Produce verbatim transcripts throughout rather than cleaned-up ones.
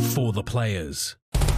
For the players.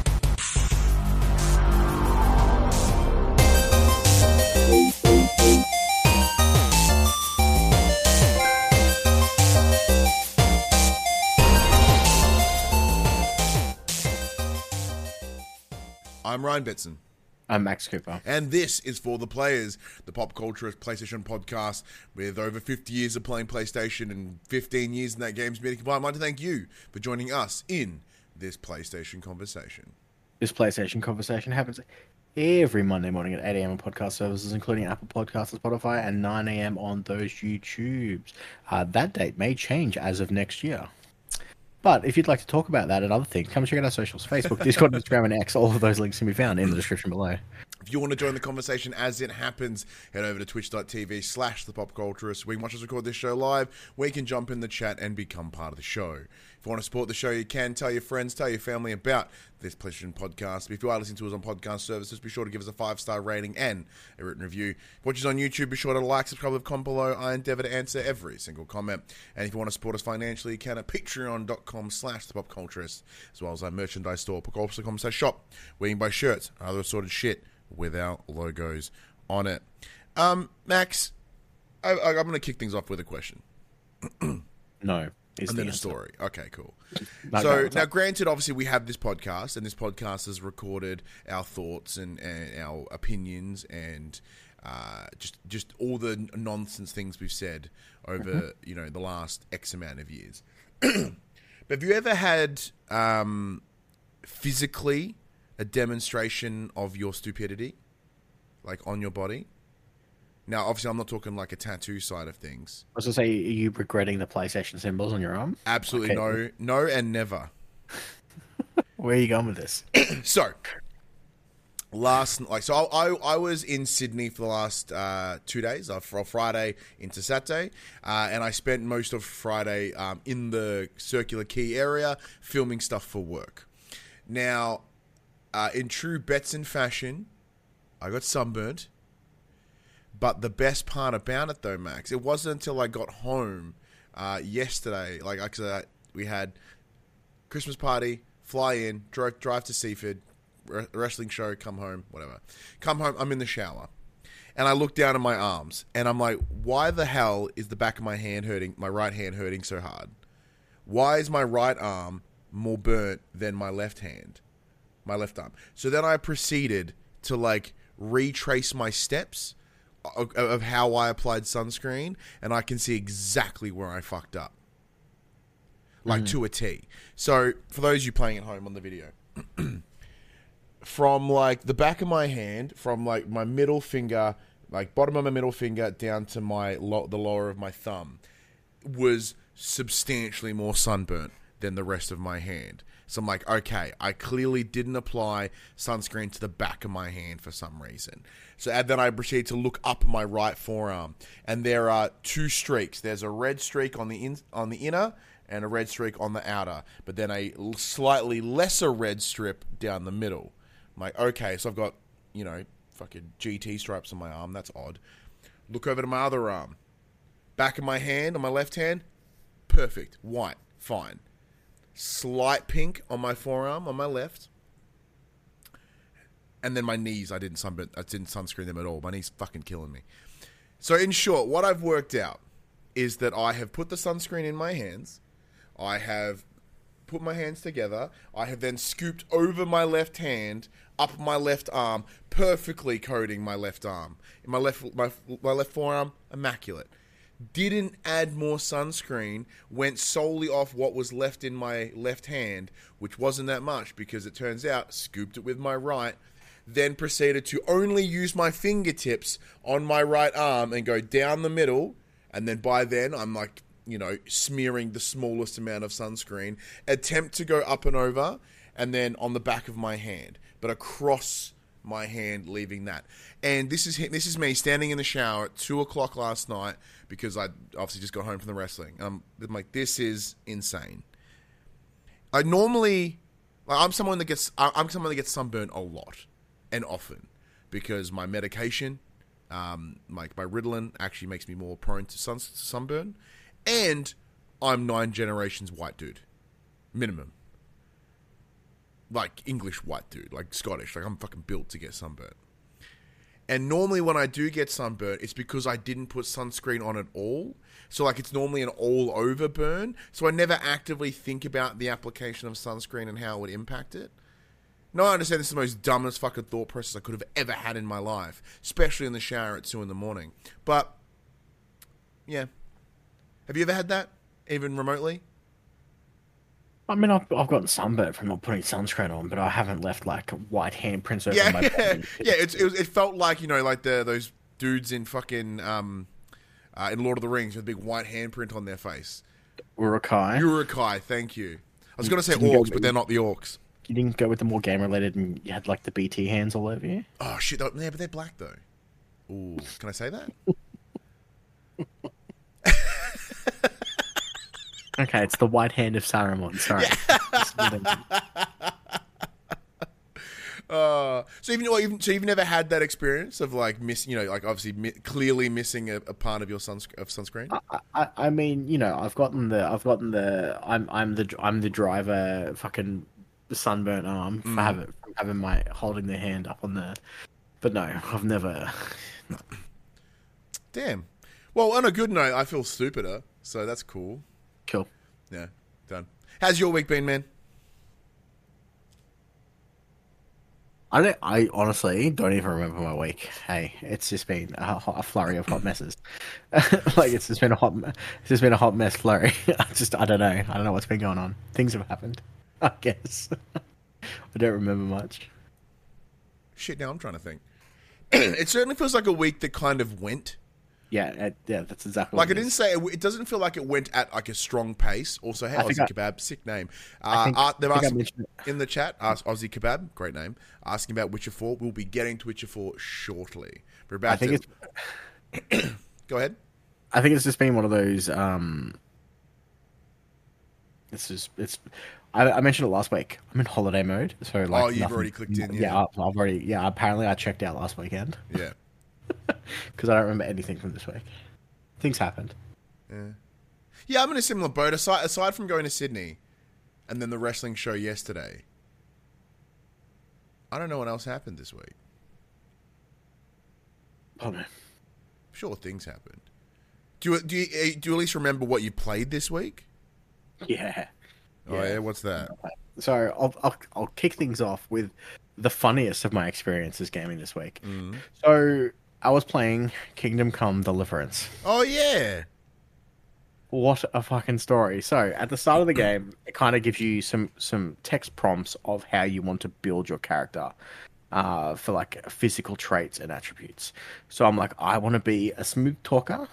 I'm Ryan Betson. I'm Max Cooper. And this is For the Players, the pop culture PlayStation podcast with over fifty years of playing PlayStation and fifteen years in that games media combined. I'd like to thank you for joining us in this PlayStation conversation. This PlayStation conversation happens every Monday morning at eight a.m. on podcast services, including Apple Podcasts and Spotify, and nine a.m. on those YouTubes. Uh, that date may change as of next year. But if you'd like to talk about that and other things, come check out our socials, Facebook, Discord, Instagram, and X. All of those links can be found in the description below. If you want to join the conversation as it happens, head over to twitch.tv slash the pop culturist. We can watch us record this show live. We can jump in the chat and become part of the show. If you want to support the show, you can. Tell your friends, tell your family about this PlayStation podcast. If you are listening to us on podcast services, be sure to give us a five-star rating and a written review. If you watch us on YouTube, be sure to like, subscribe, with comment below. I endeavour to answer every single comment. And if you want to support us financially, you can at patreon.com slash the pop culturist, as well as our merchandise store, popculturist dot com slash shop, where you can buy shirts and other assorted shit with our logos on it. Um, Max, I, I, I'm going to kick things off with a question. No. And then a story. Okay, cool. No, so, no, now granted, obviously we have this podcast, and this podcast has recorded our thoughts and, and our opinions and uh, just just all the nonsense things we've said over, mm-hmm. you know, the last X amount of years. But have you ever had um, physically a demonstration of your stupidity, like on your body? Now, obviously, I'm not talking like a tattoo side of things. I was going to say, are you regretting the PlayStation symbols on your arm? Absolutely okay. no. No and never. Where are you going with this? So, last... like, so I, I, I was in Sydney for the last uh, two days, uh, from Friday into Saturday, uh, and I spent most of Friday um, in the Circular Quay area filming stuff for work. Now, uh, in true Betson fashion, I got sunburnt. But the best part about it, though, Max, it wasn't until I got home uh, yesterday. Like, uh, we had Christmas party, fly in, drive, drive to Seaford, re- wrestling show, come home, whatever. Come home, I'm in the shower. And I look down at my arms, and I'm like, why the hell is the back of my hand hurting, my right hand hurting so hard? Why is my right arm more burnt than my left hand, my left arm? So then I proceeded to, like, retrace my steps Of, of how I applied sunscreen, and I can see exactly where I fucked up. Like, mm. to a T. So, for those of you playing at home on the video, from, like, the back of my hand, from, like, my middle finger, like, bottom of my middle finger down to my lo- the lower of my thumb, was substantially more sunburnt than the rest of my hand. So I'm like, okay, I clearly didn't apply sunscreen to the back of my hand for some reason. So and then I proceeded to look up my right forearm, and there are two streaks. There's a red streak on the in, on the inner and a red streak on the outer, but then a slightly lesser red strip down the middle. I'm like, okay, so I've got, you know, fucking G T stripes on my arm. That's odd. Look over to my other arm. Back of my hand, on my left hand, perfect. White, fine. Slight pink on my forearm, on my left. And then my knees, I didn't sunburn, I didn't sunscreen them at all. My knees fucking killing me. So in short, what I've worked out is that I have put the sunscreen in my hands. I have put my hands together. I have then scooped over my left hand, up my left arm, perfectly coating my left arm. In my left, my, my left forearm, immaculate. Didn't add more sunscreen, went solely off what was left in my left hand, which wasn't that much because it turns out, scooped it with my right, then proceeded to only use my fingertips on my right arm and go down the middle, and then by then I'm like, you know, smearing the smallest amount of sunscreen, attempt to go up and over, and then on the back of my hand, but across my hand, leaving that. And this is this is me standing in the shower at two o'clock last night because I obviously just got home from the wrestling. Um, I'm like, this is insane. I normally, like, I'm someone that gets I'm someone that gets sunburned a lot and often because my medication, um, like my Ritalin, actually makes me more prone to sun to sunburn, and I'm nine generations white dude, minimum. like English white dude, like Scottish. Like I'm fucking built to get sunburnt. And normally when I do get sunburnt, it's because I didn't put sunscreen on at all. So like it's normally an all-over burn. So I never actively think about the application of sunscreen and how it would impact it. No, I understand this is the most dumbest fucking thought process I could have ever had in my life, especially in the shower at two in the morning. But, yeah. Have you ever had that, even remotely? I mean, I've, I've gotten sunburnt from not putting sunscreen on, but I haven't left like white handprints over Yeah, my yeah, body. yeah. It's, it, was, it felt like, you know, like the those dudes in fucking um, uh, in Lord of the Rings with a big white handprint on their face. Urukai. Urukai, thank you. I was going to say You can orcs, go- but they're not the orcs. You didn't go with the more game related, and you had like the B T hands all over you. Oh shit! Yeah, but they're black though. Ooh, can I say that? Okay, it's the white hand of Saruman. Sorry. Uh, so even, well, even so, you've never had that experience of like miss, you know, like obviously mi- clearly missing a, a part of your suns- of sunscreen. I, I, I mean, you know, I've gotten the, I've gotten the, I'm, I'm the, I'm the driver, fucking sunburnt arm for Mm. having, from having my holding the hand up on the, but no, I've never. No. Damn. Well, on a good note, I feel stupider, so that's cool. Cool. Yeah, done. How's your week been, man? I don't. I honestly don't even remember my week. Hey, it's just been a, a flurry of hot messes. Like it's just been a hot. It's just been a hot mess flurry. I just. I don't know. I don't know what's been going on. Things have happened. I guess. I don't remember much. Shit. Now I'm trying to think. It certainly feels like a week that kind of went. Yeah. It, yeah. That's exactly. Like what I it didn't is. say it, it doesn't feel like it went at like a strong pace. Also, hey, I think Aussie I- Kebab, sick name. I Uh, think- uh, they've I think I asked mentioned it. in the chat. Ask Aussie Kebab, great name. Asking about Witcher Four. We'll be getting to Witcher Four shortly. We're about I think to. it's. Go ahead. I think it's just been one of those. Um, it's just it's. I, I mentioned it last week. I'm in holiday mode, so like. Oh, you've nothing- already clicked in, yeah. Yeah, I've, I've already. Yeah, apparently I checked out last weekend Yeah. because I don't remember anything from this week. Things happened. Yeah. Yeah, I'm in a similar boat. Aside, aside from going to Sydney, and then the wrestling show yesterday, I don't know what else happened this week. Oh no. I'm sure things happened. Do you, do you eh, do you at least remember what you played this week? Yeah. Oh yeah, what's that? So I'll, I'll I'll kick things off with the funniest of my experiences gaming this week. Mm. So I was playing Kingdom Come Deliverance. Oh yeah. What a fucking story. So at the start of the game, it kind of gives you some some text prompts of how you want to build your character uh, for like physical traits and attributes. So I'm like, I want to be a smooth talker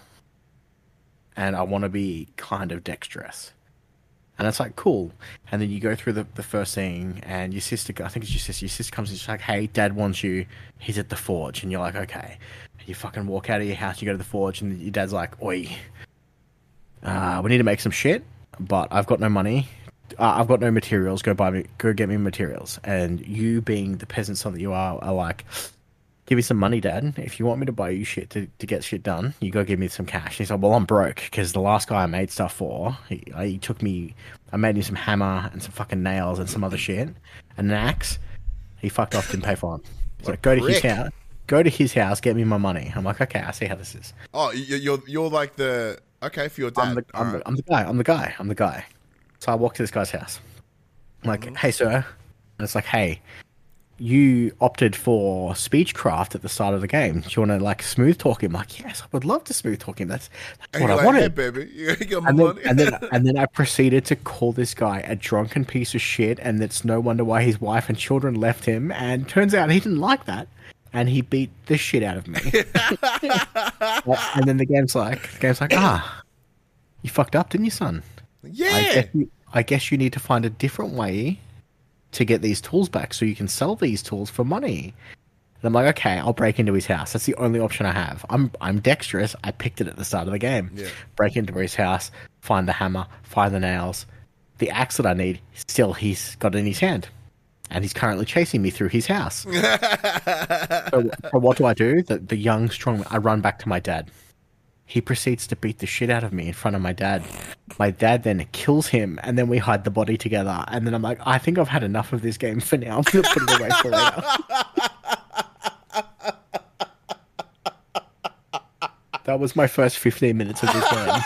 and I want to be kind of dexterous. And it's like, cool. And then you go through the, the first thing and your sister, I think it's your sister, your sister comes and she's like, hey, dad wants you. He's at the forge. And you're like, okay. And you fucking walk out of your house, you go to the forge and your dad's like, oi. Uh, we need to make some shit, but I've got no money. Uh, I've got no materials. Go buy me. Go get me materials. And you, being the peasant son that you are, are like, give me some money, Dad. If you want me to buy you shit to, to get shit done, you go give me some cash. He's like, well, I'm broke because the last guy I made stuff for, he, he took me. I made him some hammer and some fucking nails and some other shit and an axe. He fucked off, didn't pay for him. He's What like, go to his prick. house. Go to his house, get me my money. I'm like, okay, I see how this is. Oh, you- you're you're like the okay for your dad. I'm the, I'm, Alright. the, I'm the guy. I'm the guy. I'm the guy. So I walk to this guy's house. I'm like, Mm-hmm. hey, sir. And it's like, hey, you opted for speechcraft at the start of the game. Do you want to like smooth talk him? I'm like, yes, I would love to smooth talk him. That's, that's And what you're I like, hey, wanted. baby, you got my And then, money. and then and then I proceeded to call this guy a drunken piece of shit, and it's no wonder why his wife and children left him. And turns out he didn't like that, and he beat the shit out of me. And then the game's like, the game's like, ah, you fucked up, didn't you, son? I yeah. guess, you, I guess you need to find a different way to get these tools back so you can sell these tools for money. And I'm like, okay, I'll break into his house. That's the only option I have. I'm I'm dexterous. I picked it at the start of the game. Yeah. Break into his house, find the hammer, find the nails. The axe that I need, still he's got in his hand. And he's currently chasing me through his house. so, so what do I do? The, the young, strong, I run back to my dad. He proceeds to beat the shit out of me in front of my dad My dad then kills him, and then we hide the body together. And then I'm like, I think I've had enough of this game for now. I'm going to put it away for later. That was my first fifteen minutes of this game.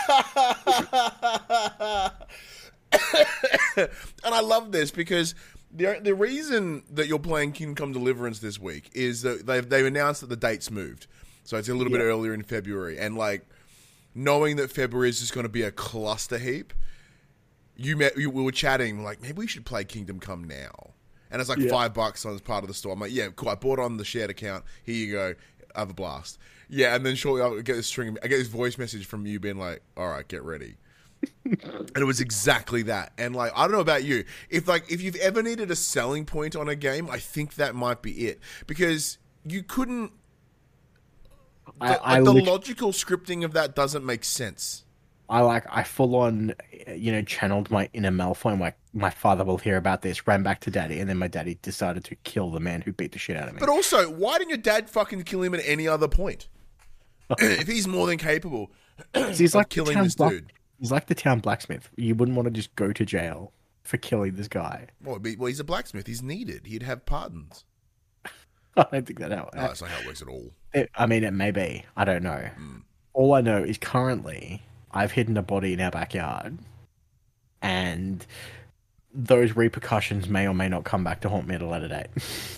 And I love this because the the reason that you're playing Kingdom Come Deliverance this week is that they've they've announced that the date's moved, so it's a little Yeah. bit earlier in February. And like knowing that February is just going to be a cluster heap, you met we were chatting like maybe we should play Kingdom Come now, and it's like Yeah. five bucks on as part of the store. I'm like, yeah, cool. I bought on the shared account. Here you go. Have a blast. Yeah, and then shortly I get this string. I get this voice message from you being like, "All right, get ready." And it was exactly that. And like, I don't know about you, if like if you've ever needed a selling point on a game, I think that might be it, because you couldn't. I, The, I, like, the lit- logical scripting of that doesn't make sense. I like, I full on, you know, channeled my inner Malfoy. I'm like, my father will hear about this, ran back to daddy, and then my daddy decided to kill the man who beat the shit out of me. But also, why didn't your dad fucking kill him at any other point? If he's more than capable he's of like the killing town this black- dude. He's like the town blacksmith. You wouldn't want to just go to jail for killing this guy. Well, be- well, he's a blacksmith. He's needed. He'd have pardons. I don't think that out. No, that's not how it works at all. It, I mean, it may be. I don't know. All I know is currently I've hidden a body in our backyard, and those repercussions may or may not come back to haunt me at a later date.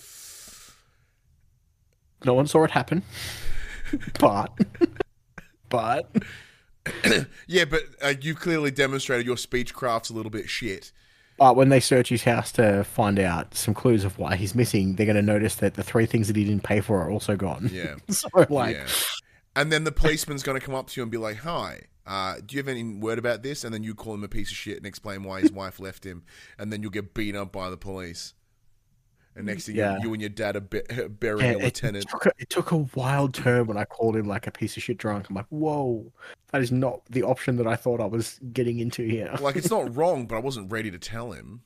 No one saw it happen, but but Yeah, but uh, you clearly demonstrated your speechcraft's a little bit shit. but when they search his house to find out some clues of why he's missing, they're going to notice that the three things that he didn't pay for are also gone. Yeah. So like, Yeah. And then the policeman's going to come up to you and be like, "Hi, uh, do you have any word about this?" And then you call him a piece of shit and explain why his wife left him. And then you'll get beaten up by the police. And next thing Yeah. you, you and your dad are be- burying Yeah, a it, lieutenant. it, took a, it took a wild turn when I called him like a piece of shit drunk. I'm like, whoa, that is not the option that I thought I was getting into here. Like, it's not wrong, but I wasn't ready to tell him.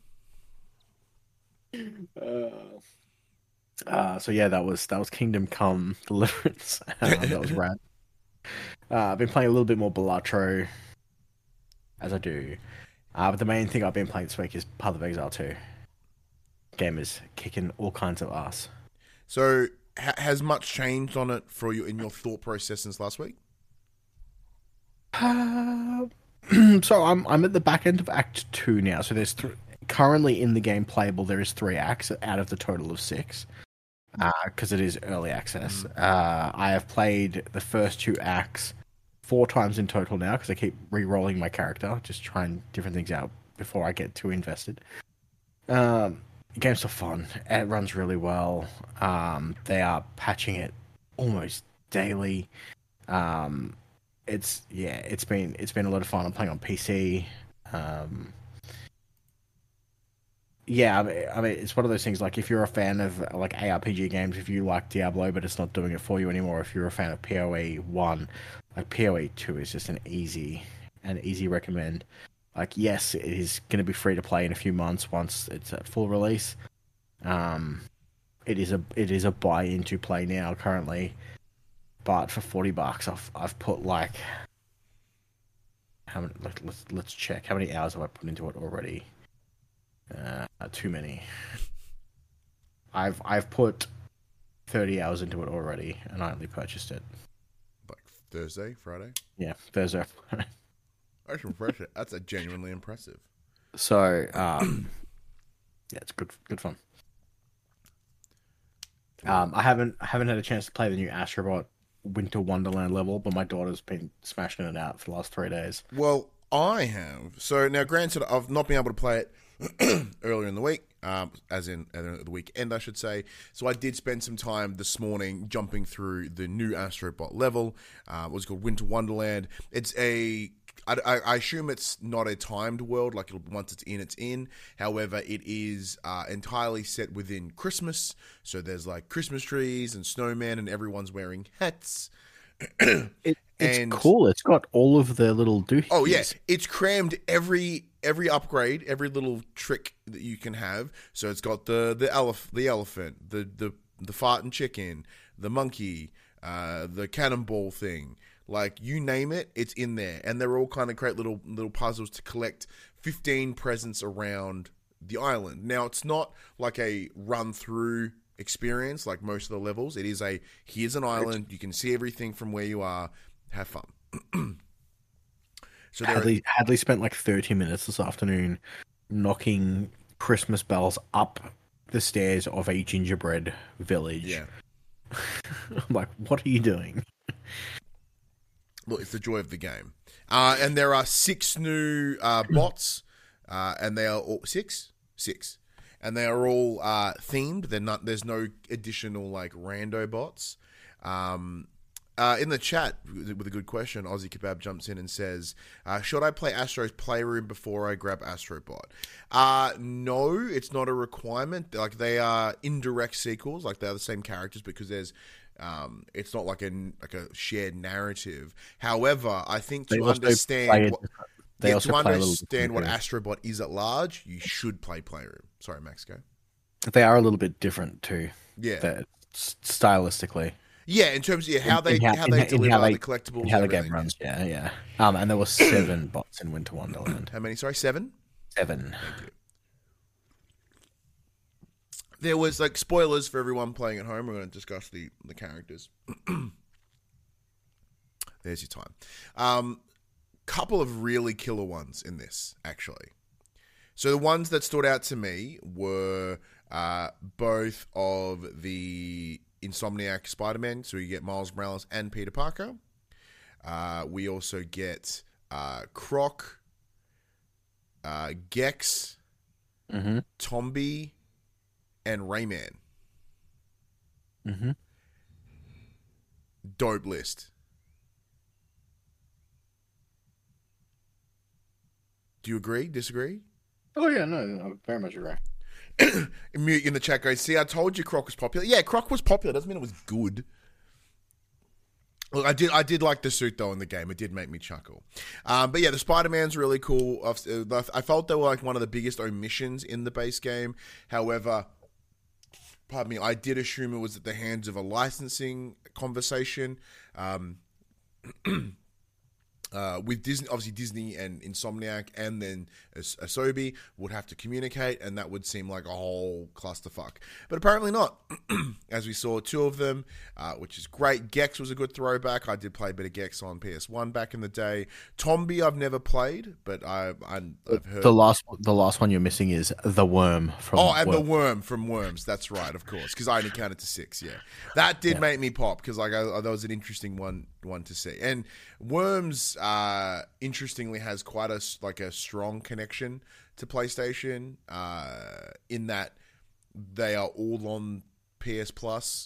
Uh, so yeah, that was that was Kingdom Come Deliverance. Uh, that was rad. Uh, I've been playing a little bit more Balatro, as I do. Uh, but the main thing I've been playing this week is Path of Exile two. Game is kicking all kinds of ass. So, ha- has much changed on it for you in your thought process since last week? Uh, so I'm I'm at the back end of Act Two now. So there's th- currently in the game playable. There is three acts out of the total of six, because it is early access. Uh, I have played the first two acts four times in total now because I keep re-rolling my character, just trying different things out before I get too invested. Um, the game's still fun. It runs really well. Um, they are patching it almost daily. Um, it's yeah, it's been it's been a lot of fun. I'm playing on P C. Um, yeah, I mean, I mean, it's one of those things. Like, if you're a fan of like A R P G games, if you like Diablo, but it's not doing it for you anymore. If you're a fan of P O E one, like P O E two is just an easy, an easy recommend. Like, yes, it is going to be free to play in a few months once it's at full release. Um, it is a it is a buy into play now currently, but for forty bucks, I've I've put like how many? Let, let's let's check how many hours have I put into it already. Uh, too many. I've I've put thirty hours into it already, and I only purchased it. Like Thursday, Friday? Yeah, Thursday. That's impressive. That's a genuinely impressive. So, um, yeah, it's good, good fun. Um, I haven't, I haven't had a chance to play the new Astrobot Winter Wonderland level, but my daughter's been smashing it out for the last three days. Well, I have. So now, granted, I've not been able to play it earlier in the week, um, as in uh, the weekend, I should say. So I did spend some time this morning jumping through the new Astrobot level. Uh, it was called Winter Wonderland. It's a I, I, I assume it's not a timed world, like it'll, once it's in, it's in. However, it is uh, entirely set within Christmas. So there's like Christmas trees and snowmen, and everyone's wearing hats. It, it's And- cool. It's got all of the little doohies. Oh yes, it's crammed every every upgrade, every little trick that you can have. So it's got the the elef- the elephant, the the the fart and chicken, the monkey, uh, the cannonball thing. Like, you name it, it's in there. And they're all kind of great little little puzzles to collect fifteen presents around the island. Now, it's not like a run-through experience like most of the levels. It is a, here's an island, you can see everything from where you are, have fun. So Hadley, are... Hadley spent like thirty minutes this afternoon knocking Christmas bells up the stairs of a gingerbread village. Yeah. I'm like, what are you doing? Look, it's the joy of the game. Uh, and there are six new uh, bots, uh, and they are all... Six? Six. And they are all uh, themed. They're not. There's no additional, like, rando bots. Um, uh, in the chat, with a good question, Aussie Kebab jumps in and says, uh, should I play Astro's Playroom before I grab Astrobot? Uh, no, it's not a requirement. Like, they are indirect sequels. Like, they're the same characters because there's... Um, it's not like a like a shared narrative. However, I think to understand what, they yeah, also to play understand what Astrobot is at large, you should play Playroom. Sorry, Max, go. They are a little bit different too. Yeah, stylistically. Yeah, in terms of yeah, how they how, how they deliver how they, the collectibles, how the game runs. Yeah, yeah. Um, and there were seven bots in Winter Wonderland. How many? Sorry, seven. Seven. Thank you. There was, like, spoilers for everyone playing at home. We're going to discuss the, the characters. There's your time. Um, couple of really killer ones in this, actually. So the ones that stood out to me were uh, both of the Insomniac Spider-Man. So you get Miles Morales and Peter Parker. Uh, we also get uh, Croc, uh, Gex, mm-hmm. Tombi, and Rayman. Mm-hmm. Dope list. Do you agree? Disagree? Oh, yeah, no, I very much agree. Mute in the chat goes, see, I told you Croc was popular. Yeah, Croc was popular. Doesn't mean it was good. Look, I did I did like the suit, though, in the game. It did make me chuckle. Um, but, yeah, the Spider-Man's really cool. I felt they were, like, one of the biggest omissions in the base game. However... Pardon me, I did assume it was at the hands of a licensing conversation. Um, uh, with Disney, obviously Disney and Insomniac, and then As- Asobi would have to communicate, and that would seem like a whole clusterfuck. But apparently not. As we saw, two of them, uh, which is great. Gex was a good throwback. I did play a bit of Gex on P S one back in the day. Tombi I've never played, but I, I, I've heard... The last the last one you're missing is the Worm from Oh, and Worm. the Worm from Worms. That's right, of course, because I only counted to six, yeah. That did yeah. make me pop, because like I, that was an interesting one one to see. And Worms, uh, interestingly, has quite a, like a strong connection to PlayStation, uh, in that they are all on P S Plus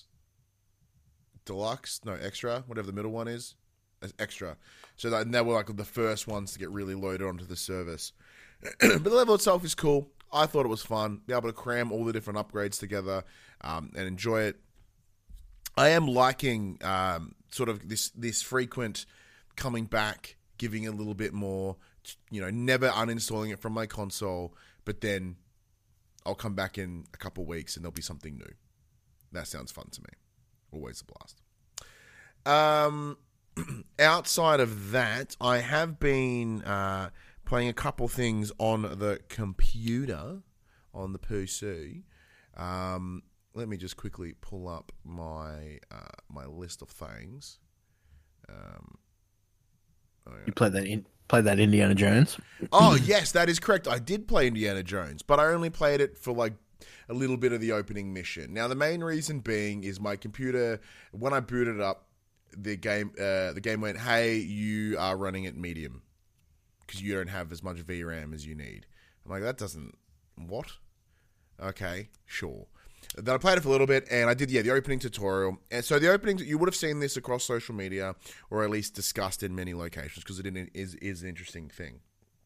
Deluxe, no, Extra, whatever the middle one is, Extra. So that, and they were like the first ones to get really loaded onto the service. But the level itself is cool. I thought it was fun. Be able to cram all the different upgrades together um, and enjoy it. I am liking um, sort of this this frequent coming back, giving a little bit more, you know, never uninstalling it from my console, but then I'll come back in a couple of weeks and there'll be something new. That sounds fun to me. Always a blast. Um, outside of that, I have been uh, playing a couple things on the computer, on the P C. Um, let me just quickly pull up my uh, my list of things. Um, oh yeah. You played that in, played that Indiana Jones? Oh yes, that is correct. I did play Indiana Jones, but I only played it for like a little bit of the opening mission. Now the main reason being is my computer, when I booted it up, the game uh, the game went, "Hey, you are running at medium because you don't have as much V RAM as you need." I'm like, that doesn't what? Okay, sure. Then I played it for a little bit, and I did, yeah, the opening tutorial. And so the opening, you would have seen this across social media, or at least discussed in many locations, because it is, is an interesting thing.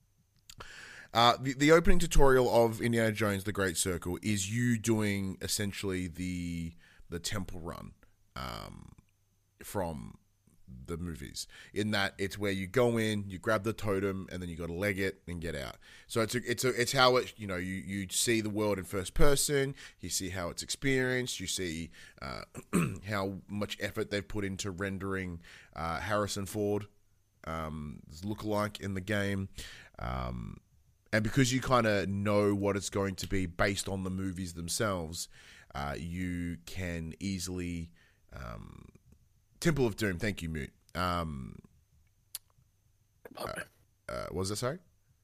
Uh, the, the opening tutorial of Indiana Jones: The Great Circle is you doing essentially the the temple run um, from the movies. In that it's where you go in, you grab the totem, and then you got to leg it and get out. So it's a, it's a, it's how it you know you you see the world in first person. You see how it's experienced. You see uh, how much effort they've put into rendering uh, Harrison Ford um, lookalike in the game. Um, and because you kind of know what it's going to be based on the movies themselves, uh, you can easily um, Temple of Doom. Thank you, Moot. Um, uh, uh, what was that, sorry?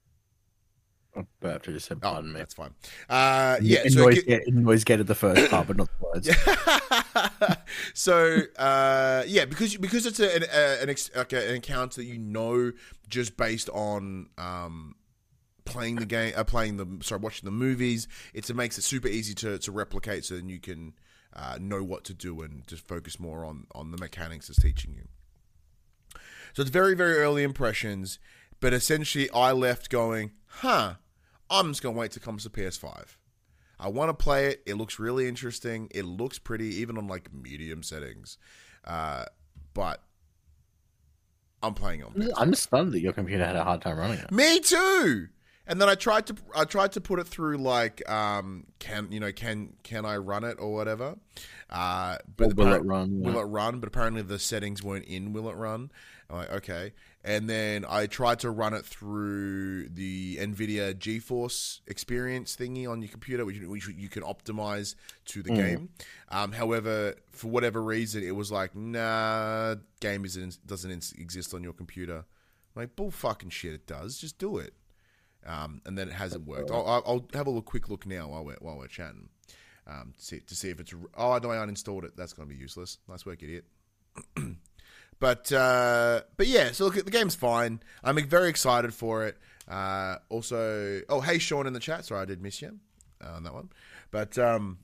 I have to just say Oh, pardon me. that's fine. Uh, yeah, It so noise, it, it noise gated the first part, but not the words. so uh, yeah, because because it's a, an, a, an, ex, like a, an encounter that you know just based on um, playing the game, uh, playing the sorry, watching the movies. It's, it makes it super easy to to replicate, so then you can uh, know what to do and just focus more on on the mechanics it's teaching you. So it's very very early impressions, but essentially I left going, huh. I'm just going to wait till it comes to P S five. I want to play it. It looks really interesting. It looks pretty, even on like medium settings. Uh, but I'm playing it on P S five. I'm stunned that your computer had a hard time running it. Me too. And then I tried to I tried to put it through like um can you know can can I run it or whatever. Uh, but Or will it run? Will Yeah. it run? But apparently the settings weren't in Will It Run. I'm like, okay. And then I tried to run it through the NVIDIA GeForce experience thingy on your computer, which, which you can optimize to the Mm. game. Um, however, for whatever reason, it was like, nah, game isn't, doesn't exist on your computer. I'm like, bull fucking shit, it does. Just do it. Um, and then it hasn't worked. I'll, I'll I'll have a look, quick look now while we're, while we're chatting um, to, see, to see if it's... Oh, no, I uninstalled it. That's going to be useless. Nice work, idiot. But uh, but yeah, so look, the game's fine. I'm very excited for it. Uh, also, oh hey Sean in the chat. Sorry, I did miss you uh, on that one. But um,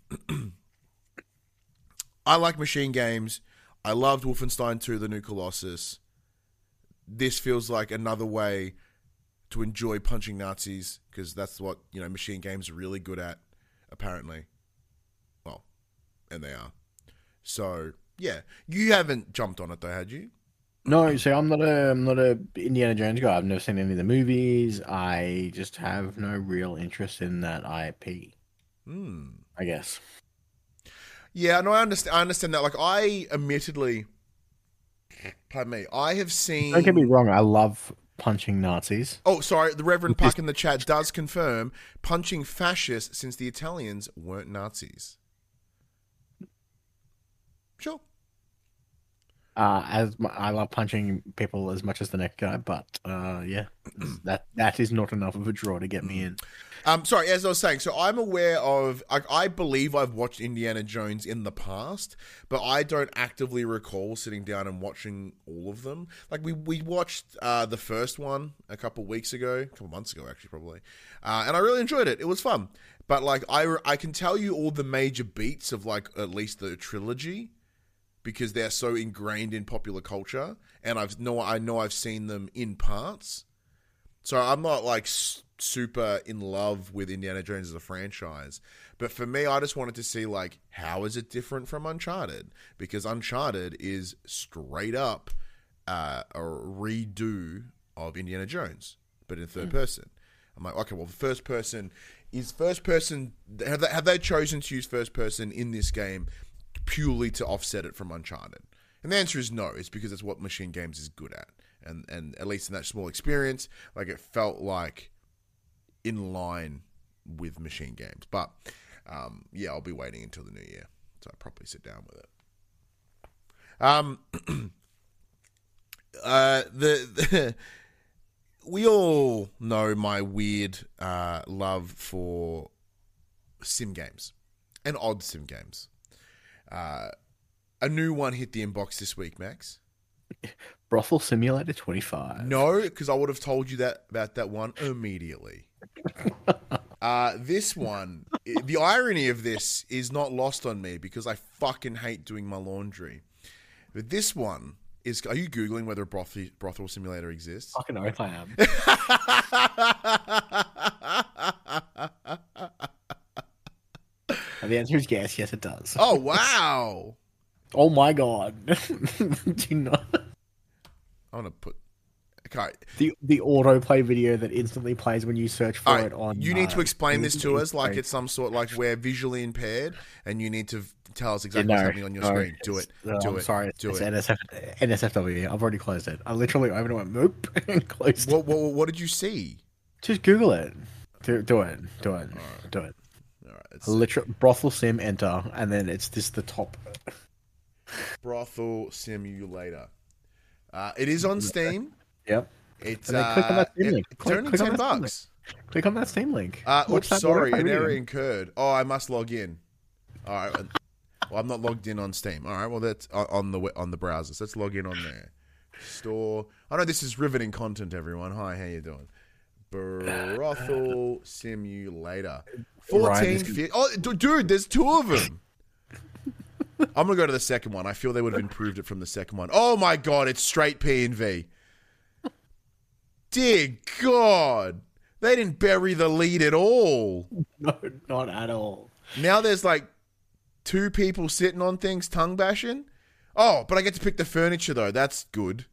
I like machine games. I loved Wolfenstein two: The New Colossus. This feels like another way to enjoy punching Nazis, because that's what you know machine games are really good at, apparently. Well, and they are. So. Yeah, you haven't jumped on it though, had you? No, see, I'm not a, I'm not a Indiana Jones guy. I've never seen any of the movies. I just have no real interest in that I P. Hmm. I guess. Yeah, no, I understand. I understand that. Like, I admittedly, pardon me, I have seen. Don't get me wrong. I love punching Nazis. Oh, sorry. The Reverend Puck in the chat does confirm punching fascists since the Italians weren't Nazis. Sure. Uh, as m- I love punching people as much as the next guy, but uh, yeah, that that is not enough of a draw to get me in. Um, sorry, as I was saying, so I'm aware of, I, I believe I've watched Indiana Jones in the past, but I don't actively recall sitting down and watching all of them. Like, we, we watched uh, the first one a couple weeks ago, a couple months ago, actually, probably, uh, and I really enjoyed it. It was fun. But, like, I, I can tell you all the major beats of, like, at least the trilogy, because they're so ingrained in popular culture, and I've know I know I've seen them in parts. So I'm not like s- super in love with Indiana Jones as a franchise, but for me, I just wanted to see like how is it different from Uncharted, because Uncharted is straight up uh, a redo of Indiana Jones, but in third mm. person. I'm like, okay, well, the first person is first person. Have they, have they chosen to use first person in this game purely to offset it from Uncharted? And the answer is no. It's because it's what Machine Games is good at. And and at least in that small experience, like it felt like in line with Machine Games. But um, yeah, I'll be waiting until the new year to properly sit down with it. Um, uh, the, the we all know my weird uh, love for sim games and odd sim games. Uh, a new one hit the inbox this week, Max. Brothel Simulator twenty-five. No, because I would have told you that about that one immediately. uh, this one, the irony of this is not lost on me because I fucking hate doing my laundry. But this one is... Are you Googling whether a brothel, brothel simulator exists? Fucking oath I am. And the answer is yes, yes it does. Oh, wow. Oh my god. Do you not? trying to put. Okay. The the autoplay video that instantly plays when you search for Right, it on. you need uh, to explain this to us like great. it's some sort like we're visually impaired, and you need to tell us exactly Yeah, what's no, happening on your no, screen. Do it's- it. no, Do I'm it. sorry. Do it's it. N S F, N S F W. I've already closed it. I literally opened it and went, nope, and closed it. What, what, what did you see? Just Google it. Do, do it. Do it. Do it. All right, it's Literal brothel sim enter, and then it's just the top. brothel simulator. Uh, it is on Steam. Yep. It's And then click on uh, that Steam it- link. it's Click- only click on ten that Steam bucks. Click on that Steam link. Uh, Watch oops, that sorry, autoplay an error video. incurred. Oh, I must log in. All right. Well, I'm not logged in on Steam. All right. Well, that's on on the on the browser. So let's log in on there. Store. I know this is riveting content, everyone. Hi, how you doing? Brothel Simulator. Fourteen Ryan, this fifty. Oh, d- dude, there's two of them. I'm gonna go to the second one. I feel they would have improved it from the second one. Oh my god, it's straight P and V. Dear God, they didn't bury the lead at all. No, not at all. Now there's like two people sitting on things, tongue bashing. Oh, but I get to pick the furniture though. That's good.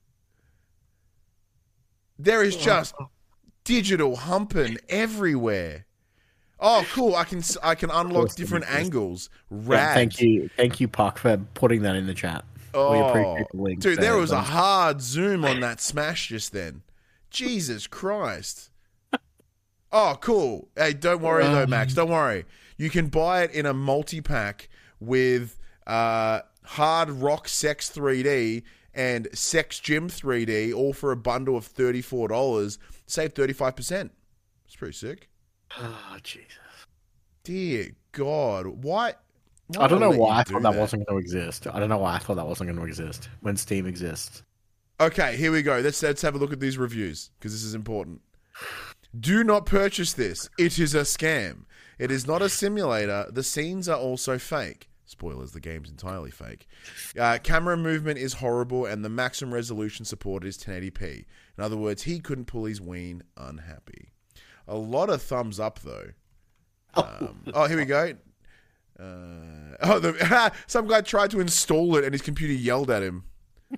There is just digital humping everywhere. Oh, cool! I can I can unlock different angles. Rad. Yeah, thank you, thank you, Puck, for putting that in the chat. We Oh, appreciate the link. dude, there was a Thanks. hard zoom on that smash just then. Jesus Christ. Oh, cool. Hey, don't worry though, Max. Don't worry. You can buy it in a multi-pack with uh, Hard Rock Sex three D and Sex Gym three D, all for a bundle of thirty-four dollars. Save thirty-five percent. It's pretty sick. Oh, Jesus. Dear God. Why? why I don't know let you why I do thought that, wasn't going to exist. I don't know why I thought that wasn't going to exist when Steam exists. Okay, here we go. Let's, let's have a look at these reviews because this is important. Do not purchase this. It is a scam. It is not a simulator. The scenes are also fake. Spoilers, the game's entirely fake. Uh, camera movement is horrible and the maximum resolution supported is ten eighty p. In other words, he couldn't pull his ween unhappy. A lot of thumbs up, though. Um, oh, here we go. Uh, oh, the, some guy tried to install it and his computer yelled at him.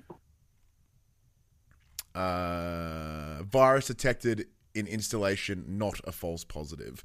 Uh, virus detected in installation, not a false positive.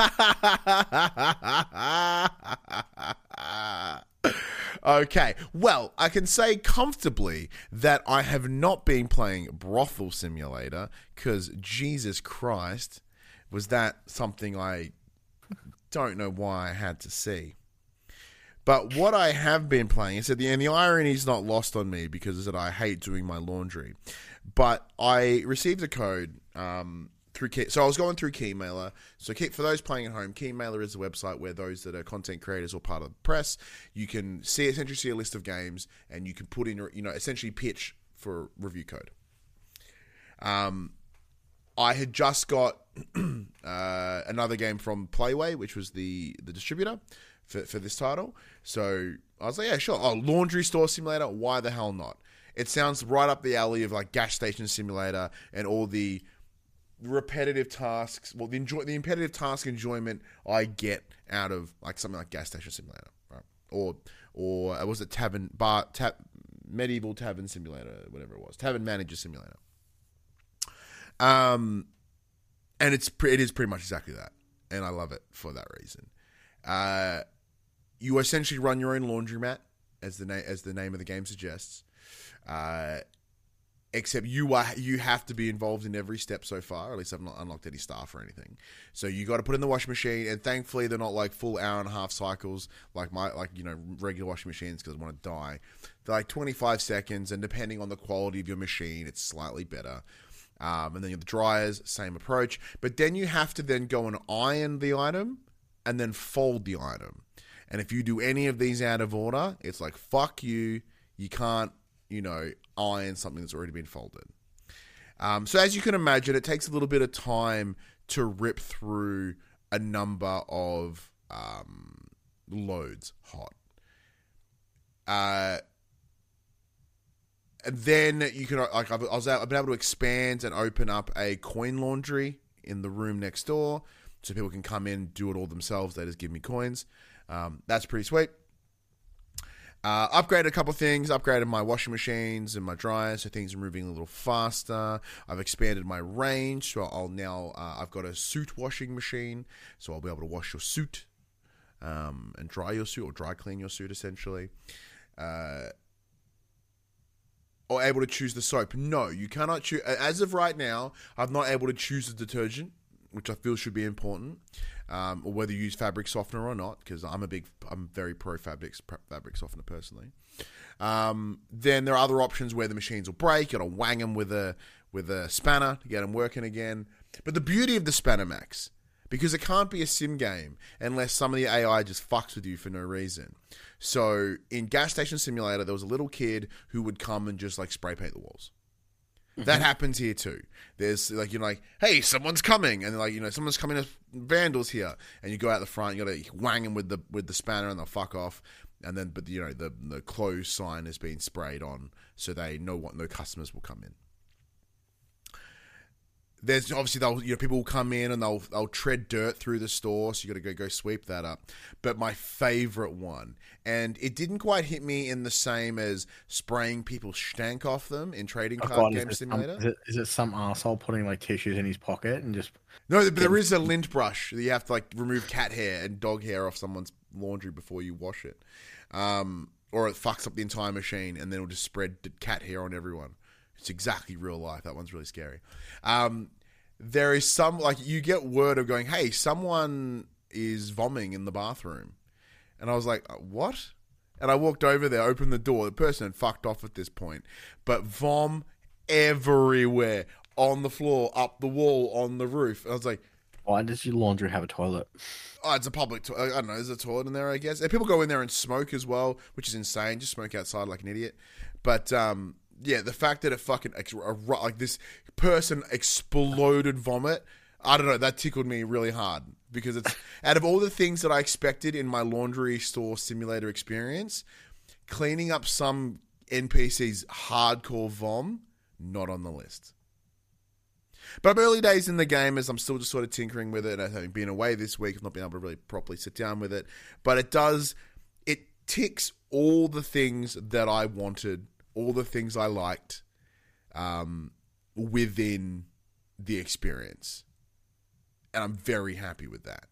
Okay, well, I can say comfortably that I have not been playing Brothel Simulator because Jesus Christ, was that something I don't know why I had to see. But what I have been playing is that the and the irony is not lost on me because that I hate doing my laundry. But I received a code um, through Key, so I was going through Keymailer. So Key, for those playing at home, Keymailer is a website where those that are content creators or part of the press, you can see essentially see a list of games and you can put in your, you know, essentially pitch for a review code. Um, I had just got uh, another game from Playway, which was the the distributor for for this title. So I was like, yeah, sure. Oh, laundry store simulator. Why the hell not? It sounds right up the alley of like gas station simulator and all the repetitive tasks. Well, the enjoy the repetitive task enjoyment I get out of like something like gas station simulator, right? Or or uh, was it tavern bar tab medieval tavern simulator, whatever it was, tavern manager simulator. Um, and it's pre- it is pretty much exactly that, and I love it for that reason. Uh, you essentially run your own laundromat, as the name as the name of the game suggests. Uh, except you are you have to be involved in every step so far. At least I've not unlocked any staff or anything. So you got to put in the washing machine, and thankfully they're not like full hour and a half cycles like my like you know regular washing machines because I want to die. They're like twenty-five seconds, and depending on the quality of your machine, it's slightly better. Um, and then you have the dryers, same approach. But then you have to then go and iron the item and then fold the item. And if you do any of these out of order, it's like, fuck you. You can't, you know, iron something that's already been folded. Um, so as you can imagine, it takes a little bit of time to rip through a number of um, loads hot. Uh... And then you can, like, I was, I've been able to expand and open up a coin laundry in the room next door, so people can come in, do it all themselves. They just give me coins. Um, that's pretty sweet. Uh, upgraded a couple of things. Upgraded my washing machines and my dryers, so things are moving a little faster. I've expanded my range, so I'll now uh, I've got a suit washing machine, so I'll be able to wash your suit um, and dry your suit or dry clean your suit essentially. Uh, or able to choose the soap. No, you cannot choose. As of right now, I'm not able to choose the detergent, which I feel should be important, um, or whether you use fabric softener or not, because I'm a big, I'm very pro fabric fabric softener personally. Um, then there are other options where the machines will break. You got to wang them with a with a spanner to get them working again. But the beauty of the Spanner Max, because it can't be a sim game unless some of the A I just fucks with you for no reason. So in Gas Station Simulator, there was a little kid who would come and just like spray paint the walls. That mm-hmm. happens here too. There's like, you're like, hey, someone's coming, and like, you know, someone's coming as vandals here, and you go out the front, you got to wang them with the with the spanner, and they'll fuck off, and then but you know the the closed sign has been sprayed on, so they know what no customers will come in. There's obviously they'll you know people will come in and they'll they'll tread dirt through the store, so you got to go go sweep that up. But my favorite one, and it didn't quite hit me in the same as spraying people's stank off them in Trading oh Card God, Game is Simulator. Some, is, it, is it some arsehole putting like tissues in his pocket and just no? But there is a lint brush that you have to like remove cat hair and dog hair off someone's laundry before you wash it, um, or it fucks up the entire machine and then it'll just spread cat hair on everyone. It's exactly real life. That one's really scary. Um, there is some, like, you get word of going, hey, someone is vomiting in the bathroom. And I was like, what? And I walked over there, opened the door. The person had fucked off at this point. But vom everywhere. On the floor, up the wall, on the roof. I was like, why does your laundry have a toilet? Oh, it's a public toilet. I don't know. There's a toilet in there, I guess. And people go in there and smoke as well, which is insane. Just smoke outside like an idiot. But, um... yeah, the fact that it fucking, like this person exploded vomit, I don't know, that tickled me really hard. Because it's, out of all the things that I expected in my laundry store simulator experience, cleaning up some N P C's hardcore vom, not on the list. But I'm early days in the game as I'm still just sort of tinkering with it. Having been away this week, I've not been able to really properly sit down with it. But it does, it ticks all the things that I wanted, all the things I liked um, within the experience. And I'm very happy with that.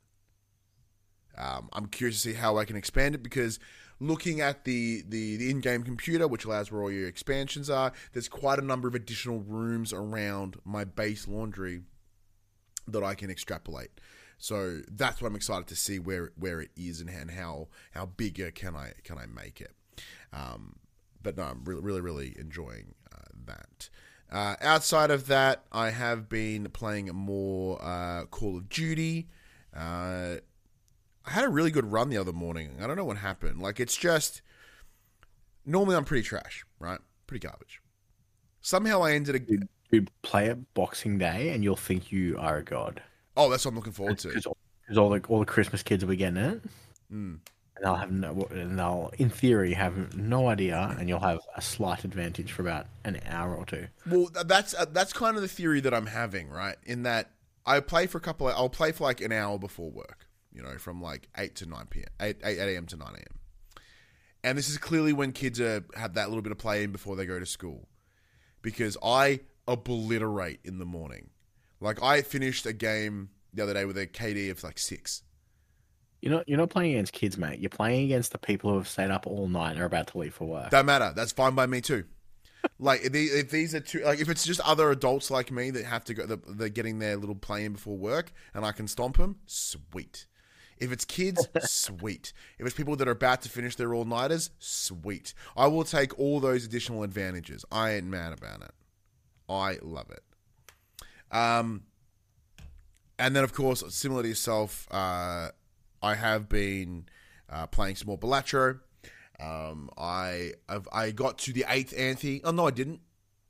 Um, I'm curious to see how I can expand it, because looking at the, the, the in-game computer, which allows where all your expansions are, there's quite a number of additional rooms around my base laundry that I can extrapolate. So that's what I'm excited to see where where it is and, and how how bigger can I can I make it. Um, But no, I'm really, really, really enjoying uh, that. Uh, outside of that, I have been playing more uh, Call of Duty. Uh, I had a really good run the other morning. I don't know what happened. Like, it's just... Normally, I'm pretty trash, right? Pretty garbage. Somehow, I ended... A... You, you play it Boxing Day, and you'll think you are a god. Oh, that's what I'm looking forward to. Because all, all, the, all the Christmas kids will be getting it. Mm. And they'll have no, and they'll, in theory, have no idea, and you'll have a slight advantage for about an hour or two. Well, that's uh, that's kind of the theory that I'm having, right? In that I play for a couple of, I'll play for like an hour before work, you know, from like eight to nine p.m., eight a.m. to nine a.m. And this is clearly when kids are, have that little bit of play in before they go to school, because I obliterate in the morning. Like, I finished a game the other day with a K D of like six. You're not, you're not playing against kids, mate. You're playing against the people who have stayed up all night and are about to leave for work. Don't matter. That's fine by me too. Like, if, these, if these are two, like, if it's just other adults like me that have to go, they're getting their little play in before work, and I can stomp them, sweet. If it's kids, sweet. If it's people that are about to finish their all-nighters, sweet. I will take all those additional advantages. I ain't mad about it. I love it. Um, and then, of course, similar to yourself, uh, I have been uh, playing some more Balatro. Um, I I've, I got to the eighth Anthe. Oh, no, I didn't.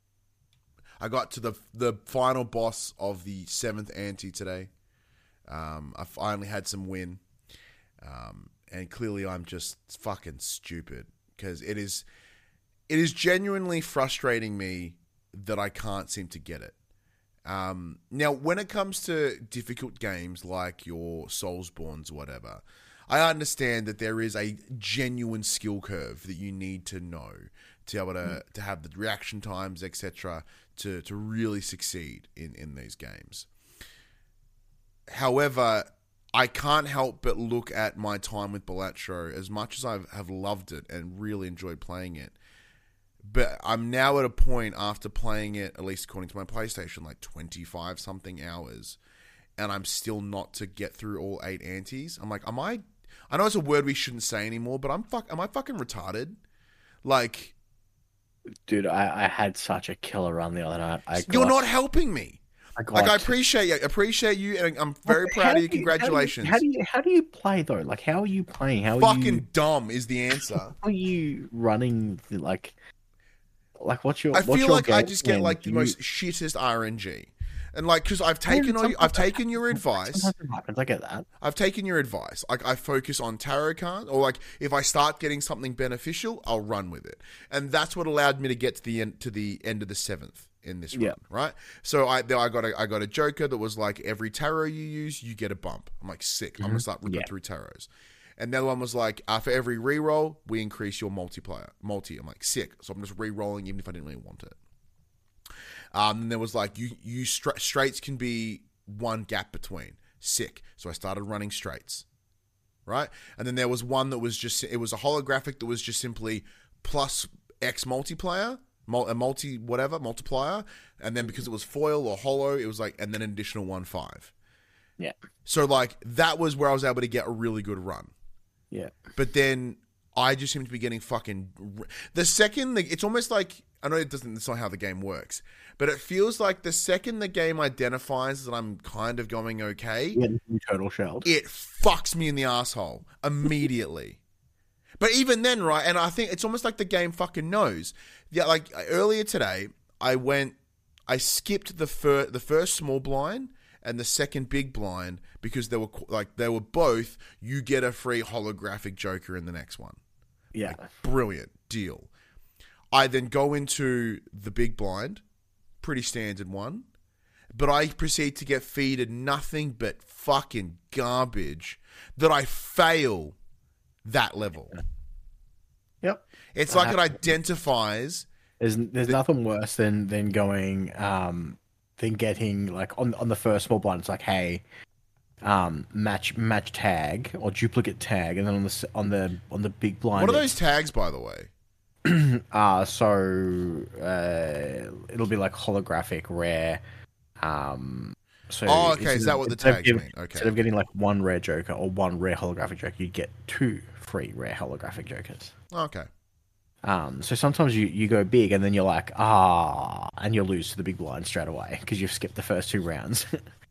I got to the the final boss of the seventh Anthe today. Um, I finally had some win. Um, and clearly I'm just fucking stupid, because it is, it is genuinely frustrating me that I can't seem to get it. Um, now, when it comes to difficult games like your Soulsborns or whatever, I understand that there is a genuine skill curve that you need to know to be able to, mm. to have the reaction times, et cetera, to to really succeed in, in these games. However, I can't help but look at my time with Balatro, as much as I have loved it and really enjoyed playing it. But I'm now at a point after playing it, at least according to my PlayStation, like twenty-five something hours, and I'm still not to get through all eight antis. I'm like, am I? I know it's a word we shouldn't say anymore, but I'm fuck. Am I fucking retarded? Like, dude, I, I had such a killer run the other night. I got, you're not helping me. I got, like, I appreciate you. Appreciate you, and I'm very like, proud of you. you. Congratulations. How do, you, how do you how do you play though? Like, how are you playing? How are fucking you, dumb is the answer. How are you running? Like, like what's your? I what's feel your like I just get like the you... most shittest R N G. And like, because I've taken all, I've taken your advice. Happens. I get that. I've taken your advice. Like, I focus on tarot cards, or like, if I start getting something beneficial, I'll run with it, and that's what allowed me to get to the end to the end of the seventh in this run, yeah. right? So I, I got a, I got a Joker that was like, every tarot you use, you get a bump. I'm like, sick. Mm-hmm. I'm gonna start ripping yeah. through tarots. And the other one was like, uh, for every reroll, we increase your multiplier, multi. I'm like, sick. So I'm just re-rolling even if I didn't really want it. Um, and there was like, you, you stra- straights can be one gap between. Sick. So I started running straights. Right? And then there was one that was just, it was a holographic that was just simply plus X multiplier, mul- a multi whatever, multiplier. And then because it was foil or holo, it was like, and then an additional one five. Yeah. So like, that was where I was able to get a really good run. Yeah. But then I just seem to be getting fucking, the second, it's almost like, I know it doesn't, that's not how the game works, but it feels like the second the game identifies that I'm kind of going okay, yeah, total shelled. It fucks me in the asshole immediately. But even then, right, and I think it's almost like the game fucking knows. Yeah, like earlier today, I went, I skipped the fir- the first small blind and the second big blind because they were like they were both, you get a free holographic Joker in the next one. Yeah, like, brilliant deal. I then go into the big blind, pretty standard one, but I proceed to get feeded nothing but fucking garbage that I fail that level. Yep. It's like it identifies. There's there's the, nothing worse than than going um than getting like on on the first small blind. It's like, hey, um match match tag or duplicate tag, and then on the on the on the big blind. What are those tags, by the way? uh so uh it'll be like holographic rare. Um so oh, okay, is that what the tags give, mean? Okay. Instead of getting like one rare Joker or one rare holographic Joker, you get two free rare holographic Jokers. Okay. Um so sometimes you, you go big and then you're like, ah, and you lose to the big blind straight away because you've skipped the first two rounds.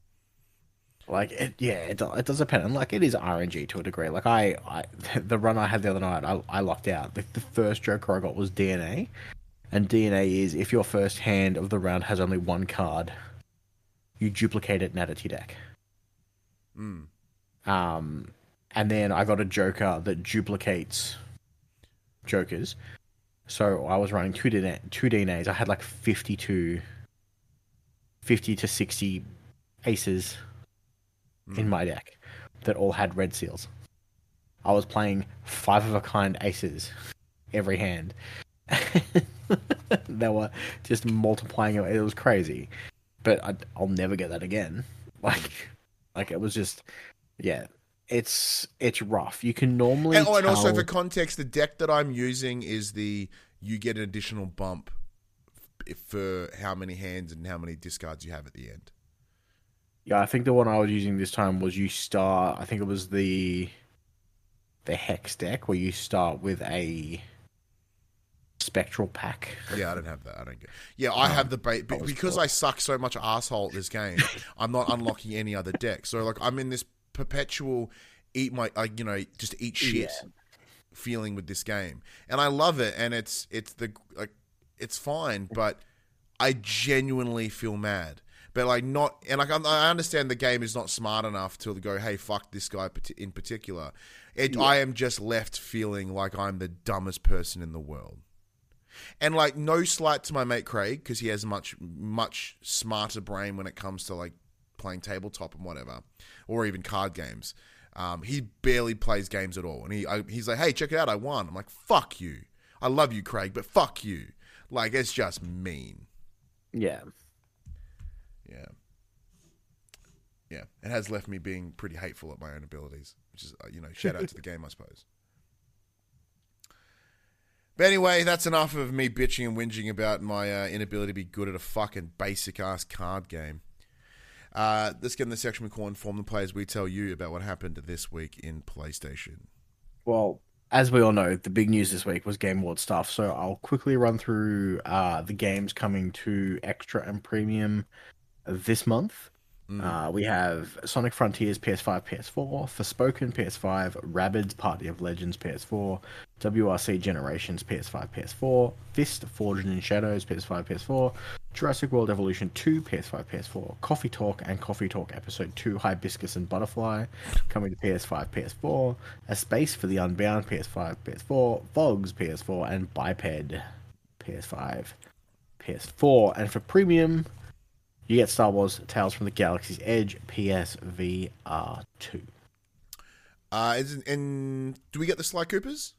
Like, it, yeah, it, it does depend. And, like, it is R N G to a degree. Like, I, I the run I had the other night, I, I locked out. Like, the first Joker I got was D N A. And D N A is, if your first hand of the round has only one card, you duplicate it and add it to your deck. Mm. Um, and then I got a Joker that duplicates Jokers. So I was running two, D N A, two D N As. I had, like, fifty-two, fifty to sixty aces in my deck that all had red seals. I was playing five of a kind aces every hand. They were just multiplying it. It was crazy, but I, I'll never get that again. Like, like it was just, yeah. It's it's rough. You can normally and, oh, and tell... also for context, the deck that I'm using is the you get an additional bump for how many hands and how many discards you have at the end. Yeah, I think the one I was using this time was you start. I think it was the the Hex deck where you start with a Spectral Pack. Yeah, I don't have that. I don't get. Yeah, I um, have the bait but because cool. I suck so much asshole at this game. I'm not unlocking any other deck. So like I'm in this perpetual eat my like you know just eat shit yeah. feeling with this game, and I love it. And it's it's the like it's fine, but I genuinely feel mad. But like not, and like I understand the game is not smart enough to go, hey, fuck this guy in particular. It, yeah. I am just left feeling like I'm the dumbest person in the world. And like no slight to my mate Craig because he has a much much smarter brain when it comes to like playing tabletop and whatever, or even card games. Um, he barely plays games at all, and he I, he's like, "Hey, check it out, I won." I'm like, "Fuck you! I love you, Craig, but fuck you!" Like, it's just mean. Yeah. Yeah. Yeah. It has left me being pretty hateful at my own abilities, which is, uh, you know, shout out to the game, I suppose. But anyway, that's enough of me bitching and whinging about my uh, inability to be good at a fucking basic-ass card game. Uh, let's get in the section we call Inform the Players. We tell you about what happened this week in PlayStation. Well, as we all know, the big news this week was Game Awards stuff, so I'll quickly run through uh, the games coming to Extra and Premium this month. Mm. Uh, we have Sonic Frontiers P S five, P S four, Forspoken P S five, Rabbids Party of Legends P S four, W R C Generations P S five, P S four, Fist Forged in Shadows P S five, P S four, Jurassic World Evolution two P S five, P S four, Coffee Talk and Coffee Talk Episode two Hibiscus and Butterfly coming to P S five, P S four, A Space for the Unbound P S five, P S four, Vogs P S four, and Biped P S five, P S four. And for Premium, you get Star Wars Tales from the Galaxy's Edge P S V R two. Uh, is, and do we get the Sly Coopers?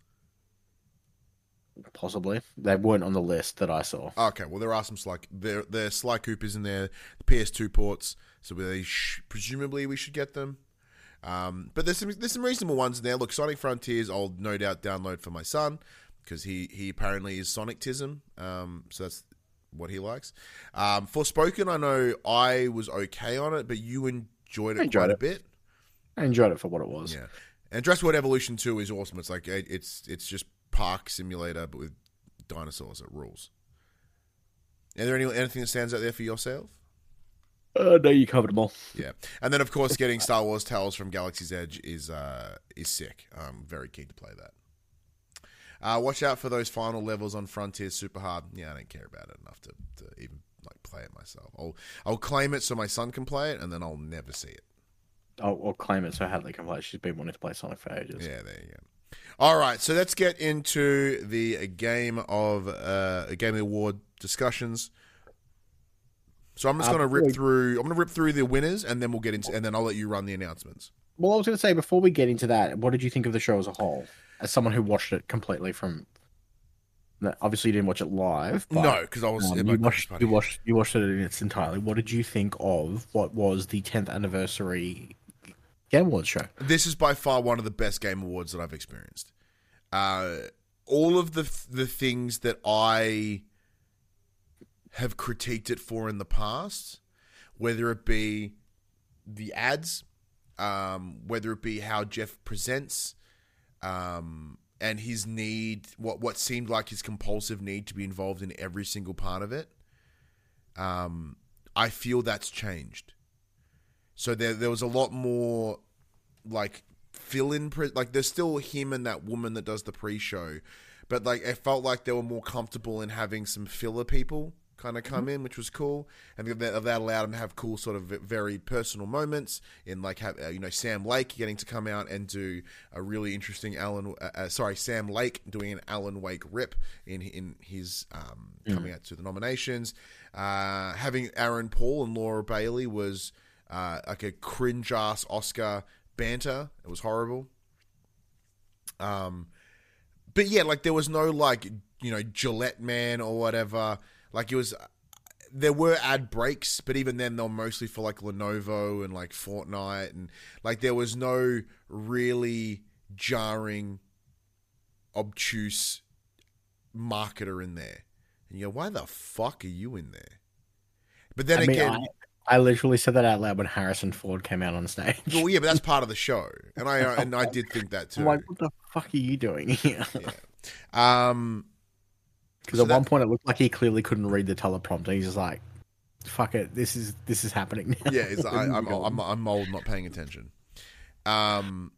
Possibly. They weren't on the list that I saw. Okay, well, there are some Sly, there, there are Sly Coopers in there, the P S two ports, so they sh- presumably we should get them. Um, but there's some, there's some reasonable ones in there. Look, Sonic Frontiers, I'll no doubt download for my son, because he, he apparently is Sonictism, um, so that's what he likes. Um, Forspoken, I know I was okay on it, but you enjoyed it enjoyed quite it. a bit. I enjoyed it for what it was. Yeah, and Jurassic World Evolution two is awesome. It's like it's it's just Park Simulator, but with dinosaurs. It rules. Is there any, anything that stands out there for yourself? Uh, no, you covered them all. Yeah, and then of course getting Star Wars Tales from Galaxy's Edge is uh, is sick. I'm very keen to play that. Uh, watch out for those final levels on Frontiers super hard. Yeah, I don't care about it enough to, to even like play it myself. I'll I'll claim it so my son can play it, and then I'll never see it. I'll, I'll claim it so Hadley can play. She's been wanting to play Sonic for ages. Yeah, there you go. All right, so let's get into the game of uh, Game Award discussions. So I'm just uh, going to rip through. I'm going to rip through the winners, and then we'll get into, and then I'll let you run the announcements. Well, I was going to say before we get into that, what did you think of the show as a whole? As someone who watched it completely from, obviously you didn't watch it live. But, no, because I was. Um, in you, my watched, you watched. You watched it in its entirety. What did you think of what was the tenth anniversary Game Awards show? This is by far one of the best Game Awards that I've experienced. Uh, all of the the things that I have critiqued it for in the past, whether it be the ads, um, whether it be how Jeff presents, um, and his need, what what seemed like his compulsive need to be involved in every single part of it, um, I feel that's changed. So there there was a lot more like fill in, pre- like there's still him and that woman that does the pre-show, but like it felt like they were more comfortable in having some filler people kind of come mm-hmm. in, which was cool, and that, that allowed them to have cool sort of very personal moments in like have, uh, you know Sam Lake getting to come out and do a really interesting Alan uh, uh, sorry Sam Lake doing an Alan Wake rip in in his um, mm-hmm. coming out to the nominations, uh, having Aaron Paul and Laura Bailey was uh, like a cringe ass Oscar banter. It was horrible. Um, but yeah, like there was no like you know Gillette Man or whatever. Like it was, there were ad breaks, but even then they were mostly for like Lenovo and like Fortnite, and like there was no really jarring, obtuse marketer in there. And you go, why the fuck are you in there? But then I again, mean, I, I literally said that out loud when Harrison Ford came out on stage. Well, yeah, but that's part of the show, and I and I did think that too. I'm like, what the fuck are you doing here? Yeah. Um. Because so at that, one point it looked like he clearly couldn't read the teleprompter. He's just like, "Fuck it, this is this is happening now." Yeah, it's, I, I'm I'm I'm old, not paying attention. Um.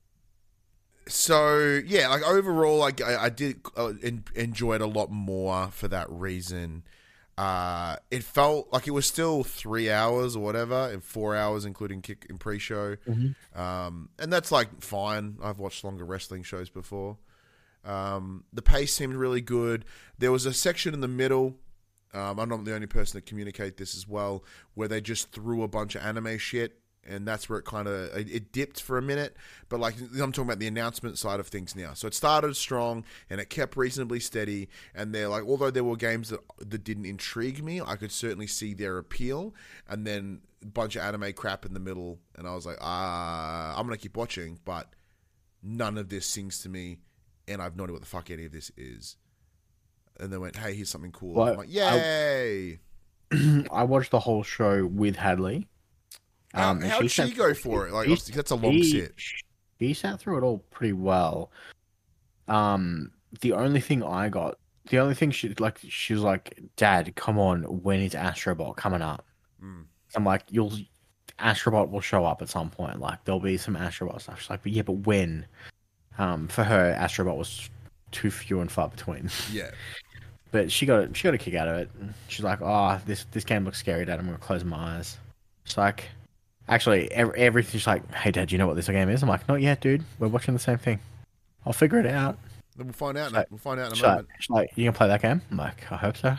So yeah, like overall, like I, I did uh, en- enjoy it a lot more for that reason. Uh, it felt like it was still three hours or whatever, and four hours including kick and pre-show. Mm-hmm. Um, and that's like fine. I've watched longer wrestling shows before. Um, the pace seemed really good. There was a section in the middle, um, I'm not the only person to communicate this as well, where they just threw a bunch of anime shit and that's where it kind of it, it dipped for a minute. But like I'm talking about the announcement side of things now. So it started strong and it kept reasonably steady. And they're like, although there were games that that didn't intrigue me, I could certainly see their appeal. And then a bunch of anime crap in the middle, and I was like, ah, I'm gonna keep watching, but none of this sings to me, and I've no idea what the fuck any of this is. And they went, hey, here's something cool. Well, I'm like, yay! I, I watched the whole show with Hadley. Um, how did she, she go for it? Like, obviously, that's a long he, sit. He sat through it all pretty well. Um, the only thing I got, the only thing she like, she was like, "Dad, come on, when is Astrobot coming up?" Mm. I'm like, "You'll, Astrobot will show up at some point. Like, there'll be some Astrobot stuff." She's like, "But yeah, but when?" Um, for her, Astrobot was too few and far between. Yeah. But she got she got a kick out of it. She's like, "Oh, this this game looks scary, Dad. I'm gonna close my eyes." It's like, actually, every, everything's like, "Hey, Dad, do you know what this game is?" I'm like, "Not yet, dude. We're watching the same thing. I'll figure it out." Then we'll find out. She's Like, like, we'll find out in a she's moment. Like, she's like, "You gonna play that game?" I'm like, "I hope so."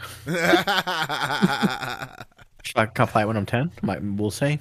She's like, "Can't play it when I'm ten." I'm like, "We'll see."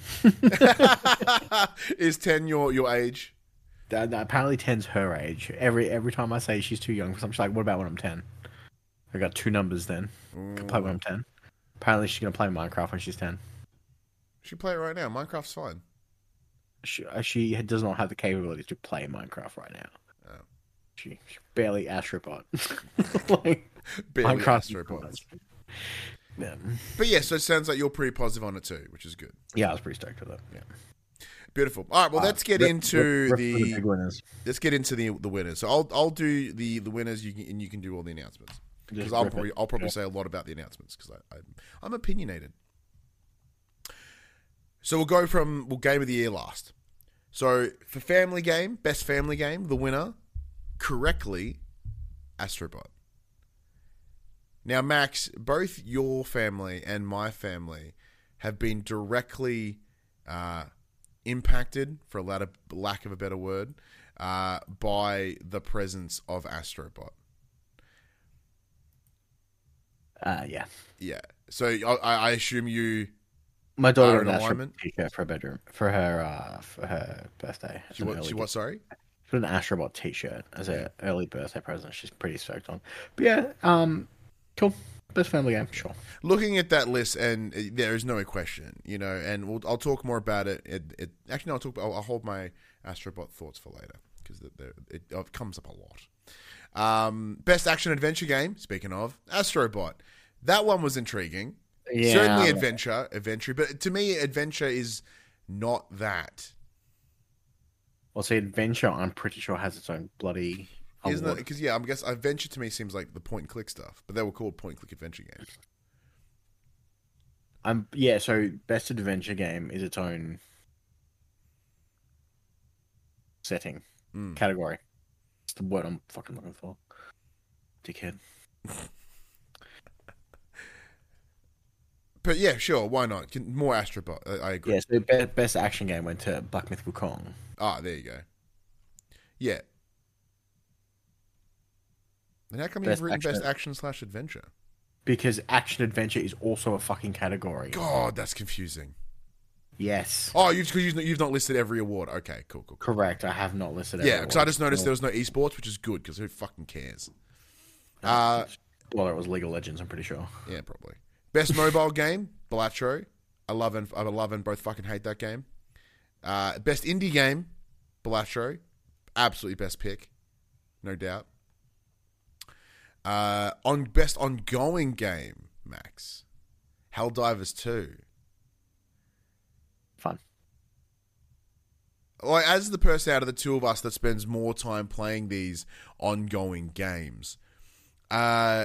Is ten your your age? Uh, no, apparently ten's her age. Every every time I say she's too young, she's like, "What about when I'm ten?" I got two numbers then. Can play when I'm ten. Apparently she's gonna play Minecraft when she's ten. She play it right now. Minecraft's fine. She uh, she does not have the capability to play Minecraft right now. Oh. She, she barely Astrobot. Like, barely Minecraft Astrobot. Yeah. But yeah, so it sounds like you're pretty positive on it too, which is good. Yeah, I was pretty stoked with it. Yeah. Beautiful. All right, well, Uh, let's get rip, into rip, rip the, the big winners. Let's get into the the winners. So I'll I'll do the the winners, you can, and you can do all the announcements. Because I'll probably, I'll probably yeah. say a lot about the announcements because I, I, I'm opinionated. So we'll go from, we'll game of the year last. So for family game, best family game, the winner, correctly, Astrobot. Now, Max, both your family and my family have been directly uh, impacted, for a lack of, lack of a better word, uh, by the presence of Astrobot. Uh, yeah. Yeah. So I, I assume you. My daughter are got an an alignment Astrobot t-shirt for her bedroom for her uh, for her birthday. She what? She what? Sorry. She got an Astrobot t-shirt as an early birthday present. She's pretty stoked on. But yeah, um, cool. Best family game, sure. Looking at that list, and there is no question, you know, and we'll, I'll talk more about it. It, it actually, no, I'll talk. I'll, I'll hold my Astrobot thoughts for later because it, it comes up a lot. Um, best action adventure game. Speaking of Astrobot, that one was intriguing. Yeah. Certainly adventure, adventure, but to me, adventure is not that. Well, see, adventure, I'm pretty sure has its own bloody. Isn't it? Because yeah, I guess adventure to me seems like the point and click stuff, but they were called point and click adventure games. Um, yeah. So best adventure game is its own setting mm. category. It's the word I'm fucking looking for. Dickhead. But yeah, sure, why not? More Astrobot, I, I agree. Yeah, so the best action game went to Black Myth Wukong. Ah, there you go. Yeah. And how come best you've written action. best action slash adventure? Because action adventure is also a fucking category. God, that's confusing. Yes. Oh, you've, you've not listed every award. Okay, cool, cool. cool. Correct, I have not listed every Yeah, because I just noticed there was no esports, which is good, because who fucking cares? Uh, well, it was League of Legends, I'm pretty sure. Yeah, probably. Best mobile game, Balatro. I love and I love and both fucking hate that game. Uh, best indie game, Balatro. Absolutely best pick, no doubt. Uh, on best ongoing game, Max, Helldivers two. Fun. Like, as the person out of the two of us that spends more time playing these ongoing games, uh.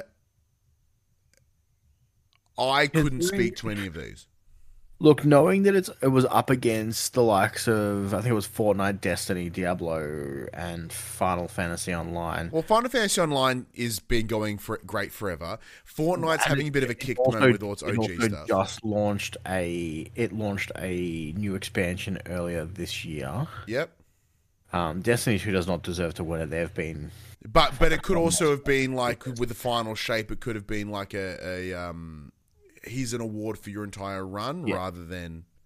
I couldn't speak to any of these. Look, knowing that it's it was up against the likes of, I think it was Fortnite, Destiny, Diablo, and Final Fantasy Online. Well, Final Fantasy Online is been going for great forever. Fortnite's and having a bit of a kick also, with all its O G it also stuff. Just launched a it launched a new expansion earlier this year. Yep. Um, Destiny two does not deserve to win it. They've been, but but it could also have been like with the final shape. It could have been like a, a um. Here's an award for your entire run, yeah. rather than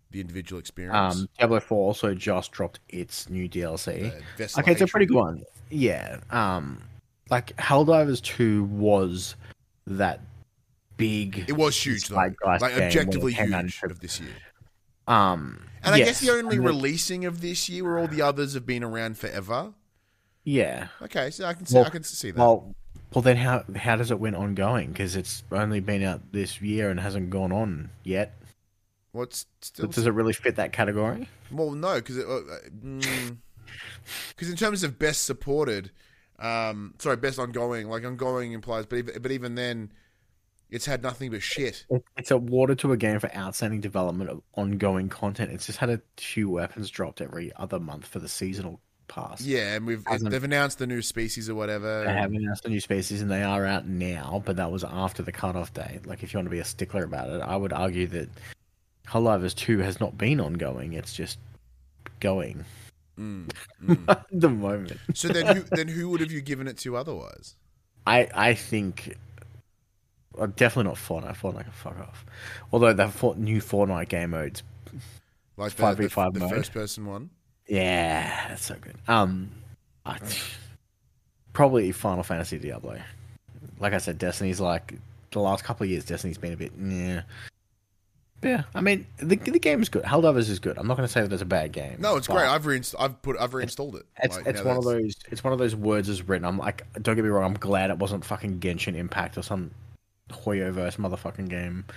the individual experience. Um, Diablo four also just dropped its new D L C. Uh, Vessel Okay, it's a pretty Hatred. good one. Yeah. Um, like Helldivers two was that big. It was huge though, zeitgeist like game when it objectively came out huge into- of this year. Um, And I yes, guess the only and then- releasing of this year, where all the others have been around forever. yeah. Okay, so I can see, Well, I can see that. Well, well, then how how does it went ongoing? Because it's only been out this year and hasn't gone on yet. What's So still? does it really fit that category? Well, no, because uh, mm, in terms of best supported, um, sorry, best ongoing, like ongoing implies, but even, but even then, it's had nothing but shit. It- It's awarded to a game for outstanding development of ongoing content. It's just had a few weapons dropped every other month for the seasonal pass. Yeah, and we've Hasn't- they've announced the new species or whatever. They have announced the new species and they are out now, but that was after the cutoff date. Like, if you want to be a stickler about it, I would argue that Helldivers two has not been ongoing. It's just going Mm, mm. at the moment. So then, who, then who would have you given it to otherwise? I I think uh, definitely not Fortnite. Fortnite can fuck off. Although the for- new Fortnite game modes, Like It's the, five v the, five the mode. first person one. yeah, that's so good. Um, I, probably Final Fantasy Diablo. Like I said, Destiny's like the last couple of years. Destiny's been a bit yeah. Yeah, I mean the the game's good. Helldivers is good. I'm not going to say that it's a bad game. No, it's but great. I've reinst- I've put I've reinstalled it. It's Like, it's now one of that's- those it's one of those words is written. I'm like, don't get me wrong. I'm glad it wasn't fucking Genshin Impact or some Hoyoverse motherfucking game.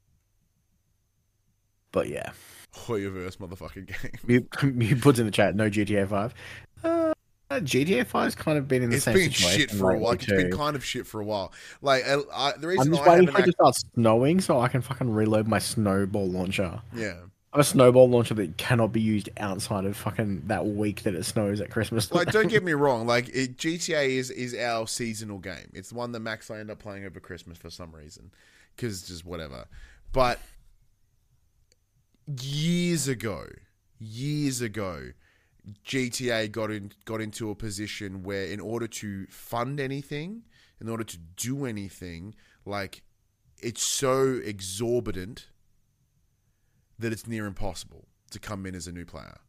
But yeah, Hoyoverse motherfucking game. you you put in the chat no G T A five. Uh, G T A five's kind of been in the It's same been situation shit for a while. lately, Like, it's been too. kind of shit for a while. Like I, I, the I'm reason just I waiting haven't, for it to act- start snowing so I can fucking reload my snowball launcher. yeah. I have a snowball launcher that cannot be used outside of fucking that week that it snows at Christmas. Like, don't get me wrong. Like, it, G T A is is our seasonal game. It's the one that Max and I end up playing over Christmas for some reason, because just whatever. But years ago, years ago, G T A got in got into a position where, in order to fund anything, in order to do anything, like, it's so exorbitant that it's near impossible to come in as a new player.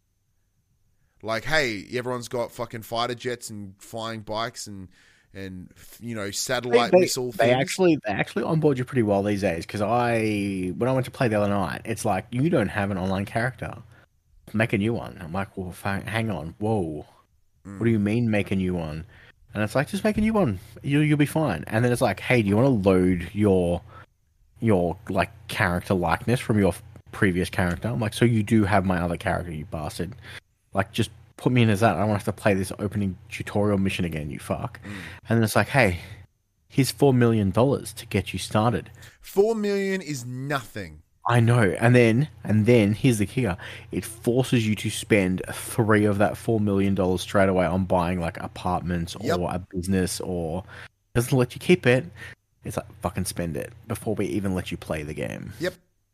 Like, hey, everyone's got fucking fighter jets and flying bikes and and you know satellite they, missile they things. actually they actually onboard you pretty well these days because I when I went to play the other night, it's like you don't have an online character, make a new one. I'm like, well, fa- hang on, whoa, Mm. what do you mean make a new one? And it's like, just make a new one, you you'll be fine. And then it's like, hey, do you want to load your your like character likeness from your previous character? I'm like, so you do have my other character, you bastard. Like, just put me in as that. I don't want to have to play this opening tutorial mission again, you fuck. Mm. And then it's like, hey, here's four million dollars to get you started. Four million is nothing. I know. And then, and then here's the kicker: it forces you to spend three of that four million dollars straight away on buying like apartments Yep. or a business, or doesn't let you keep it. It's like, fucking spend it before we even let you play the game. Yep.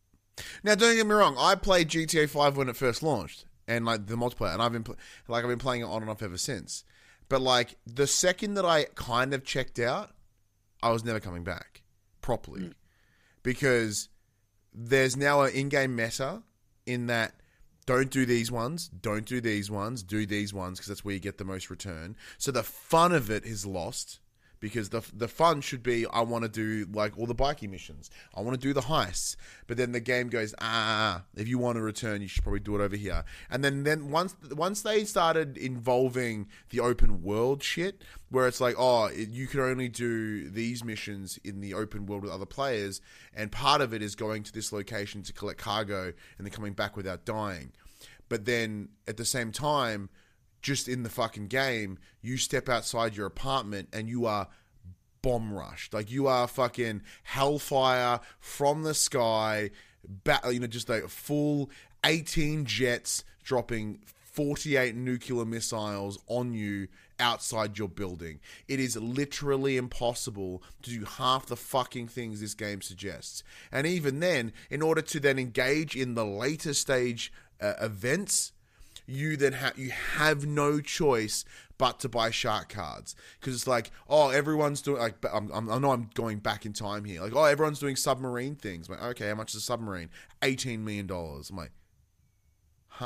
Now, don't get me wrong. I played G T A five when it first launched, and like the multiplayer, and I've been pl- like I've been playing it on and off ever since. But like the second that I kind of checked out, I was never coming back properly Mm. because there's now an in-game meta in that don't do these ones, don't do these ones, do these ones because that's where you get the most return. So the fun of it is lost. Because the the fun should be, I want to do like all the bikie missions. I want to do the heists. But then the game goes, ah, if you want to return, you should probably do it over here. And then, then once once they started involving the open world shit, where it's like, oh, it, you can only do these missions in the open world with other players, and part of it is going to this location to collect cargo and then coming back without dying. But then at the same time, just in the fucking game, you step outside your apartment and you are bomb rushed. Like, you are fucking hellfire from the sky, ba- you know, just like full eighteen jets dropping forty-eight nuclear missiles on you outside your building. It is literally impossible to do half the fucking things this game suggests. And even then, in order to then engage in the later stage uh, events, you then have you have no choice but to buy shark cards because it's like, oh, everyone's doing like I'm, I'm, I know I'm going back in time here. Like, oh, everyone's doing submarine things. I'm like, okay, how much is a submarine? Eighteen million dollars. I'm like, huh?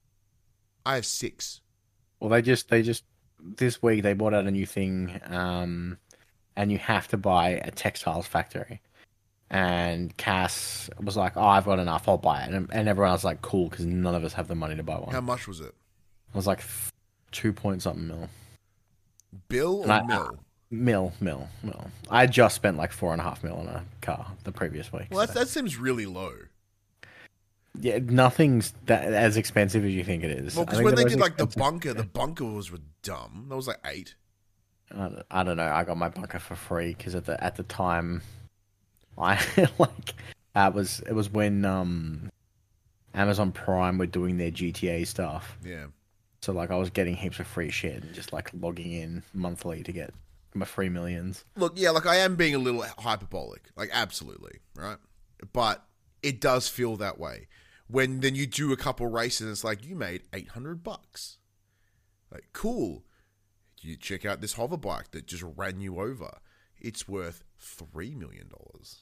I have six. Well, they just they just this week they brought out a new thing, um, and you have to buy a textiles factory. And Cass was like, "Oh, I've got enough. I'll buy it." And, and everyone was like, "Cool," because none of us have the money to buy one. How much was it? It was like two point something mil. Bill or I, mil? Uh, mil, mil, mil. I just spent like four and a half mil on a car the previous week. Well, so. that, that seems really low. Yeah, nothing's that as expensive as you think it is. Well, because when they did like the bunker, the bunker was dumb. That was like eight. I don't, I don't know. I got my bunker for free because at the at the time, I like uh, it was it was when um Amazon Prime were doing their G T A stuff. Yeah. So like I was getting heaps of free shit and just like logging in monthly to get my free millions. Look, yeah, like I am being a little hyperbolic, like absolutely, right? But it does feel that way. When then you do a couple races, it's like you made eight hundred bucks. Like, cool. You check out this hover bike that just ran you over. It's worth three million dollars.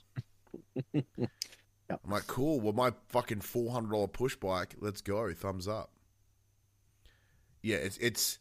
Yep. I'm like, cool. Well, my fucking four hundred dollars push bike, let's go. Thumbs up. Yeah, it's, it's,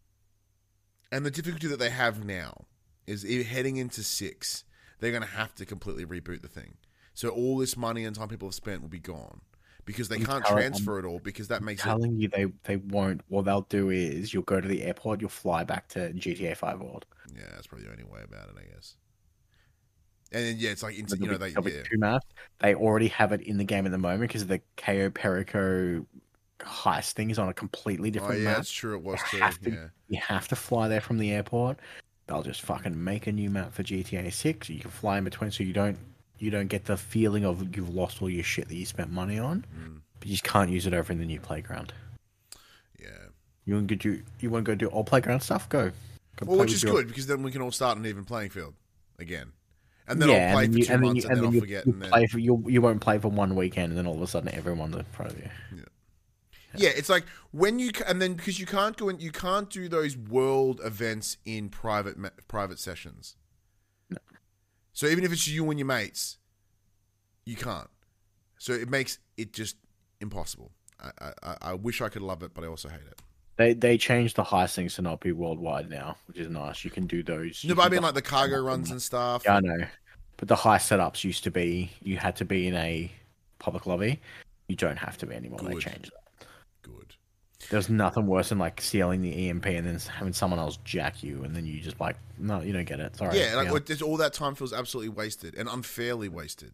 and the difficulty that they have now is heading into six, they're going to have to completely reboot the thing. So all this money and time people have spent will be gone because they I'm can't telling, transfer it all because that I'm makes telling it... you they, they won't. What they'll do is you'll go to the airport, you'll fly back to G T A five World. Yeah, that's probably the only way about it, I guess. And then, yeah, it's like, you know, be, they... Yeah. Two maps. They already have it in the game at the moment because the Cayo Perico heist thing is on a completely different oh, yeah, map. that's true. It was you too. Have to, yeah. You have to fly there from the airport. They'll just fucking make a new map for G T A six. You can fly in between, so you don't you don't get the feeling of you've lost all your shit that you spent money on, mm. but you just can't use it over in the new playground. Yeah. You want to do you want to go do all playground stuff? Go. go well, which is your... good because then we can all start an even playing field again. And then yeah, I'll play and for you, two and months you, and, and then, then I'll forget. You, and then... play for, you, you won't play for one weekend and then all of a sudden everyone's in front of you. Yeah. Yeah, it's like when you and then because you can't go in, you can't do those world events in private private sessions. No. So even if it's you and your mates, you can't. So it makes it just impossible. I I, I wish I could love it, but I also hate it. They they changed the heist things to not be worldwide now, which is nice. You can do those. No, but I mean like the cargo runs and stuff. Yeah, I know. But the heist setups used to be you had to be in a public lobby. You don't have to be anymore. Good. They changed that. Good. There's nothing worse than like stealing the E M P and then having someone else jack you, and then you just like, no, you don't get it. Sorry. Yeah, like, yeah. all that time feels absolutely wasted and unfairly wasted.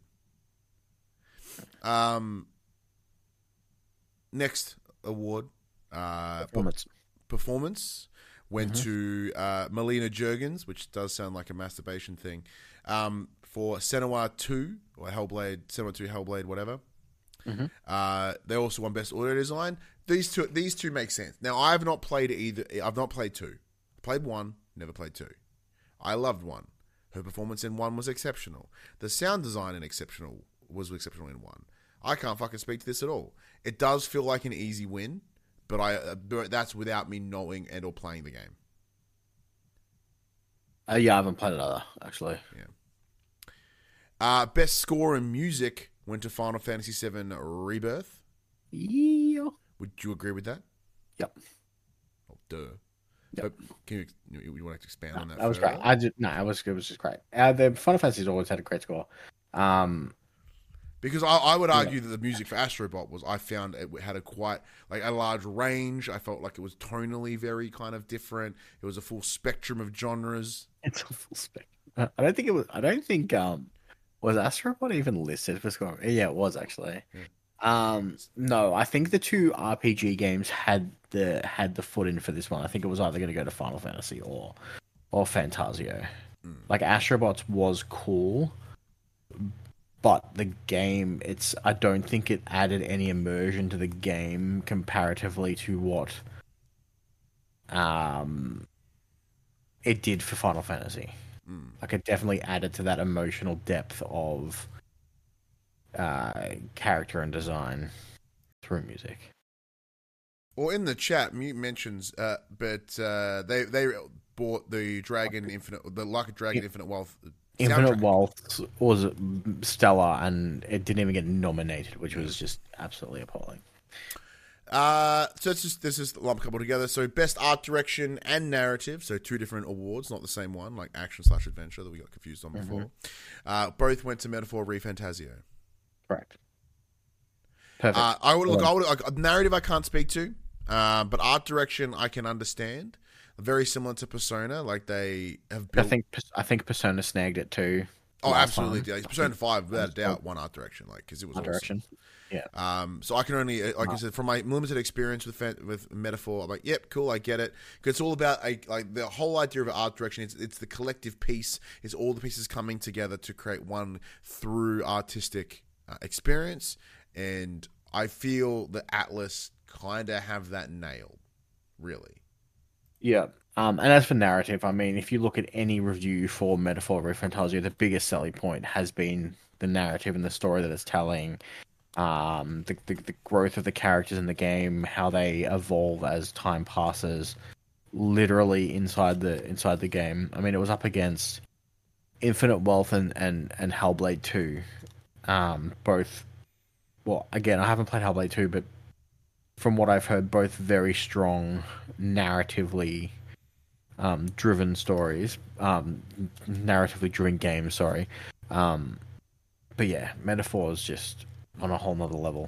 Um, next award, uh, performance. Performance went mm-hmm. to uh, Melina Juergens, which does sound like a masturbation thing. Um, for Senua two or Hellblade, Senua two Hellblade, whatever. Mm-hmm. Uh, they also won Best Audio Design. These two, these two make sense. Now, I have not played either. I've not played two. I played one, never played two. I loved one. Her performance in one was exceptional. The sound design in exceptional was exceptional in one. I can't fucking speak to this at all. It does feel like an easy win, but I uh, but that's without me knowing and or playing the game. Uh, yeah, I haven't played it either, actually. Yeah. Uh, best score in music went to Final Fantasy seven Rebirth. Yeah. Would you agree with that? Yep. Oh, duh. Yep. But can you, you want to expand no, on that? That was further? great. I just, no, it was it was just great. Uh, the Final Fantasy's always had a great score. Um, because I, I would argue yeah. that the music for Astrobot was, I found it had a quite, like a large range. I felt like it was tonally very kind of different. It was a full spectrum of genres. It's a full spectrum. I don't think it was, I don't think, um, was Astrobot even listed for score? Yeah, it was actually. Yeah. Um, no, I think the two R P G games had the had the foot in for this one. I think it was either going to go to Final Fantasy or or Phantasio. Mm. Like Astrobots was cool, but the game, it's I don't think it added any immersion to the game comparatively to what um it did for Final Fantasy. Mm. Like it definitely added to that emotional depth of uh character and design through music. Well, in the chat, Mute mentions, uh, but uh, they they bought the Dragon Infinite, the Like a Dragon Infinite Wealth Infinite soundtrack. Wealth was stellar, and it didn't even get nominated, which was just absolutely appalling. Uh, so it's just this is lump a couple together. So best art direction and narrative. So two different awards, not the same one, like action slash adventure that we got confused on before. Mm-hmm. Uh, both went to Metaphor ReFantazio. Correct. Perfect. Uh, I would look. I would like, narrative. I can't speak to, uh, but art direction I can understand. Very similar to Persona, like they have built. I think I think Persona snagged it too. Oh, absolutely! Time. Persona Five, without a doubt, one art direction, like because it was art awesome. Direction. Yeah. Um. So I can only, like oh. I said, from my limited experience with with Metaphor, I'm like, yep, cool, I get it. Because it's all about a, like the whole idea of art direction. It's it's the collective piece. It's all the pieces coming together to create one through artistic uh, experience. And I feel that Atlas kind of have that nailed, really. Yeah. Um, and as for narrative, I mean, if you look at any review for Metaphor ReFantazio, the biggest selling point has been the narrative and the story that it's telling, um, the, the the growth of the characters in the game, how they evolve as time passes, literally inside the inside the game. I mean, it was up against Infinite Wealth and and, and Hellblade two, um, both. Well, again, I haven't played Hellblade two, but from what I've heard, both very strong narratively um, driven stories, um, narratively driven games, sorry. Um, but yeah, Metaphor is just on a whole nother level.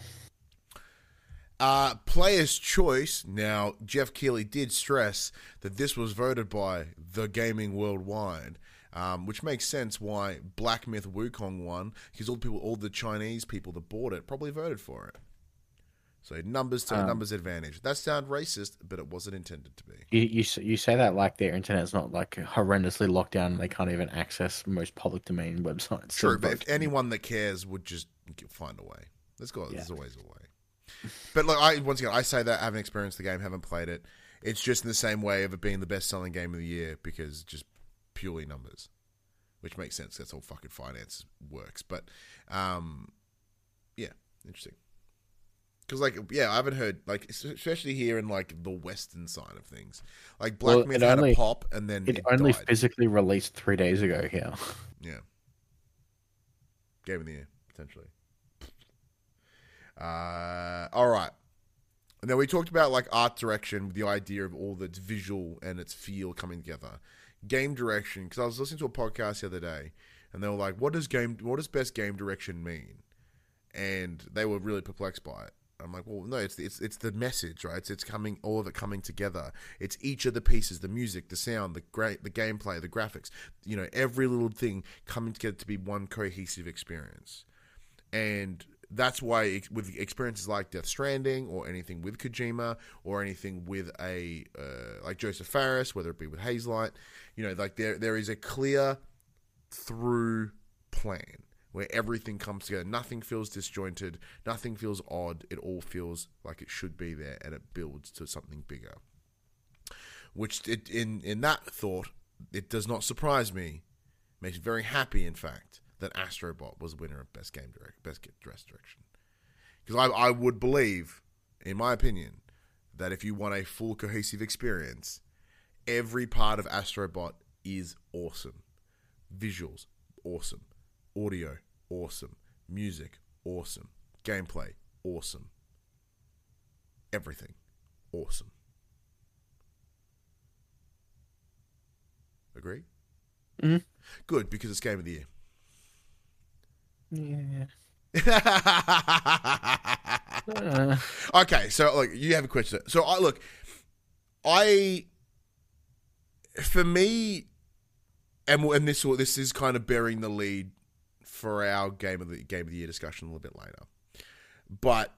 Uh, player's choice. Now, Jeff Keighley did stress that this was voted by the gaming worldwide. Um, which makes sense why Black Myth Wukong won, because all the people, all the Chinese people that bought it probably voted for it. So numbers to um, numbers advantage. That sounds racist, but it wasn't intended to be. You, you you say that like their internet's not like horrendously locked down and they can't even access most public domain websites. True, but if anyone that cares would just find a way. There's got yeah. there's always a way. But look, I once again I say that I haven't experienced the game, haven't played it. It's just in the same way of it being the best selling game of the year because just purely numbers, which makes sense. That's how fucking finance works. But, um, yeah, interesting. Because, like, yeah, I haven't heard, like, especially here in, like, the Western side of things. Like, Black well, Myth had only, a pop, and then it, it only died. physically released three days ago here. Yeah. Game of the year, potentially. Uh, all right. And then we talked about, like, art direction, the idea of all the visual and its feel coming together. Game direction, because I was listening to a podcast the other day, and they were like, "What does game? What does best game direction mean?" And they were really perplexed by it. I'm like, "Well, no, it's it's it's the message, right? It's it's coming, all of it coming together. It's each of the pieces: the music, the sound, the great, the gameplay, the graphics. You know, every little thing coming together to be one cohesive experience." And that's why with experiences like Death Stranding or anything with Kojima or anything with a uh, like Joseph Fares, whether it be with Hazelight, you know, like there there is a clear through plan where everything comes together. Nothing feels disjointed. Nothing feels odd. It all feels like it should be there, and it builds to something bigger. Which it, in in that thought, it does not surprise me. Makes me very happy, in fact, that Astrobot was the winner of Best Game Direct, Best Dress Direction. Because I, I would believe, in my opinion, that if you want a full cohesive experience, every part of Astrobot is awesome. Visuals, awesome. Audio, awesome. Music, awesome. Gameplay, awesome. Everything, awesome. Agree? Mm-hmm. Good, because it's Game of the Year. Yeah. uh. Okay, so look, you have a question. So I look, I, for me, and and this this is kind of bearing the lead for our game of the game of the year discussion a little bit later, but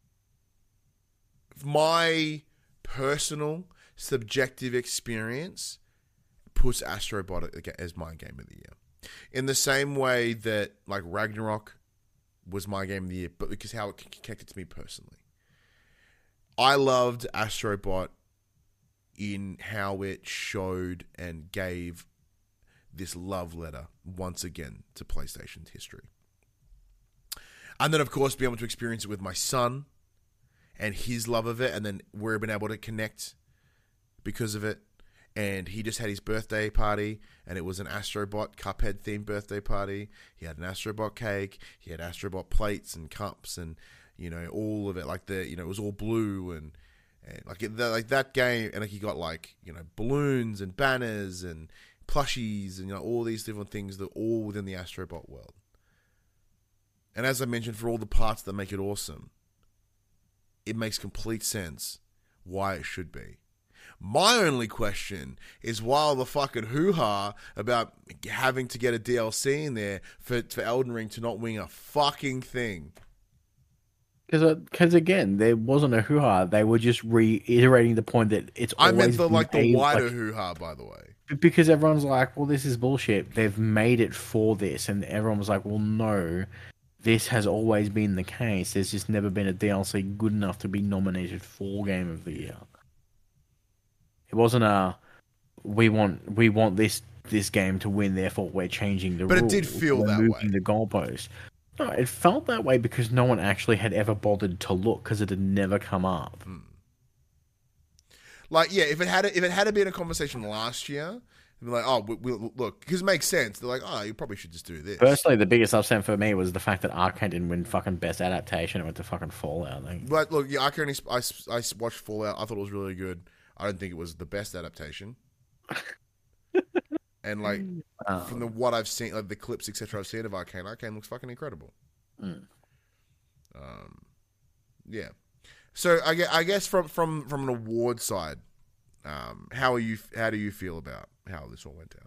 my personal subjective experience puts Astrobot as my game of the year. In the same way that, like, Ragnarok was my game of the year, but because how it connected to me personally. I loved Astrobot in how it showed and gave this love letter once again to PlayStation's history. And then, of course, being able to experience it with my son and his love of it, and then we've been able to connect because of it. And he just had his birthday party, and it was an Astrobot Cuphead themed birthday party. He had an Astrobot cake, he had Astrobot plates and cups, and you know all of it. Like the you know it was all blue and, and like it, the, like that game. And like he got like you know balloons and banners and plushies and you know all these different things that are all within the Astrobot world. And as I mentioned, for all the parts that make it awesome, it makes complete sense why it should be. My only question is why the fucking hoo-ha about having to get a D L C in there for, for Elden Ring to not wing a fucking thing. Because, because again, there wasn't a hoo-ha. They were just reiterating the point that it's I always meant the like the made, wider like, hoo-ha, by the way. because everyone's like, well, this is bullshit. They've made it for this. And everyone was like, well, no, this has always been the case. There's just never been a D L C good enough to be nominated for Game of the Year. It wasn't a we want we want this this game to win, therefore we're changing the But rules. it did feel we're that moving way. the goalpost. No, it felt that way because no one actually had ever bothered to look because it had never come up. Mm. Like, yeah, if it had if it had been a conversation last year, it'd be like, oh, we, we, look, because it makes sense. They're like, oh, you probably should just do this. Personally, the biggest upset for me was the fact that Arcane didn't win fucking best adaptation. It went to fucking Fallout. Like, But look, yeah, I can only I, I watched Fallout. I thought it was really good. I don't think it was the best adaptation. And like um, from the what I've seen, like the clips, et cetera, I've seen of Arcane, Arcane looks fucking incredible. Mm. Um, yeah. So I guess, I guess from from from an award side, um, how are you? How do you feel about how this all went down?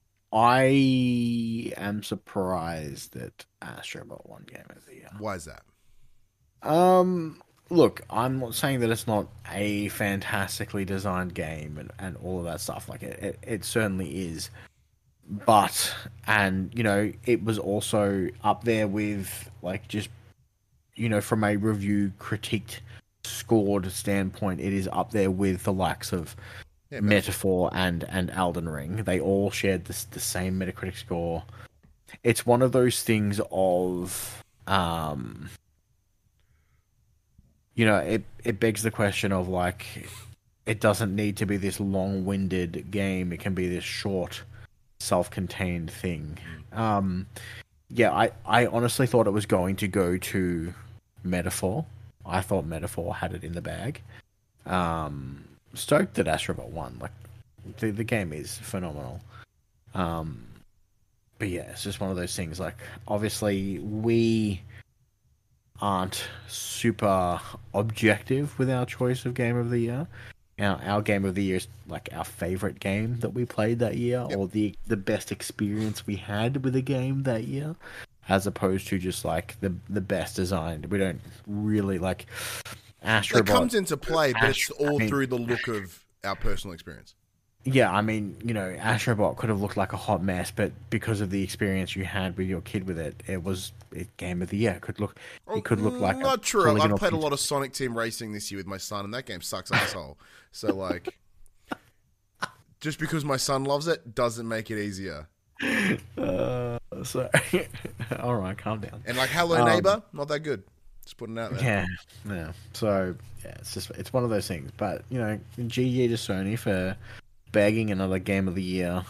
I am surprised that Astrobot won Game of the Year. Why is that? Um, look, I'm not saying that it's not a fantastically designed game and, and all of that stuff. Like, it, it, it certainly is. But, and, you know, it was also up there with, like, just, you know, from a review critiqued, scored standpoint, it is up there with the likes of Yeah, Metaphor and, and Elden Ring. They all shared this, the same Metacritic score. It's one of those things of, um... you know, it, it begs the question of, like, it doesn't need to be this long-winded game. It can be this short, self-contained thing. Um, yeah, I, I honestly thought it was going to go to Metaphor. I thought Metaphor had it in the bag. Um, stoked that Astrobot won. Like, the, the game is phenomenal. Um, but yeah, it's just one of those things. Like, obviously, we aren't super objective with our choice of Game of the Year. Our, our Game of the Year is like our favorite game that we played that year, Yep. or the the best experience we had with a game that year, as opposed to just like the the best designed. We don't really like Astrobot. It comes into play, but it's Astro- all I mean- through the look of our personal experience. Yeah, I mean, you know, Astrobot could have looked like a hot mess, but because of the experience you had with your kid with it, it was it Game of the Year. It could look, it could look like not a true. polygonal I've played a piece- lot of Sonic Team Racing this year with my son, and that game sucks asshole. So like, just because my son loves it doesn't make it easier. Uh, so, all right, calm down. And like, Hello Um, Neighbor, not that good. Just putting it out there. Yeah, yeah. So yeah, it's just it's one of those things. But you know, G G to Sony for bagging another Game of the Year.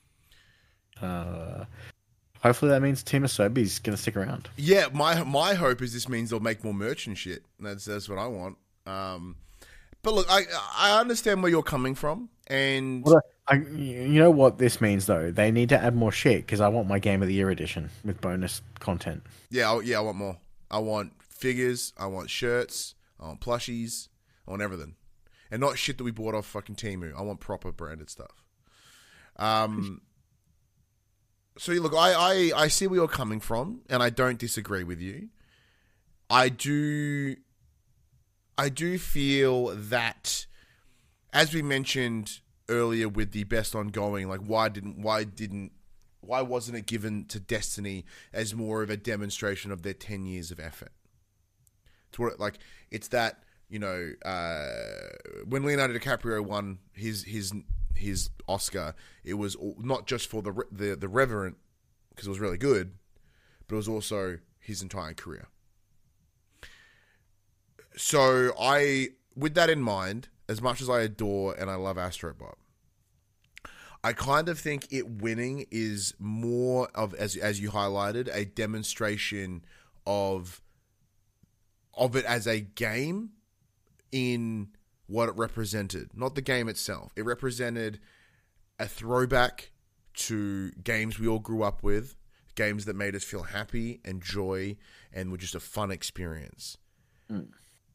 Uh, hopefully that means Team Asobi's gonna stick around. Yeah, my my hope is this means they'll make more merch and shit. That's that's what I want. Um, but look, I I understand where you're coming from, and Well, I, you know what this means though? They need to add more shit because I want my Game of the Year edition with bonus content. yeah, I, yeah, I want more. I want figures. I want shirts. I want plushies. I want everything, and not shit that we bought off fucking Temu. I want proper branded stuff. Um. So look, I, I, I see where you're coming from, and I don't disagree with you. I do, I do feel that, as we mentioned earlier with the best ongoing, like why didn't, why didn't, why wasn't it given to Destiny as more of a demonstration of their ten years of effort? It's what, like, it's that, you know, uh, when Leonardo DiCaprio won his his his Oscar, it was not just for the the the Revenant, because it was really good, but it was also his entire career. so I, with that in mind, as much as I adore and I love Astrobot, I kind of think it winning is more of, as as you highlighted, a demonstration of of it as a game in what it represented, not the game itself. It represented a throwback to games we all grew up with, games that made us feel happy and joy and were just a fun experience. Mm.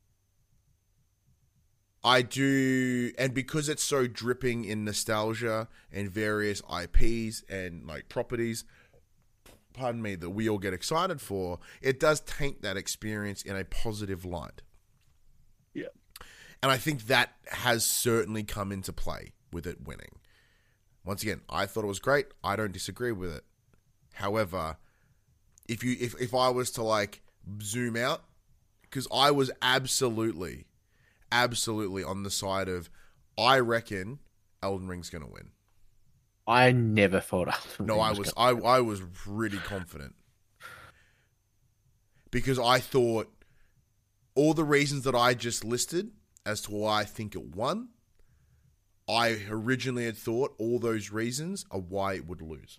I do, and because it's so dripping in nostalgia and various I Ps and like properties, pardon me, that we all get excited for, it does taint that experience in a positive light. Yeah. And I think that has certainly come into play with it winning. Once again, I thought it was great. I don't disagree with it. However, if you if, if I was to like zoom out, because I was absolutely, absolutely on the side of, I reckon Elden Ring's going to win. I never thought Elden No, Ring I was was gonna- I I was really confident. Because I thought all the reasons that I just listed as to why I think it won, I originally had thought all those reasons are why it would lose.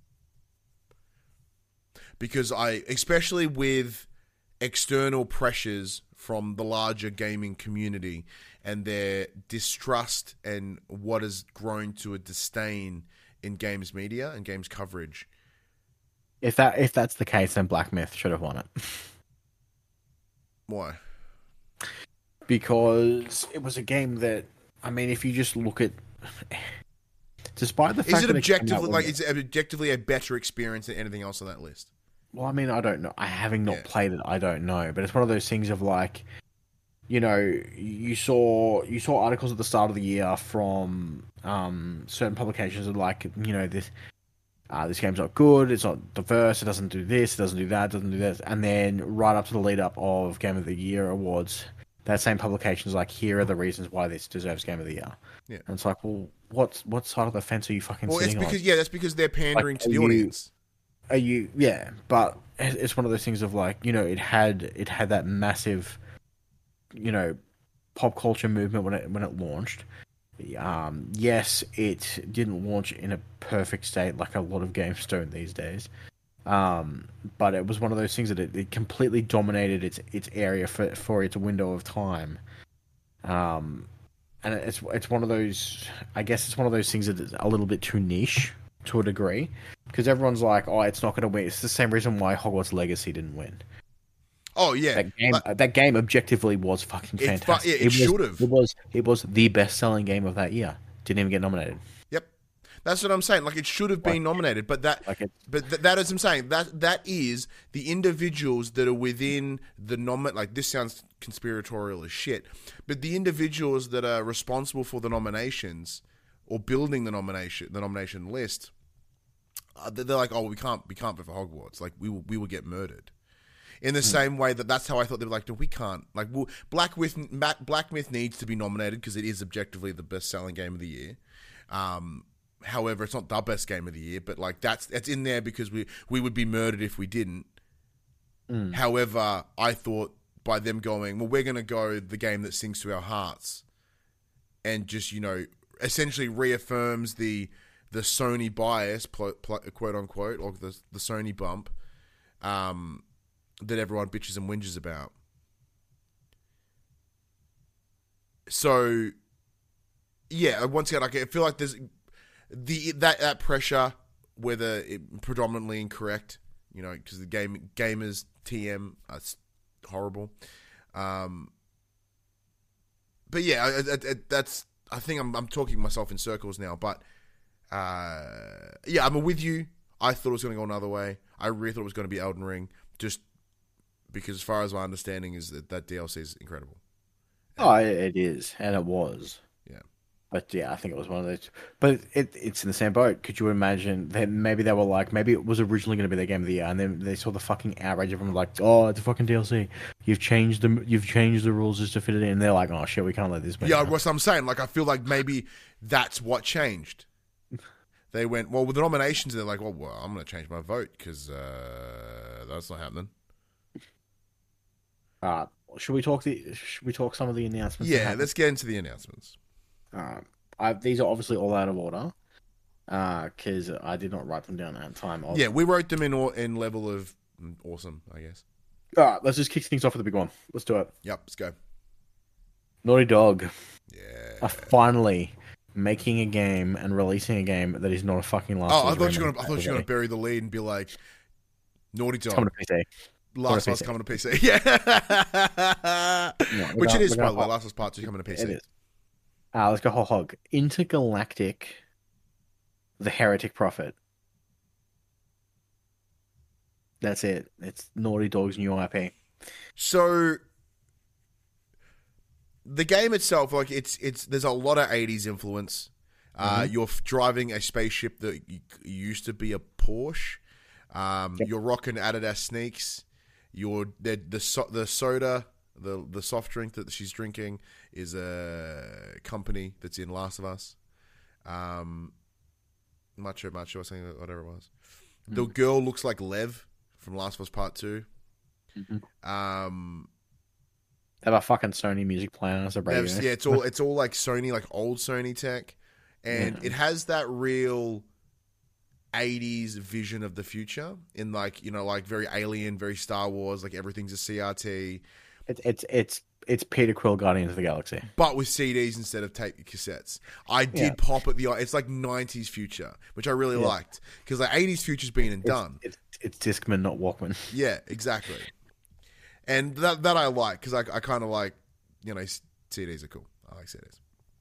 Because I, especially with external pressures from the larger gaming community and their distrust and what has grown to a disdain in games media and games coverage. If that if that's the case, then Black Myth should have won it. Why? Because it was a game that, I mean, if you just look at, despite the fact Is it that came out objectively with like it- is it objectively a better experience than anything else on that list? well, I mean, I don't know. I having not Yeah. played it, I don't know. But it's one of those things of like, you know, you saw you saw articles at the start of the year from um, certain publications of like, you know, this uh, this game's not good, it's not diverse, it doesn't do this, it doesn't do that, it doesn't do this, and then right up to the lead up of Game of the Year awards, that same publication's like, here are the reasons why this deserves Game of the Year. Yeah. And it's like, well, what's what side of the fence are you fucking Well, it's sitting because on? yeah, that's because they're pandering Like, to the are you- audience. Are you yeah, but it- it's one of those things of like, you know, it had it had that massive, you know, pop culture movement when it when it launched. Um, yes, it didn't launch in a perfect state like a lot of games don't these days. Um, but it was one of those things that it, it completely dominated its its area for for its window of time. Um, and it's it's one of those, I guess it's one of those things that is a little bit too niche to a degree, because everyone's like, oh, it's not going to win. It's the same reason why Hogwarts Legacy didn't win. Oh yeah, That game, Like, that game objectively was fucking It fu- fantastic. yeah, it was- should've. It was, it was the best-selling game of that year. Didn't even get nominated. yep, that's what I'm saying. Like it should have been nominated, but that, Like it, but th- that is I'm saying that that is the individuals that are within the nomin. Like this sounds conspiratorial as shit, but the individuals that are responsible for the nominations or building the nomination the nomination list, uh, they're they're like, oh, we can't we can't vote for Hogwarts. Like we will we will get murdered. In the Hmm. same way that that's how I thought they were like, no, we can't. Like we'll, Black Myth, Ma- Black Myth needs to be nominated because it is objectively the best selling game of the year. Um, however, it's not the best game of the year, but like that's it's in there because we we would be murdered if we didn't. Mm. However, I thought by them going, well, we're going to go the game that sings to our hearts, and just you know essentially reaffirms the the Sony bias, pl- pl- quote unquote, or the the Sony bump. Um, that everyone bitches and whinges about. So, yeah, once again, like, I feel like there's the that that pressure, whether it predominantly incorrect, you know, because the game gamers T M, uh, it's horrible. Um, but yeah, I, I, I, that's I think I'm I'm talking myself in circles now, but uh, yeah, I'm with you. I thought it was going to go another way. I really thought it was going to be Elden Ring, just because as far as my understanding is that that D L C is incredible. oh, it, it is, and it was. Yeah. But yeah, I think it was one of those. But it, it's in the same boat. Could you imagine that maybe they were like, maybe it was originally going to be their game of the year, and then they saw the fucking outrage of them like, oh, it's a fucking D L C. You've changed the you've changed the rules just to fit it in. And they're like, oh shit, we can't let this. Yeah, what I'm saying, like I feel like maybe that's what changed. They went well with the nominations, and they're like, well, well I'm going to change my vote because uh, that's not happening. Uh, should we talk the? Should we talk some of the announcements? that Yeah, happened? let's get into the announcements. Uh, I, these are obviously all out of order, because I did not write them down at the time. Of... Yeah, we wrote them in or, in level of mm, awesome, I guess. All right, let's just kick things off with the big one. Let's do it. Yep, let's go. Naughty Dog Yeah. are finally making a game and releasing a game that is not a fucking Last Oh, of I Us thought you were remake. gonna. I thought you were gonna bury the lead and be like, Naughty It's coming Dog, to P C. Last of Us P C. coming to P C. Yeah. No, we're Which gonna- it is, we're by gonna- the way. Last of Us Part Two coming to P C. It is. Uh, let's go whole hog. Intergalactic, the Heretic Prophet. That's it. It's Naughty Dog's new I P. So the game itself, like it's it's there's a lot of eighties influence. Uh, Mhm. You're f- driving a spaceship that y- used to be a Porsche. Um, Yep. You're rocking Adidas sneaks. You're the the, so- the soda, the the soft drink that she's drinking is a company that's in Last of Us. Um, Macho Macho or something, whatever it was. The girl looks like Lev from Last of Us Part Two. Mhm. Um, They have a fucking Sony music playing as a radio. They've- yeah, it's all it's all like Sony, like old Sony tech, and Yeah. it has that real eighties vision of the future in like you know like very Alien, very Star Wars, like everything's a C R T, It's it's it's it's Peter Quill, Guardians of the Galaxy. but with C Ds instead of tape cassettes. I did Yeah. pop at the it's like nineties future, which I really Yeah. liked because like eighties future's been and It's, done. It's, it's Discman, not Walkman. Yeah, exactly. And that that I like because I, I kind of like, you know, C Ds are cool. I like C Ds.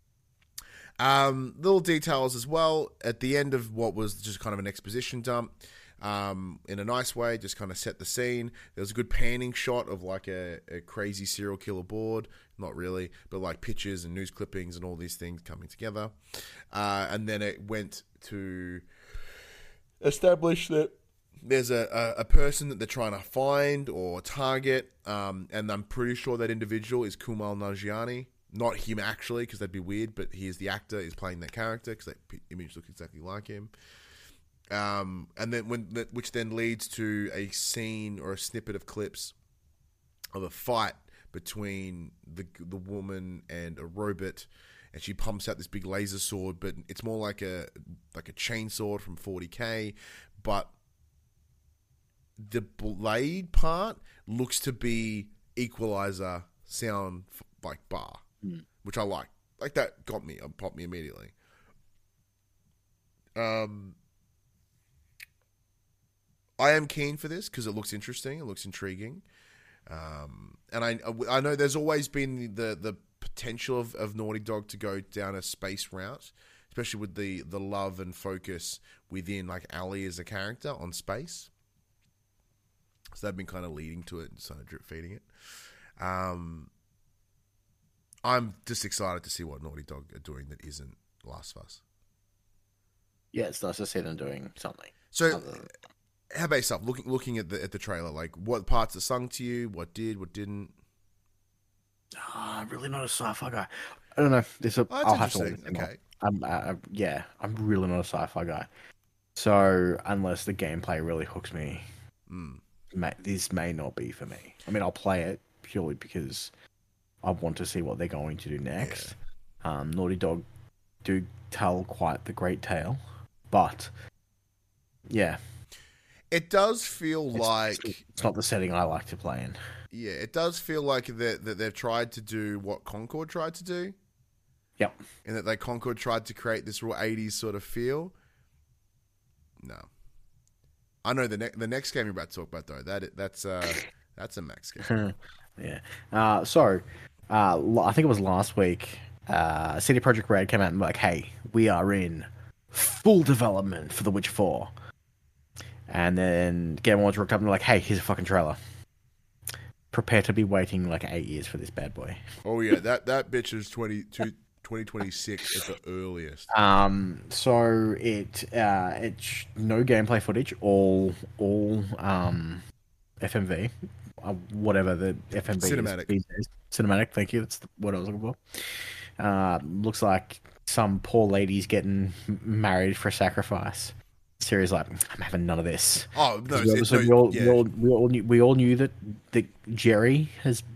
Um, little details as well. At the end of what was just kind of an exposition dump, um, in a nice way, just kind of set the scene. There was a good panning shot of like a, a crazy serial killer board. Not really, but like pictures and news clippings and all these things coming together. Uh, and then it went to establish that there's a, a, a person that they're trying to find or target, um, and I'm pretty sure that individual is Kumail Nanjiani. Not him actually, because that'd be weird, but he is the actor, is playing that character, because that p- image looks exactly like him. Um, and then when that, which then leads to a scene or a snippet of clips of a fight between the the woman and a robot, and she pumps out this big laser sword, but it's more like a like a chainsaw from forty K, but the blade part looks to be equalizer sound like bar, Mm. which I like. Like that got me, popped me immediately. Um, I am keen for this because it looks interesting. It looks intriguing. Um, and I I know there's always been the the potential of, of Naughty Dog to go down a space route, especially with the, the love and focus within like Ellie as a character on space. So they've been kind of leading to it and sort of drip feeding it. Um, I'm just excited to see what Naughty Dog are doing that isn't Last of Us. Yeah, it's nice to see them doing something. So, other than- how about yourself? Looking looking at the at the trailer, like what parts are sung to you, what did, what didn't. Ah, I'm really not a sci-fi guy. I don't know. This a, Oh, that's I'll have to interesting. look this Okay. up. I'm, uh, yeah, I'm really not a sci-fi guy. So unless the gameplay really hooks me, Mm. may, this may not be for me. I mean, I'll play it purely because I want to see what they're going to do next. Um, Naughty Dog do tell quite the great tale, but yeah, It does feel it's, like it's, it's not the setting I like to play in. yeah, it does feel like that that they've tried to do what Concord tried to do. Yep. And that they Concord tried to create this real eighties sort of feel. No. I know the ne- the next game you're about to talk about though. That that's uh that's a Max game. Yeah. Uh, so, uh, l- I think it was last week. Uh, C D Projekt Red came out and like, "Hey, we are in full development for The Witcher four." And then Game Awards rocked up and they're like, "Hey, here's a fucking trailer. Prepare to be waiting like eight years for this bad boy." Oh yeah, that that bitch is twenty twenty twenty-six at the earliest. Um, so it uh, it's no gameplay footage, all all um, F M V, uh, whatever the F M V Cinematic. is these days. Cinematic, thank you. That's the word I was looking for. Uh, looks like some poor lady's getting m- married for sacrifice. Siri's like, I'm having none of this. Oh no, We, it's, so no we, all, yeah. we all we all knew we all knew that that Jerry has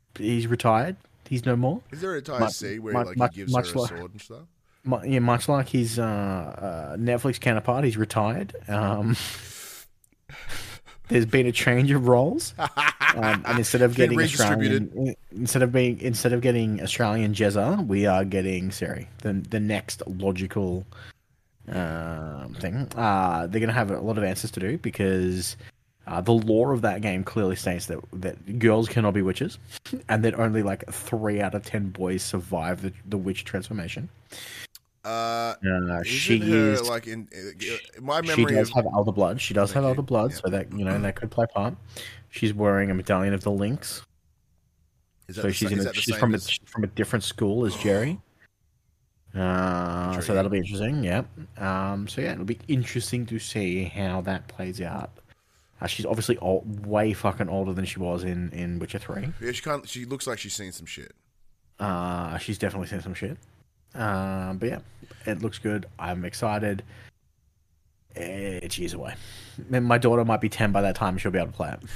he's retired. He's no more. Is there a entire Much, scene where much, like much, he gives much her a like, sword and stuff? mu- yeah, much like his uh, uh, Netflix counterpart, he's retired. Um, there's been a change of roles, um, and instead of It's been getting redistributed. Australian, instead of being instead of getting Australian Jezza, we are getting Siri, the the next logical um, thing. Uh, they're gonna have a lot of answers to do because uh, the lore of that game clearly states that that girls cannot be witches, and that only like three out of ten boys survive the, the witch transformation. Uh, Uh, isn't she her is. like in, in my She memory does of have elder blood. She does Thank have you. elder blood, Yep. so that you know that could play part. She's wearing a medallion of the Lynx, is that so the, she's sa- in is a, that the she's same from a, as she's from a different school as Jerry. Uh, so Intriguing. that'll be interesting. Yeah. Um. So yeah, it'll be interesting to see how that plays out. Uh, she's obviously old, way fucking older than she was in in Witcher three. yeah? She can't. She looks like she's seen some shit. Uh, she's definitely seen some shit. Um, but yeah, it looks good. I'm excited. It's years away. And my daughter might be ten by that time. She'll be able to play it.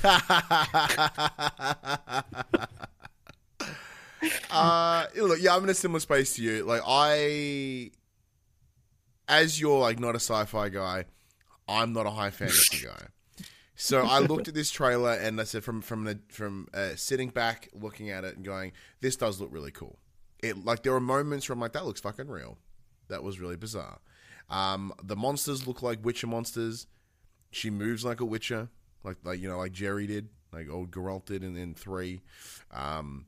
uh, look, yeah, I'm in a similar space to you. Like I, as you're like not a sci-fi guy, I'm not a high fantasy guy. So I looked at this trailer and I said, from from the from uh, sitting back, looking at it and going, this does look really cool. It like there were moments where I'm like, that looks fucking real. That was really bizarre. Um, the monsters look like Witcher monsters. She moves like a Witcher, like like you know, like Jerry did, like old Geralt did in, in three. Um,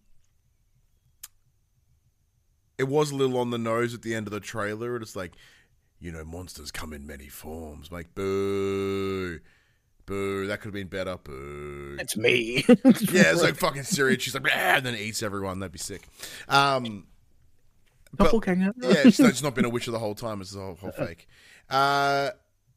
it was a little on the nose at the end of the trailer. It's like, you know, monsters come in many forms. Like, boo, boo. That could have been better. Boo. It's me. Yeah, it's like fucking serious. She's like, ah, and then it eats everyone. That'd be sick. Um, but, Doppelganger. yeah, it's, it's not been a Witcher the whole time. It's a whole, whole fake. Uh,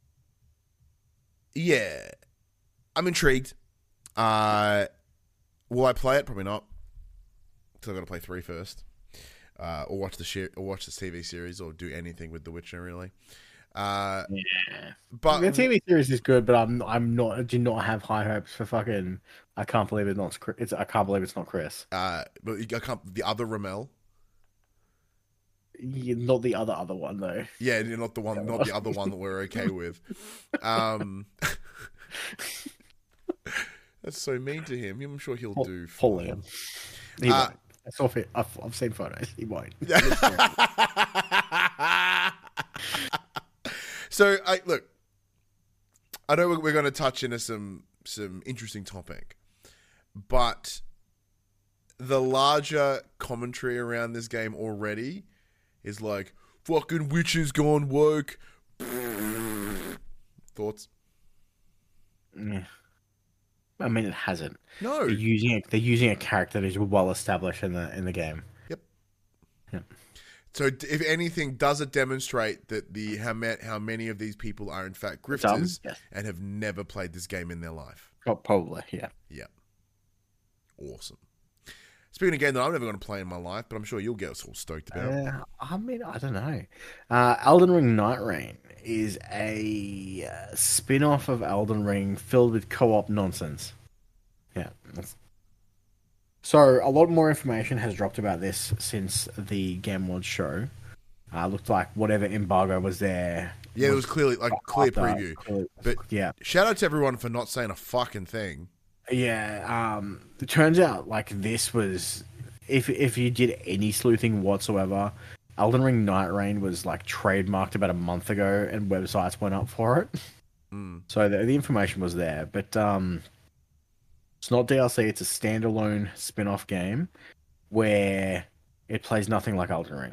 yeah, I'm intrigued. Uh, will I play it? Probably not. Because I've got to play three first. Uh, or watch the shit, or watch the T V series, or do anything with The Witcher, really. Uh, Yeah. but The T V series is good, but I'm I'm not I do not have high hopes for fucking. I can't believe it's not. Chris- It's I can't believe it's not Chris. uh, but I can't, the other Ramel, Yeah, not the other other one though. yeah, not the one, not the other one that we're okay with. Um, that's so mean to him. I'm sure he'll do. Pull fine. him. He Uh, won't. I saw it. I've, I've seen photos. He won't. So, I look. I know we're, we're going to touch into some some interesting topic, but the larger commentary around this game already is like, fucking witches gone woke. Thoughts? Yeah. I mean, it hasn't. No. They're using a, they're using a character that is well established in the in the game. Yep. Yep. So, d- if anything, does it demonstrate that the how, ma- how many of these people are in fact grifters Yes. and have never played this game in their life? Pro- Probably, yeah. Yeah. Awesome. Speaking of a game that I'm never going to play in my life, but I'm sure you'll get us all stoked about. Uh, I mean, I don't know. Uh, Elden Ring Night Rain is a uh, spin-off of Elden Ring filled with co-op nonsense. Yeah. that's- So, a lot more information has dropped about this since the Game Awards show. Uh, looked like whatever embargo was there. Yeah, it was clearly like clear after- preview. clear- But yeah. shout out to everyone for not saying a fucking thing. Yeah, um, it turns out like this was if if you did any sleuthing whatsoever, Elden Ring Night Rain was like trademarked about a month ago, and websites went up for it. Mm. So the, the information was there, but um, it's not D L C. It's a standalone spin-off game where it plays nothing like Elden Ring.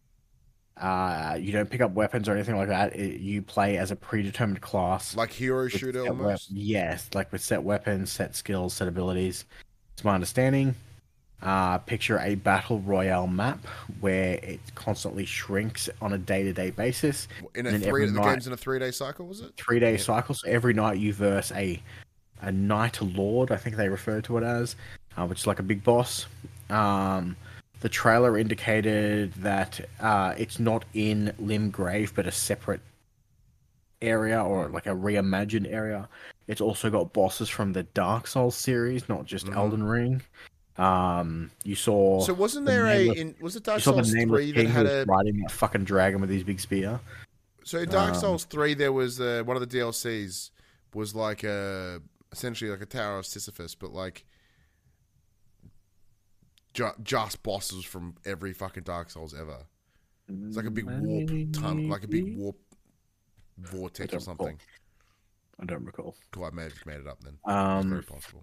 Uh, you don't pick up weapons or anything like that. It, you play as a predetermined class. Like hero with shooter set wep- almost. yes, like with set weapons, set skills, set abilities. It's my understanding. Uh, picture a battle royale map where it constantly shrinks on a day-to-day basis. In a And then three, every the night- game's in a three day cycle, was it? Three-day Yeah. cycle. So every night you verse a a knight lord, I think they refer to it as, uh, which is like a big boss. Um, the trailer indicated that uh, it's not in Limgrave, but a separate area or like a reimagined area. It's also got bosses from the Dark Souls series, not just Mhm. Elden Ring. Um, you saw So wasn't the there a nameless, in was it you Dark saw the Souls nameless three that king who had was a riding that fucking dragon with his big spear. so in Dark Um, Souls three there was uh, one of the D L Cs was like a essentially like a Tower of Sisyphus, but like ju- just bosses from every fucking Dark Souls ever. It's like a big warp ton, like a big maybe? warp I vortex or don't recall. something. I don't recall. Cool, I may have just made it up then. It's very Um, possible.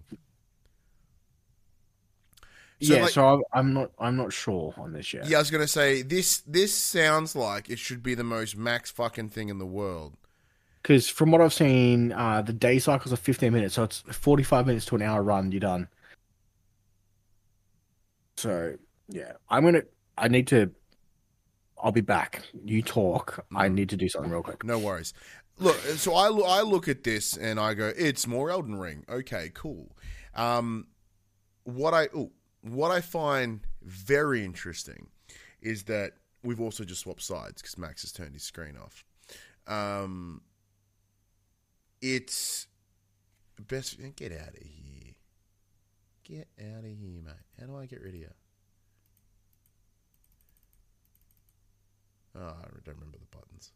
So yeah, like, so I, I'm not, I'm not sure on this yet. yeah, I was gonna say this. This sounds like it should be the most max fucking thing in the world. Because from what I've seen, uh, the day cycles are fifteen minutes, so it's forty-five minutes to an hour run. You're done. So yeah, I'm gonna. I need to. I'll be back. You talk. I need to do something real quick. No worries. Look, so I look, I look at this and I go, it's more Elden Ring. Okay, cool. Um, what I ooh, what I find very interesting is that we've also just swapped sides because Max has turned his screen off. Um, it's best get out of here. Get out of here, mate. How do I get rid of you? Oh, I don't remember the buttons.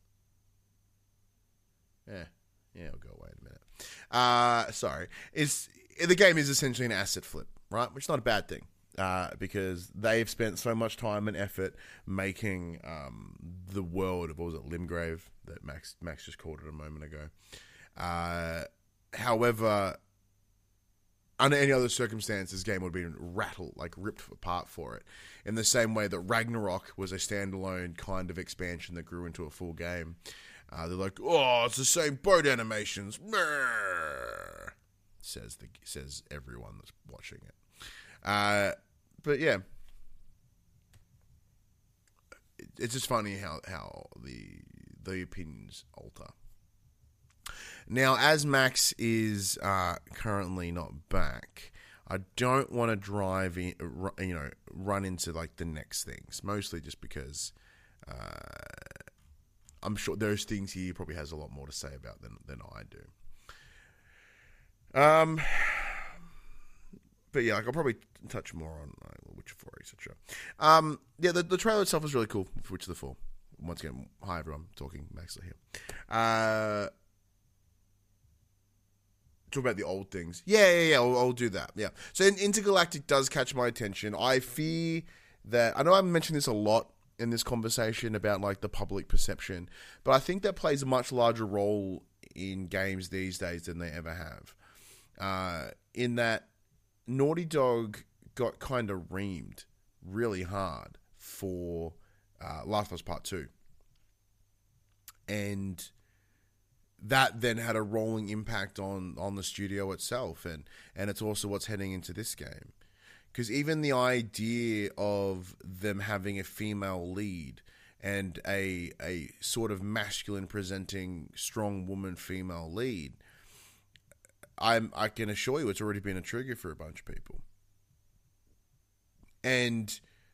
Yeah, yeah, it'll go away in a minute. Uh, sorry. It's, the game is essentially an asset flip, right? Which is not a bad thing. Uh, because they've spent so much time and effort making um, the world of, what was it, Limgrave, that Max Max just called it a moment ago. Uh, however, under any other circumstances, this game would have been rattled, like ripped apart for it. In the same way that Ragnarok was a standalone kind of expansion that grew into a full game. Uh, they're like, oh, it's the same boat animations. Brrr, says the says everyone that's watching it. Uh, but yeah, it's just funny how how the the opinions alter. Now, as Max is uh, currently not back, I don't want to drive in, you know, run into like the next things. Mostly just because uh, I'm sure there's things he probably has a lot more to say about than than I do. Um, but yeah, like I'll probably touch more on uh, Witcher four, et cetera. Um, yeah, the, the trailer itself was really cool for Witcher four. Once again, hi everyone, talking Maxler here. Uh, talk about the old things. Yeah, yeah, yeah. I'll, I'll do that. Yeah. So Intergalactic does catch my attention. I fear that I know I mentioned this a lot in this conversation about like the public perception, but I think that plays a much larger role in games these days than they ever have. Uh, in that Naughty Dog got kind of reamed really hard for uh, Last of Us Part Two, and that then had a rolling impact on, on the studio itself, and, and it's also what's heading into this game. Because even the idea of them having a female lead and a a sort of masculine presenting strong woman female lead, I'm I can assure you it's already been a trigger for a bunch of people. And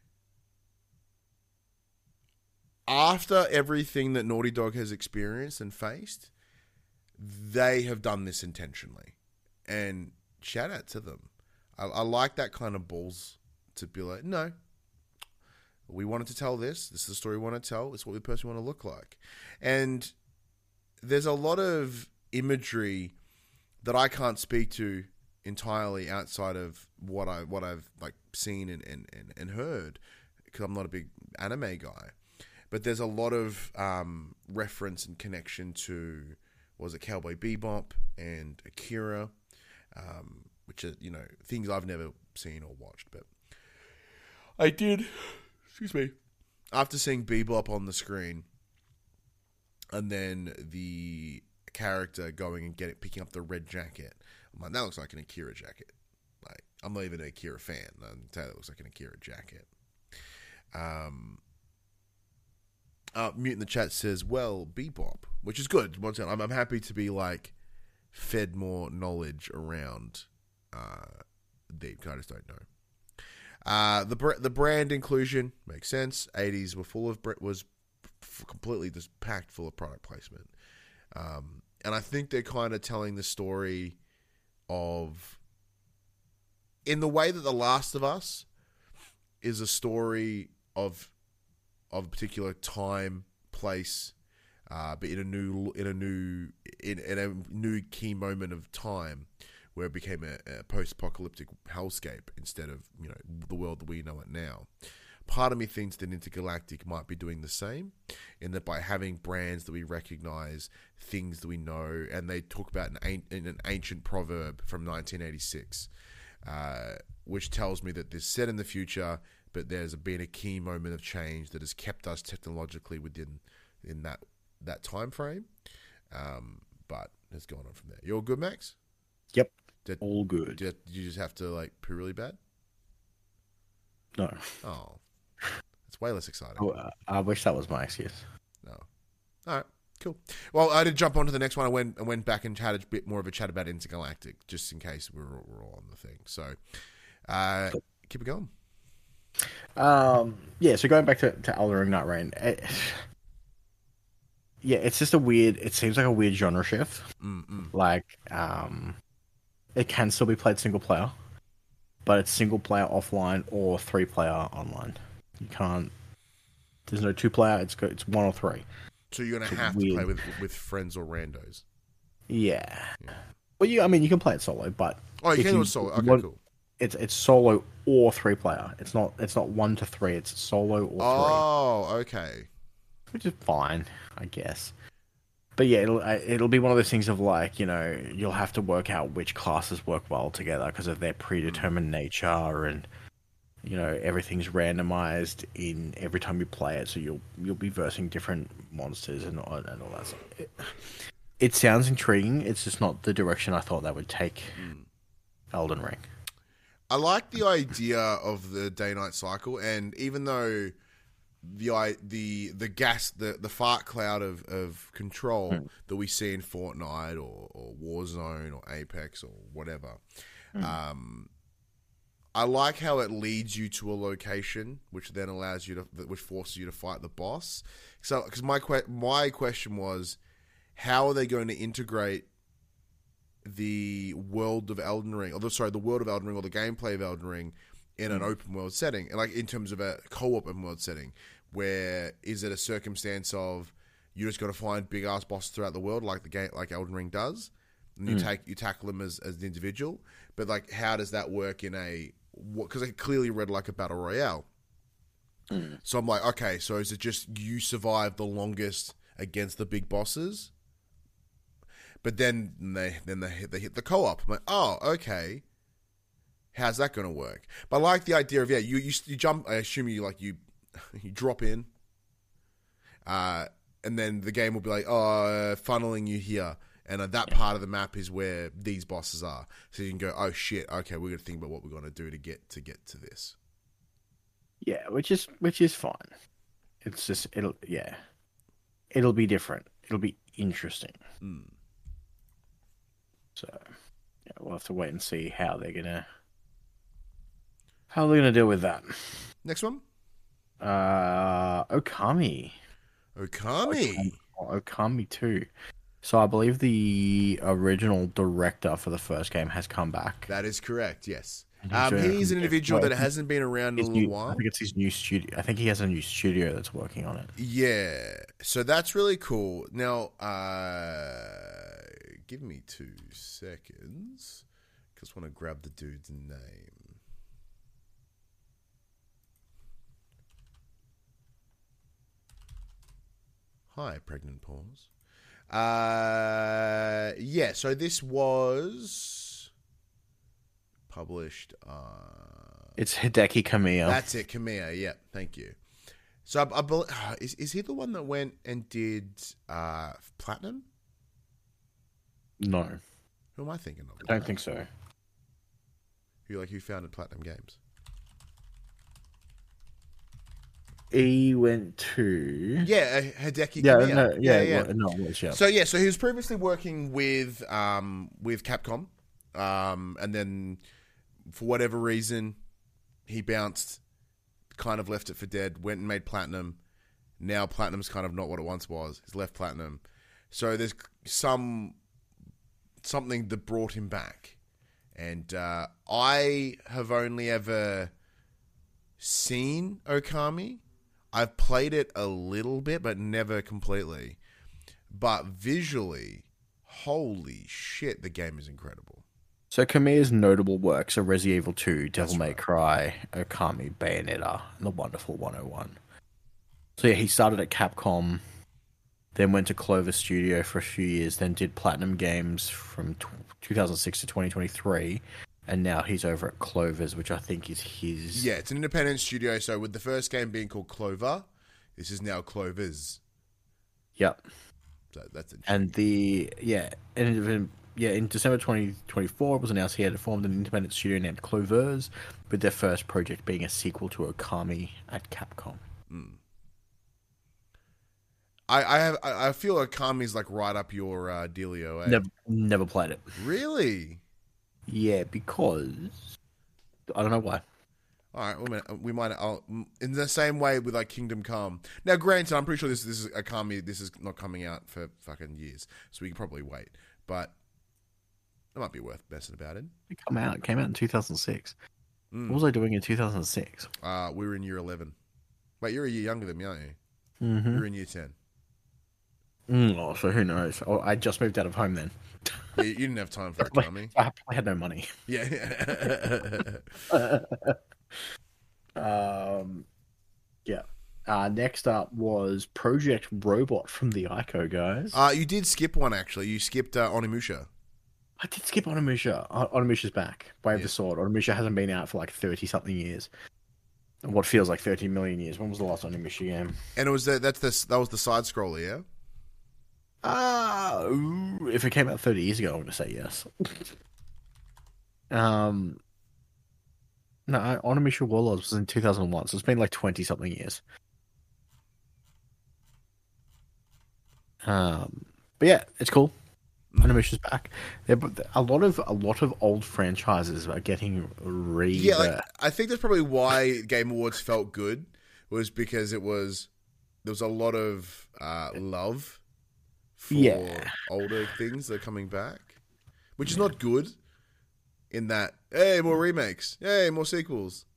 after everything that Naughty Dog has experienced and faced, they have done this intentionally. And shout out to them. I, I like that kind of balls to be like, no, we wanted to tell this. This is the story we want to tell. It's what the person want to look like. And there's a lot of imagery that I can't speak to entirely outside of what I what I've like seen and and, and, and heard, because I'm not a big anime guy. But there's a lot of um, reference and connection to, what was it, Cowboy Bebop and Akira, um, which are, you know, things I've never seen or watched. But I did, excuse me, after seeing Bebop on the screen, and then the character going and getting picking up the red jacket, I'm like, that looks like an Akira jacket. Like, I'm not even an Akira fan. I can tell it looks like an Akira jacket. Um. Uh, Mute in the chat says, well, Bebop, which is good. Once again, I'm, I'm happy to be, like, fed more knowledge around uh, Deep. I just don't know. Uh, the br- the brand inclusion makes sense. eighties were full of, was f- completely just packed full of product placement. Um, and I think they're kind of telling the story of in the way that The Last of Us is a story of of a particular time, place, uh, but in a new in a new in, in a new key moment of time where it became a, a post-apocalyptic hellscape instead of, you know, the world that we know it now. Part of me thinks that Intergalactic might be doing the same, in that by having brands that we recognize, things that we know, and they talk about an, in an ancient proverb from nineteen eighty-six, uh, which tells me that this is set in the future, but there's been a key moment of change that has kept us technologically within in that that time frame, um, but has gone on from there. You're good, Max? Yep, did, all good. Did, did you just have to like poo really bad? No. Oh. It's way less exciting. Oh, uh, I wish that was my excuse. No. All right, cool. Well, I did jump onto the next one. I went I went back and had a bit more of a chat about Intergalactic, just in case we're, we're all on the thing. So, uh, cool. Keep it going. Um, yeah, so going back to, to Elden Ring Night Rain, it, yeah, it's just a weird, it seems like a weird genre shift. Mm-mm. Like, um, it can still be played single player, but it's single player offline or three player online. You can't. There's no two player. It's go, it's one or three. So you're gonna have weird. to play with with friends or randos. Yeah. yeah. Well, you. I mean, you can play it solo, but oh, you can do it solo. Okay, want, cool. It's it's solo or three player. It's not it's not one to three. It's solo or oh, three. Oh, okay. Which is fine, I guess. But yeah, it'll it'll be one of those things of like, you know, you'll have to work out which classes work well together because of their predetermined nature, and you know, everything's randomized in every time you play it, so you'll you'll be versing different monsters and and all that stuff. It, it sounds intriguing. It's just not the direction I thought that would take mm. Elden Ring. I like the idea of the day-night cycle, and even though the the the gas the, the fart cloud of, of control mm. that we see in Fortnite or, or Warzone or Apex or whatever, mm. um. I like how it leads you to a location, which then allows you to, which forces you to fight the boss. So, because my que- my question was, how are they going to integrate the world of Elden Ring, or the, sorry, the world of Elden Ring, or the gameplay of Elden Ring, in an open world setting, and like in terms of a co-op open world setting, where is it a circumstance of you just got to find big ass bosses throughout the world, like the game, like Elden Ring does, and you mm. take you tackle them as as an individual, but like how does that work in a because it clearly read like a battle royale. Mm. So I'm like, okay, so is it just you survive the longest against the big bosses? But then they then they hit, they hit the co-op. I'm like, oh, okay. How's that going to work? But I like the idea of, yeah, you, you you jump. I assume you like you you drop in, uh, and then the game will be like, oh, uh, funneling you here. And uh, that part of the map is where these bosses are. So you can go, oh shit, okay, we're gonna think about what we're gonna do to get to get to this. Yeah, which is which is fine. It's just it'll yeah, it'll be different. It'll be interesting. Mm. So yeah, we'll have to wait and see how they're gonna how they're gonna deal with that. Next one, uh, Okami. Okami. Okami, Okami two. So I believe the original director for the first game has come back. That is correct, yes. Um, he's an individual that hasn't been around in a little new, while. I think it's his new studio. I think he has a new studio that's working on it. Yeah. So that's really cool. Now, uh, give me two seconds. Because I want to grab the dude's name. Hi, pregnant pause. Uh, yeah, so this was published. Uh, it's Hideki Kamiya. That's it, Kamiya. Yeah, thank you. So I, I believe is is he the one that went and did uh, Platinum? No. Who am I thinking of? I don't think so. Who like who founded Platinum Games? He went to yeah, Hideki yeah, Kamiya. no, yeah, yeah, yeah. Well, no, it was, yeah. So yeah, so he was previously working with um with Capcom, um, and then for whatever reason, he bounced, kind of left it for dead, went and made Platinum. Now Platinum's kind of not what it once was. He's left Platinum, so there's some something that brought him back, And uh, I have only ever seen Okami. I've played it a little bit, but never completely. But visually, holy shit, the game is incredible. So Kamiya's notable works are Resident Evil two, Devil That's May right. Cry, Okami, Bayonetta, and The Wonderful one oh one. So yeah, he started at Capcom, then went to Clover Studio for a few years, then did Platinum Games from t- two thousand six to twenty twenty-three, and now he's over at Clover's, which I think is his... Yeah, it's an independent studio, so with the first game being called Clover, this is now Clover's. Yep. So that's interesting. And the... Yeah, and in, yeah, in December twenty twenty-four, it was announced he had formed an independent studio named Clover's, with their first project being a sequel to Okami at Capcom. Mm. I, I have I I feel Okami's like right up your uh, dealio. Eh? Never, never played it. Really? Yeah, because I don't know why. All right, we might, we might I'll, in the same way with like Kingdom Come. Now, granted, I'm pretty sure this this is Okami. This is not coming out for fucking years, so we can probably wait. But it might be worth messing about it. It came out. It came out in two thousand six. Mm. What was I doing in two thousand six? Uh, we were in year eleven. Wait, you're a year younger than me, aren't you? Mm-hmm. You're in year ten. Mm, oh, so who knows? Oh, I just moved out of home then. Yeah, you didn't have time for Okami. I had no money. Yeah. um, yeah. Uh, next up was Project Robot from the Ico guys. uh, you did skip one actually. You skipped uh, Onimusha. I did skip Onimusha. O- Onimusha's back. Way of Yeah. the Sword. Onimusha hasn't been out for like thirty something years. What feels like thirty million years. When was the last Onimusha game? And it was the, that's the that was the side scroller, yeah. Ah, ooh, if it came out thirty years ago, I'm going to say yes. um, no, Onimusha Warlords was in two thousand one, so it's been like twenty something years. Um, but yeah, it's cool. Onimusha's back. There, but a lot of a lot of old franchises are getting re. Yeah, like, I think that's probably why Game Awards felt good, was because it was there was a lot of uh, love for Yeah. older things that are coming back, which is not good. In that, hey, more remakes, hey, more sequels.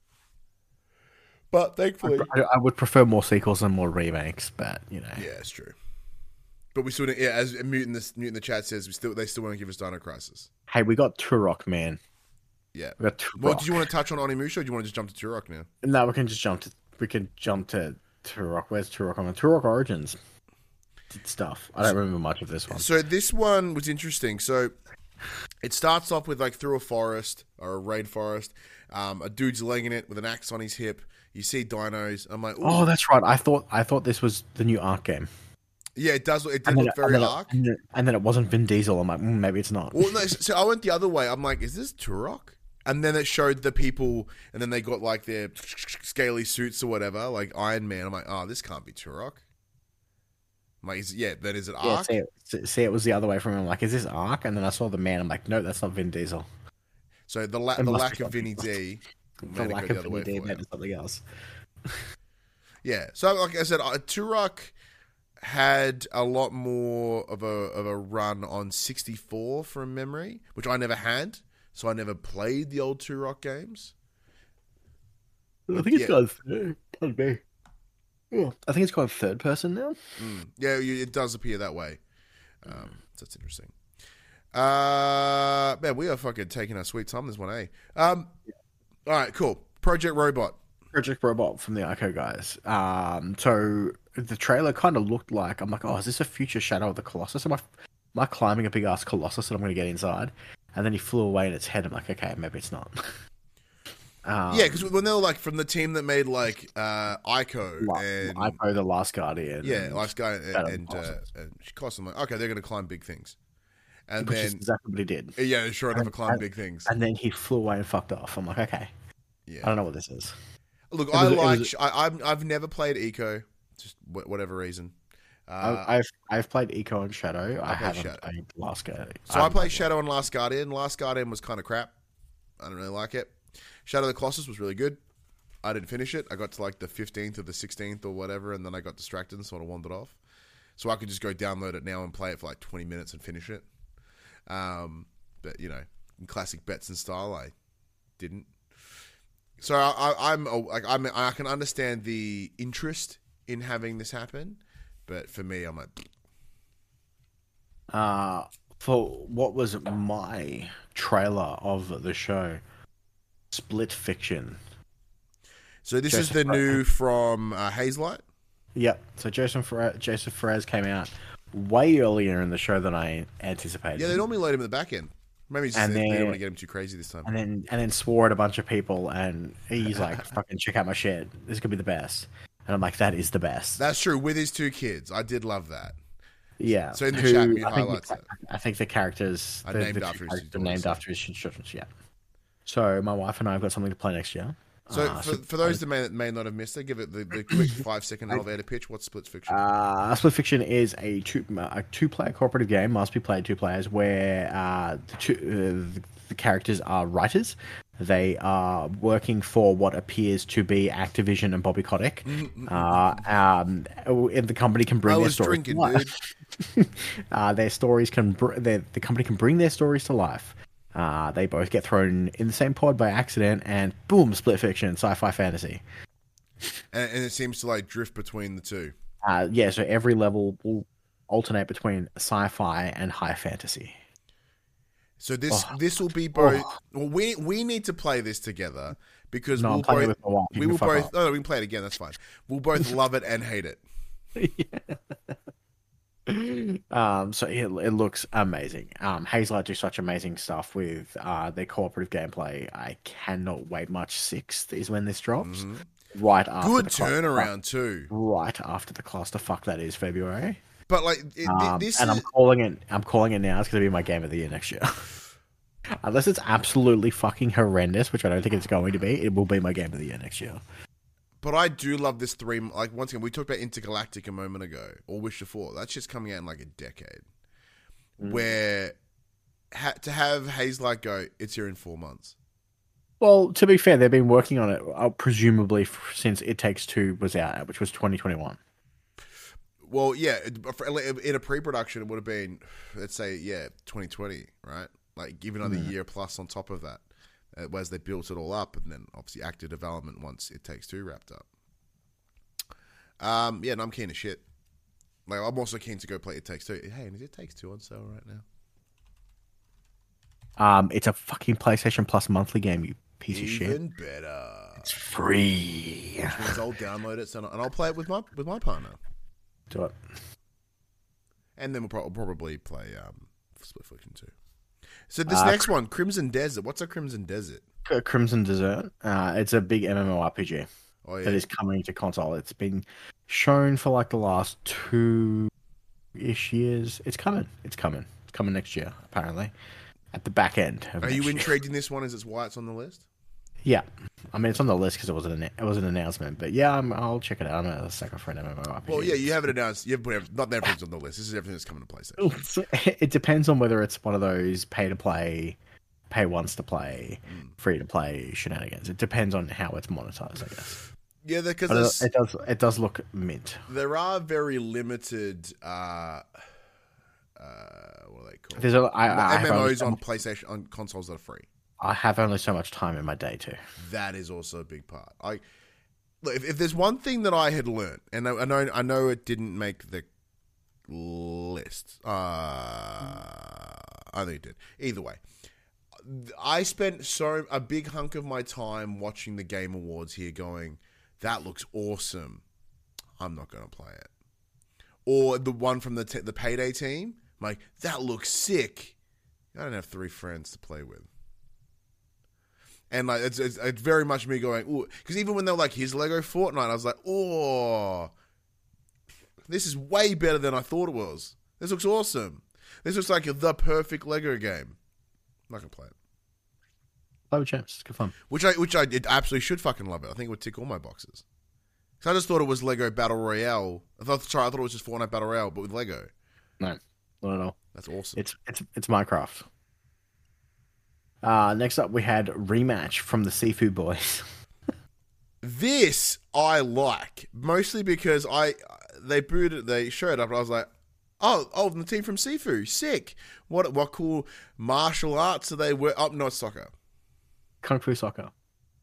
But thankfully, I, I would prefer more sequels and more remakes, but you know, yeah, it's true. But we still, don't- yeah, as Mute in the Mute in the chat says, we still they still won't give us Dino Crisis. hey, we got Turok, man. Yeah. We got Turok. Well, did you want to touch on Onimusha, or do you want to just jump to Turok now? No, we can just jump to we can jump to Turok. Where's Turok on? Turok Origins stuff. I don't remember much of this one. So this one was interesting. So it starts off with like through a forest or a raid forest. Um, a dude's laying in it with an axe on his hip. You see dinos. I'm like, ooh. Oh, that's right. I thought I thought this was the new Ark game. Yeah, it does. It did And then, look and, very then it, arc. and, then, and then it wasn't Vin Diesel. I'm like, mm, maybe it's not. Well, no, so so I went the other way. I'm like, is this Turok? And then it showed the people, and then they got like their scaly suits or whatever, like Iron Man. I'm like, oh, this can't be Turok. I'm like, is it, yeah, then is it Yeah, Ark? see it, see, it was the other way from him. I'm like, is this Ark? And then I saw the man. I'm like, no, that's not Vin Diesel. So the, la- It the must lack be of Vinny D. The made it lack go of the other way Vin Diesel for you. is something else. Yeah. So like I said, uh, Turok had a lot more of a of a run on sixty-four from memory, which I never had. So I never played the old Turok games. I think it's Yeah. gone third. Pardon me. Oh, I think it's gone third person now. Mm. Yeah, you- it does appear that way. Um, so that's interesting. Uh, man, we are fucking taking our sweet time this one, eh? Um, all right, cool. Project Robot. Project Robot from the Ico guys. Um, so the trailer kind of looked like, I'm like, oh, is this a future Shadow of the Colossus? Am I, am I climbing a big ass Colossus and I'm going to get inside? And then he flew away in its head. I'm like, okay, maybe it's not. um, Yeah, because when they were like from the team that made like uh, Ico La- and Ico, the Last Guardian. yeah, and Last Guy and, Shadow of the and, uh, Colossus. and Colossus. I'm like, okay, they're going to climb big things, and Which is then exactly what he did. yeah, sure enough, And- climb and- big things. And then he flew away and fucked off. I'm like, okay, I Yeah, don't know what this is. look, It I was- it like. was- I, I've I've never played Eco, just wh- whatever reason. Uh, I- I've I've played Eco and Shadow. I, played haven't Shadow. played Last Guardian. So I haven't played played Shadow and Last Guardian. Last Guardian was kind of crap. I don't really like it. Shadow of the Colossus was really good. I didn't finish it. I got to like the fifteenth or the sixteenth or whatever, and then I got distracted and sort of wandered off. So I could just go download it now and play it for like twenty minutes and finish it. Um, but, you know, in classic Betson style, I didn't. So I, I, I'm like I'm I can understand the interest in having this happen, but for me, I'm like, Uh, for what was my trailer of the show, Split Fiction. So this Joseph is the Perez. new from uh, Hazelight. Yep. So Joseph Fer- Joseph Perez came out way earlier in the show than I anticipated. Yeah, they normally load him at the back end. Maybe it's just And they, they then- don't want to get him too crazy this time. and then and then swore at a bunch of people, and he's like, "Fucking check out my shit. This could be the best." And I'm like, "That is the best." That's true. With his two kids, I did love that. Yeah. So in the Who- chat, you I think, highlights the, it. I think the characters Are the, named the after his characters two are named daughters. after his children. Yeah. So my wife and I have got something to play next year. So Uh, for, for those that may, may not have missed it, give it the, the quick five second elevator pitch. What's Split Fiction? Uh, Split Fiction is a two a two player cooperative game, must be played two players, where uh, the, two, uh, the, the characters are writers. They are working for what appears to be Activision and Bobby Kotick. Uh, um, and the company can bring I their was stories drinking, to life. uh, their stories can br- their, the company can bring their stories to life. Uh, they both get thrown in the same pod by accident, and boom, Split Fiction, sci-fi fantasy. and, and it seems to like drift between the two. Uh, yeah, so every level will alternate between sci-fi and high fantasy. So this Oh. this will be both. Oh. Well, we we need to play this together because No, we'll I'm playing both it with my wife. You we can will fuck both. off. Oh, no, we can play it again. That's fine. We'll both love it and hate it. Um, so it, it looks amazing. Um, Hazelight do such amazing stuff with uh, their cooperative gameplay. I cannot wait much. Sixth is when this drops. Right after Good the clu- turnaround too. Right after the clusterfuck that is February. But like it, Um, this and is I'm calling it. I'm calling it now. It's going to be my game of the year next year. Unless it's absolutely fucking horrendous, which I don't think it's going to be, it will be my game of the year next year. But I do love this three. Like once again, we talked about Intergalactic a moment ago, or Wish to Fall. That's just coming out in like a decade. Mm. Where ha- to have Hazelight go, it's here in four months. Well, to be fair, they've been working on it uh, presumably f- since It Takes Two was out, which was twenty twenty-one. Well, yeah, it- for- in a pre-production, it would have been, let's say, yeah, twenty twenty, right? Like give another Mm. year plus on top of that, uh, whereas they built it all up, and then obviously active development once It Takes Two wrapped up. Um, yeah, and I'm keen as shit. Like I'm also keen to go play It Takes Two. Hey, and It Takes Two on sale right now. Um, it's a fucking PlayStation Plus monthly game, you piece of shit. Even better. It's free. Which means I'll download it so and I'll play it with my with my partner, Do it. and then we'll pro- probably play um, Split Fiction Two. So this Uh, next one, Crimson Desert. What's a Crimson Desert? C- Crimson Desert. Uh, it's a big MMORPG Oh yeah, that is coming to console. It's been shown for like the last two ish years. It's coming. It's coming. It's coming next year, apparently. At the back end. Of Are next you year. intrigued in this one? Is it why it's on the list? Yeah. I mean, it's on the list because it was an it was an announcement. But yeah, I'm, I'll check it out. I'm a sucker for an MMORPG. Well, yeah, you haven't announced. You haven't put every, not everything's on the list. This is everything that's coming to PlayStation. It depends on whether it's one of those pay to play, pay once to play, Mm. free to play shenanigans. It depends on how it's monetized, I guess. Yeah, because But there's- it, it does it does look mint. there are very limited. Uh, uh, what are they called? There's a, I, I, have only, M M Os on PlayStation on consoles that are free. I have only so much time in my day too. That is also a big part. I look, if, if there's one thing that I had learned, and I, I know I know it didn't make the list. Uh, I think it did. Either way, I spent so a big hunk of my time watching the Game Awards here, going, "That looks awesome." I'm not going to play it. Or the one from the t- the Payday team, I'm like, "That looks sick." I don't have three friends to play with. And like it's, it's it's very much me going, ooh, because even when they were like, "Here's Lego Fortnite," I was like, "Oh, this is way better than I thought it was. This looks awesome. This looks like the perfect Lego game." I'm not gonna play it. Play with champs. It's good fun. Which I which I it absolutely should fucking love it. I think it would tick all my boxes. Because I just thought it was Lego Battle Royale. I thought sorry, I thought it was just Fortnite Battle Royale, but with Lego. No, not at all. That's awesome. It's it's it's Minecraft. Uh, next up, we had Rematch from the Seafood Boys. This I like mostly because I they booted they showed up and I was like, Oh, oh, the team from Sifu. Sick. What what cool martial arts are they? Were up, oh, not soccer. Kung Fu Soccer.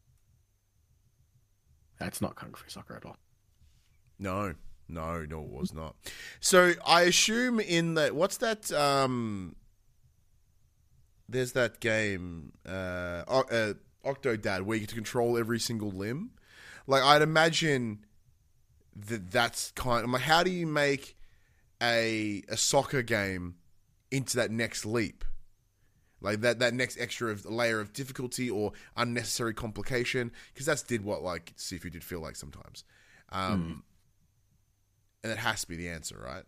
That's not Kung Fu Soccer at all. No, no, no, it was not. So I assume in that, what's that? Um, there's that game, uh, uh, Octodad, where you get to control every single limb. Like, I'd imagine that that's kind of like, how do you make a a soccer game into that next leap? Like that, that next extra of, layer of difficulty or unnecessary complication, because that's did what like Sifu did feel like sometimes, um, mm. and it has to be the answer, right?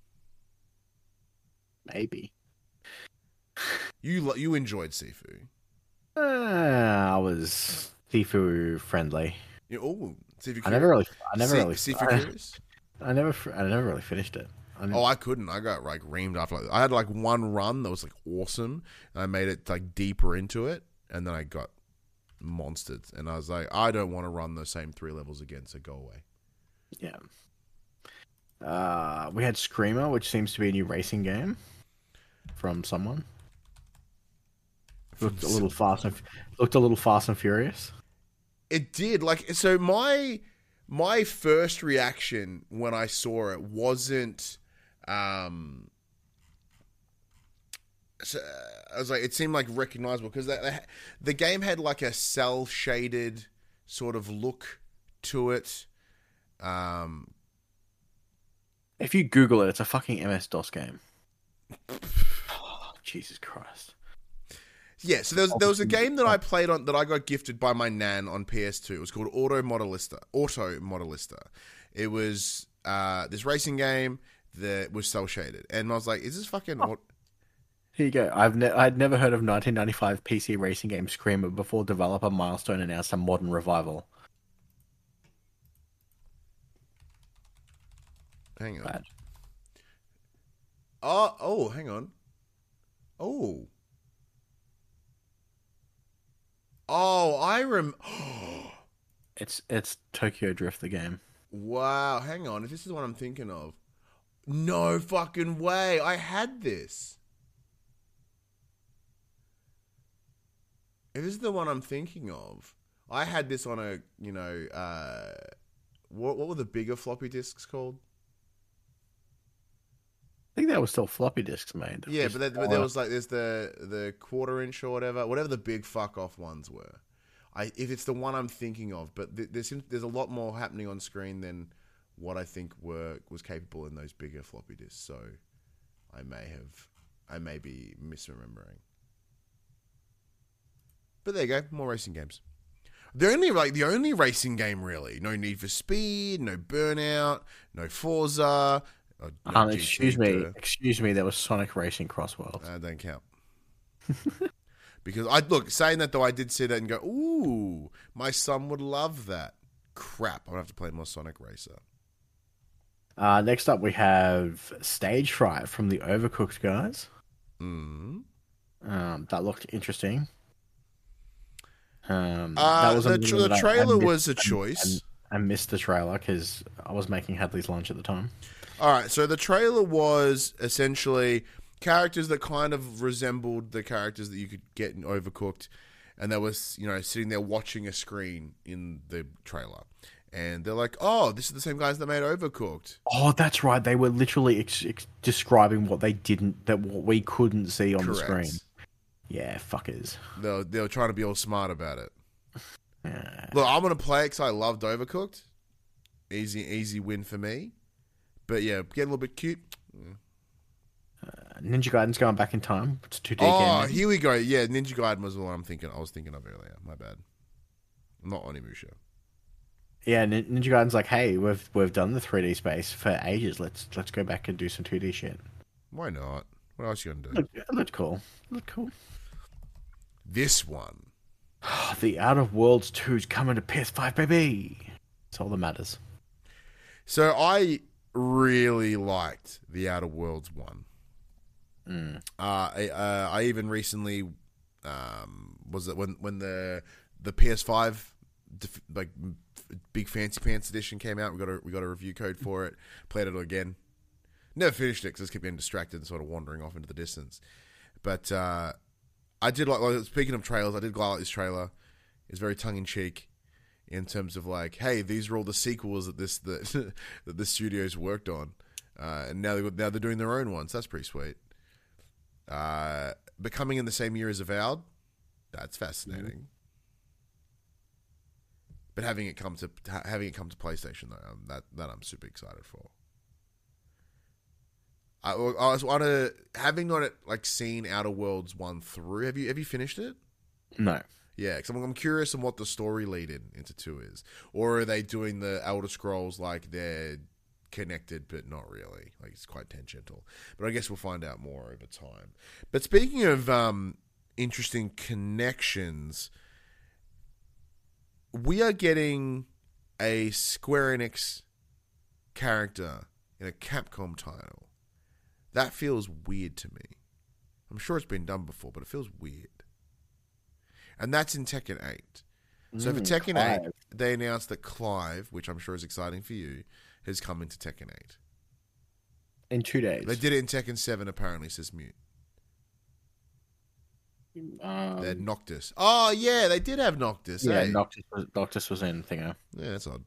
Maybe. You you enjoyed Sifu. Uh, I was Sifu friendly. Yeah, oh, Sifu. I never really, I never C- really, Sifu I, curious. I never, I never really finished it. I oh, I couldn't. I got like reamed after. Like, I had like one run that was like awesome. And I made it like deeper into it, and then I got monstered. And I was like, I don't want to run the same three levels again. So go away. Yeah. Uh, we had Screamer, which seems to be a new racing game from someone. Looked a little fast and looked a little fast and furious. It did. Like, so my my first reaction when I saw it wasn't. Um, so I was like, it seemed like recognizable because the, the game had like a cell shaded sort of look to it. Um, if you Google it, it's a fucking M S DOS game. Oh, Jesus Christ. Yeah, so there was, there was a game that I played on that I got gifted by my nan on P S two. It was called Auto Modelista. Auto Modelista. It was uh, this racing game that was cell shaded, and I was like, "Is this fucking?" Oh. Here you go. I've ne- I'd never heard of nineteen ninety-five P C racing game Screamer before developer Milestone announced a modern revival. Hang on. Bad. Oh, oh, hang on. Oh. Oh, I rem. it's it's Tokyo Drift the game. Wow, hang on. If this is what I'm thinking of, no fucking way. I had this. If this is the one I'm thinking of, I had this on a you know uh, what what were the bigger floppy disks called? I think that was still floppy disks made. Yeah, but there, but there was like there's the the quarter inch or whatever, whatever the big fuck off ones were. I if it's the one I'm thinking of, but th- there's there's a lot more happening on screen than what I think were was capable in those bigger floppy disks. So I may have I may be misremembering. But there you go, more racing games. The only like the only racing game really, no Need for Speed, no Burnout, no Forza. No, um, excuse me, to... excuse me. There was Sonic Racing Cross Worlds. Uh, don't count. Because I look saying that though, I did see that and go, "Ooh, my son would love that." Crap, I'm gonna have to play more Sonic Racer. Uh, next up, we have Stage Fright from the Overcooked guys. Mm. Um, that looked interesting. Um, uh, that was the, tra- the trailer I, I missed, was a choice. I, I missed the trailer because I was making Hadley's lunch at the time. All right, so the trailer was essentially characters that kind of resembled the characters that you could get in Overcooked, and they was you know sitting there watching a screen in the trailer, and they're like, "Oh, this is the same guys that made Overcooked." Oh, that's right. They were literally ex- ex- describing what they didn't, that what we couldn't see on Correct. the screen. Yeah, fuckers. They were, they were trying to be all smart about it. Yeah. Look, I'm gonna play it because I loved Overcooked. Easy, easy win for me. But yeah, get a little bit cute. Yeah. Uh, Ninja Gaiden's going back in time. It's two D Oh, game. here we go. Yeah, Ninja Gaiden was the one I'm thinking. I was thinking of earlier. My bad. Not Onimusha. Yeah, Nin- Ninja Gaiden's like, hey, we've we've done the three D space for ages. Let's let's go back and do some two D shit. Why not? What else you gonna do? Look, it looked cool. It looked cool. This one. The Outer Worlds two is coming to P S five, baby. That's all that matters. So I really liked the Outer Worlds one. Mm. Uh, I, uh, I even recently um, was it when when the the P S five def- like big fancy pants edition came out. We got a we got a review code for it. Played it again. Never finished it because I just kept getting distracted and sort of wandering off into the distance. But uh, I did like, like, speaking of trailers, I did like this trailer. It's very tongue in cheek in terms of like, hey, these are all the sequels that this that, that the studio's worked on, uh, and now they now they're doing their own ones. That's pretty sweet. Uh, but coming in the same year as Avowed, that's fascinating. Mm-hmm. But having it come to having it come to PlayStation though, um, that that I'm super excited for. I, I was want to having not like seen Outer Worlds one through. Have you have you finished it? No. Yeah, because I'm, I'm curious on what the story lead in into two is, or are they doing the Elder Scrolls like they're connected but not really? Like it's quite tangential. But I guess we'll find out more over time. But speaking of um, interesting connections, we are getting a Square Enix character in a Capcom title. That feels weird to me. I'm sure it's been done before, but it feels weird. And that's in Tekken eight. So mm, for Tekken Clive. eight, they announced that Clive, which I'm sure is exciting for you, has come into Tekken eight. In two days. They did it in Tekken seven, apparently, says Mute. Um, they had Noctis. Oh, yeah, they did have Noctis. Yeah, eh? Noctis was, Noctis was in Thingo. Yeah, that's odd.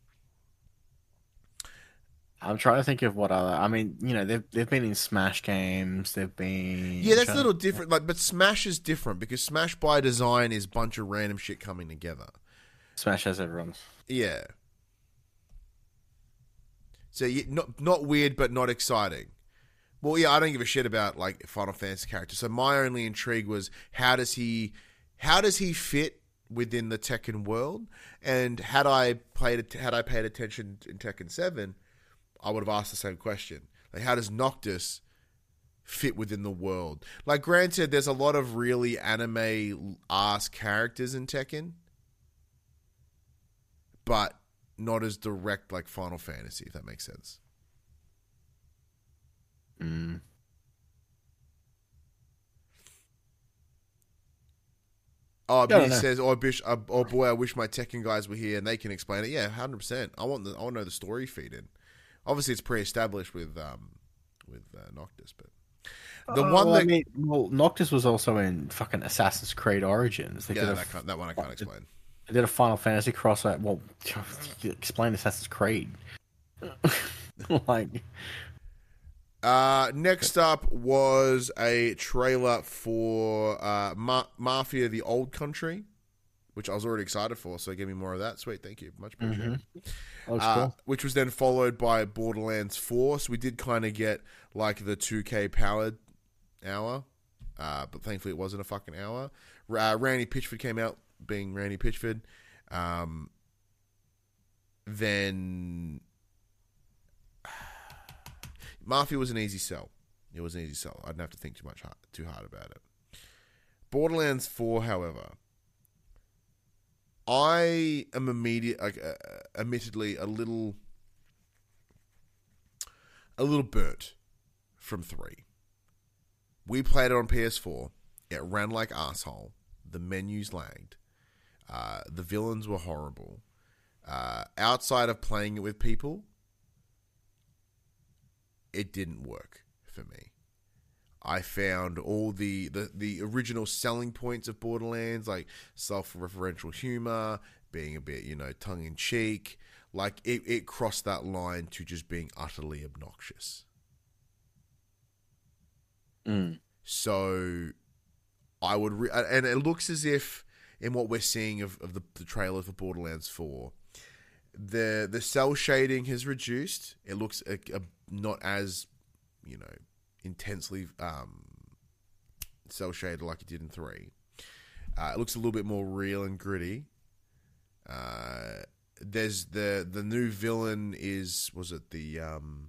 I'm trying to think of what other. I mean, you know, they've they've been in Smash games. They've been yeah, that's a little different. Like, but Smash is different because Smash by design is a bunch of random shit coming together. Smash has everyone. Yeah. So yeah, not not weird, but not exciting. Well, yeah, I don't give a shit about like Final Fantasy characters. So my only intrigue was how does he how does he fit within the Tekken world? And had I played had I paid attention in Tekken seven, I would have asked the same question. Like, how does Noctis fit within the world? Like, granted, there's a lot of really anime-ass characters in Tekken, but not as direct like Final Fantasy, if that makes sense. Mm. Oh, B says, "Oh, bish, uh, oh boy, I wish my Tekken guys were here and they can explain it." Yeah, one hundred percent. I want the, I want to know the story feed in. Obviously, it's pre-established with um, with uh, Noctis, but the oh, one well, that I mean, well, Noctis was also in fucking Assassin's Creed Origins. They yeah, that, f- that one I can't explain. They did a Final Fantasy crossover. Well, explain Assassin's Creed. like, uh, next up was a trailer for uh, Ma- Mafia: The Old Country, which I was already excited for. So give me more of that. Sweet, thank you, much appreciated. Mm-hmm. Uh, cool. Which was then followed by Borderlands four. So we did kind of get like the two K powered hour, uh, but thankfully it wasn't a fucking hour. Uh, Randy Pitchford came out being Randy Pitchford. Um, then Mafia was an easy sell. It was an easy sell. I didn't have to think too much hard, too hard about it. Borderlands four, however, I am immediate, like, uh, admittedly a little, a little burnt from three. We played it on P S four. It ran like arsehole. The menus lagged. Uh, the villains were horrible. Uh, outside of playing it with people, it didn't work for me. I found all the, the, the original selling points of Borderlands, like self-referential humor, being a bit, you know, tongue-in-cheek. Like, it, it crossed that line to just being utterly obnoxious. Mm. So, I would... Re- and it looks as if, in what we're seeing of, of the, the trailer for Borderlands four, the the cell shading has reduced. It looks a, a, not as, you know, intensely um, cell shaded like it did in three. Uh, it looks a little bit more real and gritty. Uh, there's the the new villain is was it the um,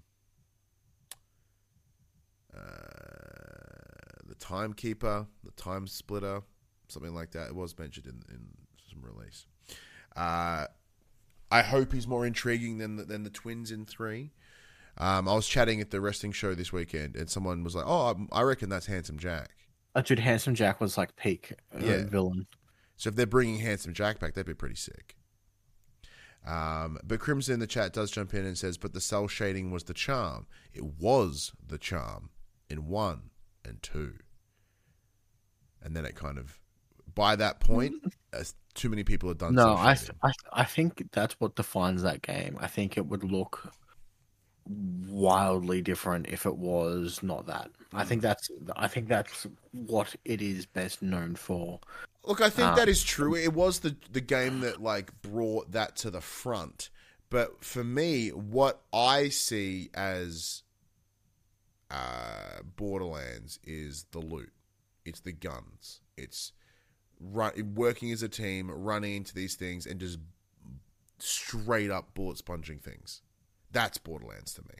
uh, the Timekeeper, the Time Splitter, something like that. It was mentioned in, in some release. Uh, I hope he's more intriguing than the, than the twins in three. Um, I was chatting at the wrestling show this weekend, and someone was like, "Oh, I reckon that's Handsome Jack." Oh, dude, Handsome Jack was like peak uh, yeah. villain. So if they're bringing Handsome Jack back, that'd be pretty sick. Um, but Crimson in the chat does jump in and says, but the cell shading was the charm. It was the charm in one and two. And then it kind of, by that point, as too many people have done No, cell I, shading. th- I I think that's what defines that game. I think it would look wildly different if it was not that. I think that's I think that's what it is best known for. Look, I think Um, that is true. It was the the game that like brought that to the front. But for me, what I see as uh, Borderlands is the loot. It's the guns. It's run, working as a team, running into these things, and just straight up bullet sponging things. That's Borderlands to me.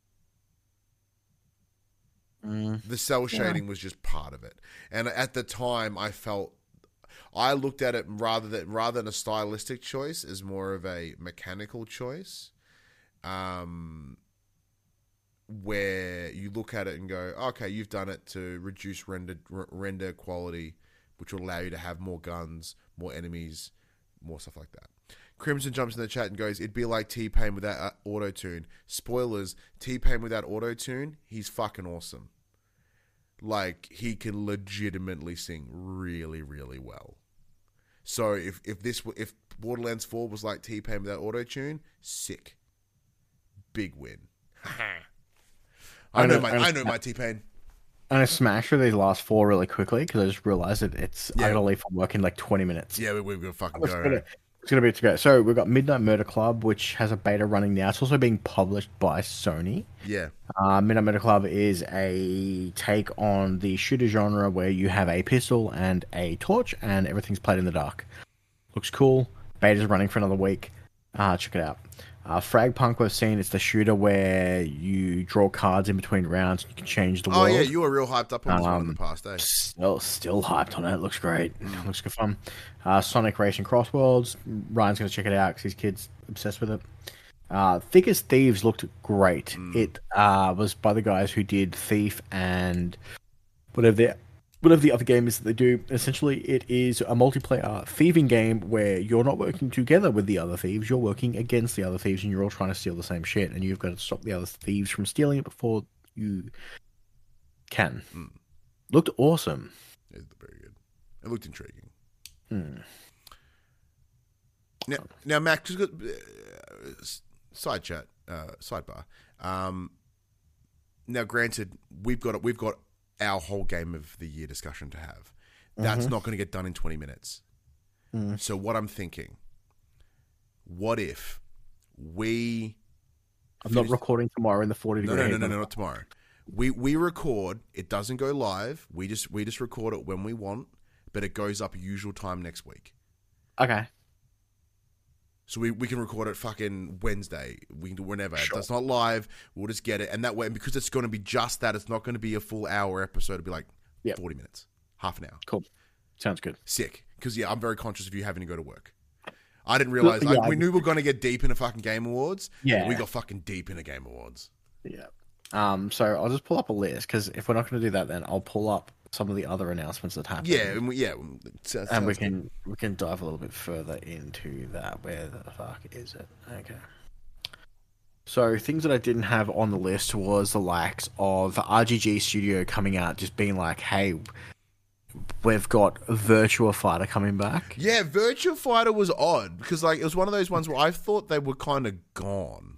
Mm, The cell yeah. shading was just part of it, and at the time, I felt I looked at it rather than rather than a stylistic choice as more of a mechanical choice, um, where you look at it and go, okay, you've done it to reduce render r- render quality, which will allow you to have more guns, more enemies, more stuff like that. Crimson jumps in the chat and goes, it'd be like T-Pain without uh, auto-tune. Spoilers, T-Pain without auto-tune, he's fucking awesome. Like, he can legitimately sing really, really well. So if, if this if Borderlands four was like T-Pain without auto-tune, sick. Big win. I know my I know my T-Pain. I'm gonna smash through these last four really quickly because I just realized that it's Yeah. I gotta leave from work in like twenty minutes. Yeah, we, we've got to fucking It's go. gonna, it's gonna be to go. So we've got Midnight Murder Club, which has a beta running now. It's also being published by Sony. Yeah. Uh, Midnight Murder Club is a take on the shooter genre where you have a pistol and a torch and everything's played in the dark. Looks cool. Beta's running for another week. Uh, check it out. Uh, Fragpunk we've seen. It's the shooter where you draw cards in between rounds and you can change the Oh world. yeah, you were real hyped up on this one in the Um, past, eh? Still, still hyped on it. It looks great. It looks good fun. Uh, Sonic Racing Crossworlds. Ryan's going to check it out because his kid's obsessed with it. Uh, Thick as Thieves looked great. It uh, was by the guys who did Thief and whatever the whatever the other game is that they do. Essentially, it is a multiplayer thieving game where you're not working together with the other thieves. You're working against the other thieves, and you're all trying to steal the same shit. And you've got to stop the other thieves from stealing it before you can. Mm. Looked awesome. It looked very good. It looked intriguing. Hmm. Now, now Mac, just got, uh, side chat, uh, sidebar. Um, now, granted, we've got we've got our whole game of the year discussion to have. That's Mhm. not going to get done in twenty minutes. Mm. So, what I'm thinking, what if we? I'm not finish- recording tomorrow in the forty No, degree. no, no, heat. no, no, not tomorrow. We we record. It doesn't go live. We just we just record it when we want, but it goes up usual time next week. Okay. So we, we can record it fucking Wednesday. We can do whenever. Sure. It's not live. We'll just get it. And that way, and because it's going to be just that, it's not going to be a full hour episode. It'll be like Yep. forty minutes, half an hour. Cool. Sounds good. Sick. Because, yeah, I'm very conscious of you having to go to work. I didn't realize. Yeah, I, we I- knew we were going to get deep in a fucking Game Awards. Yeah. We got fucking deep in a Game Awards. Yeah. Um. So I'll just pull up a list because if we're not going to do that, then I'll pull up some of the other announcements that happened. Yeah. And we, yeah. it sounds- And we sounds good. can we can dive a little bit further into that. Where the fuck is it? Okay. So things that I didn't have on the list was the likes of R G G Studio coming out, just being like, "Hey, we've got Virtua Fighter coming back." Yeah, Virtua Fighter was odd because like it was one of those ones where I thought they were kind of gone.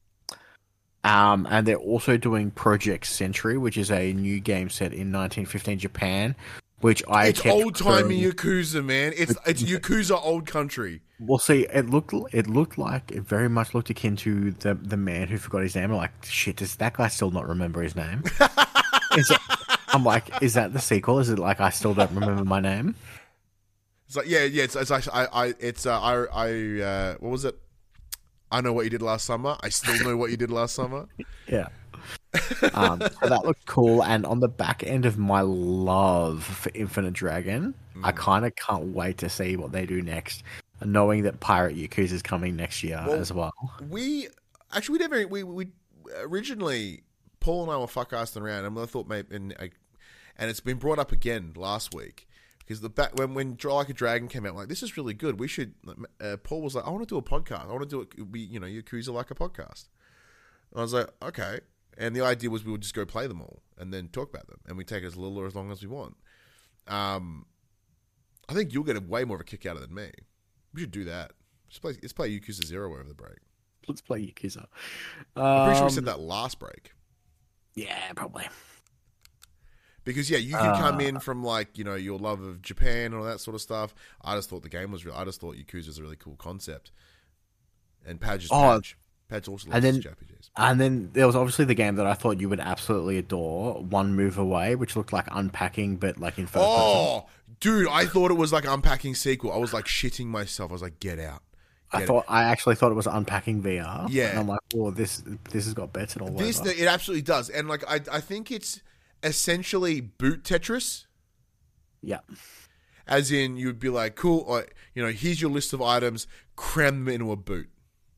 Um, and they're also doing Project Century, which is a new game set in nineteen fifteen Japan, which I It's kept old timey referring- Yakuza, man. It's it's Yakuza old country. Well, see, it looked it looked like it very much looked akin to the the man who forgot his name. I'm like, shit, does that guy still not remember his name? Is it, I'm like, is that the sequel? Is it like I still don't remember my name? It's like yeah, yeah. It's, it's actually I, I it's uh, I I uh, what was it? I know what you did last summer. I still know what you did last summer. Yeah. Um, so that looked cool. And on the back end of my love for Infinite Dragon, I kind of can't wait to see what they do next. Knowing that Pirate Yakuza is coming next year Well, as well. We actually we never we we originally Paul and I were fuck assing around, and I thought maybe and, I, and it's been brought up again last week Because the back when when Draw Like a Dragon came out, like this is really good. We should. Uh, Paul was like, I want to do a podcast. I want to do it. Be you know, Yakuza like a podcast. And I was like, okay. And the idea was we would just go play them all and then talk about them, and we take as little or as long as we want. Um, I think you'll get a way more of a kick out of it than me. We should do that. Let's play, let's play Yakuza Zero over the break. Let's play Yakuza. Um, I'm pretty sure we Um, said that last break. Yeah, probably. Because, yeah, you can Uh, come in from, like, you know, your love of Japan and all that sort of stuff. I just thought the game was real. I just thought Yakuza was a really cool concept. And Padge is Oh, Padge. Padge also and loves then- his J P Gs. And then there was obviously the game that I thought you would absolutely adore, One Move Away, which looked like unpacking, but like in first person. Oh, dude, I thought it was like Unpacking sequel. I was like shitting myself. I was like, get out. I Get thought I actually thought it was unpacking V R. Yeah. and I'm like, oh, this this has got bets and all This, over. it absolutely does. And, like, I, I think it's essentially boot Tetris. Yeah, As in, you'd be like, cool, like, you know, here's your list of items, cram them into a boot.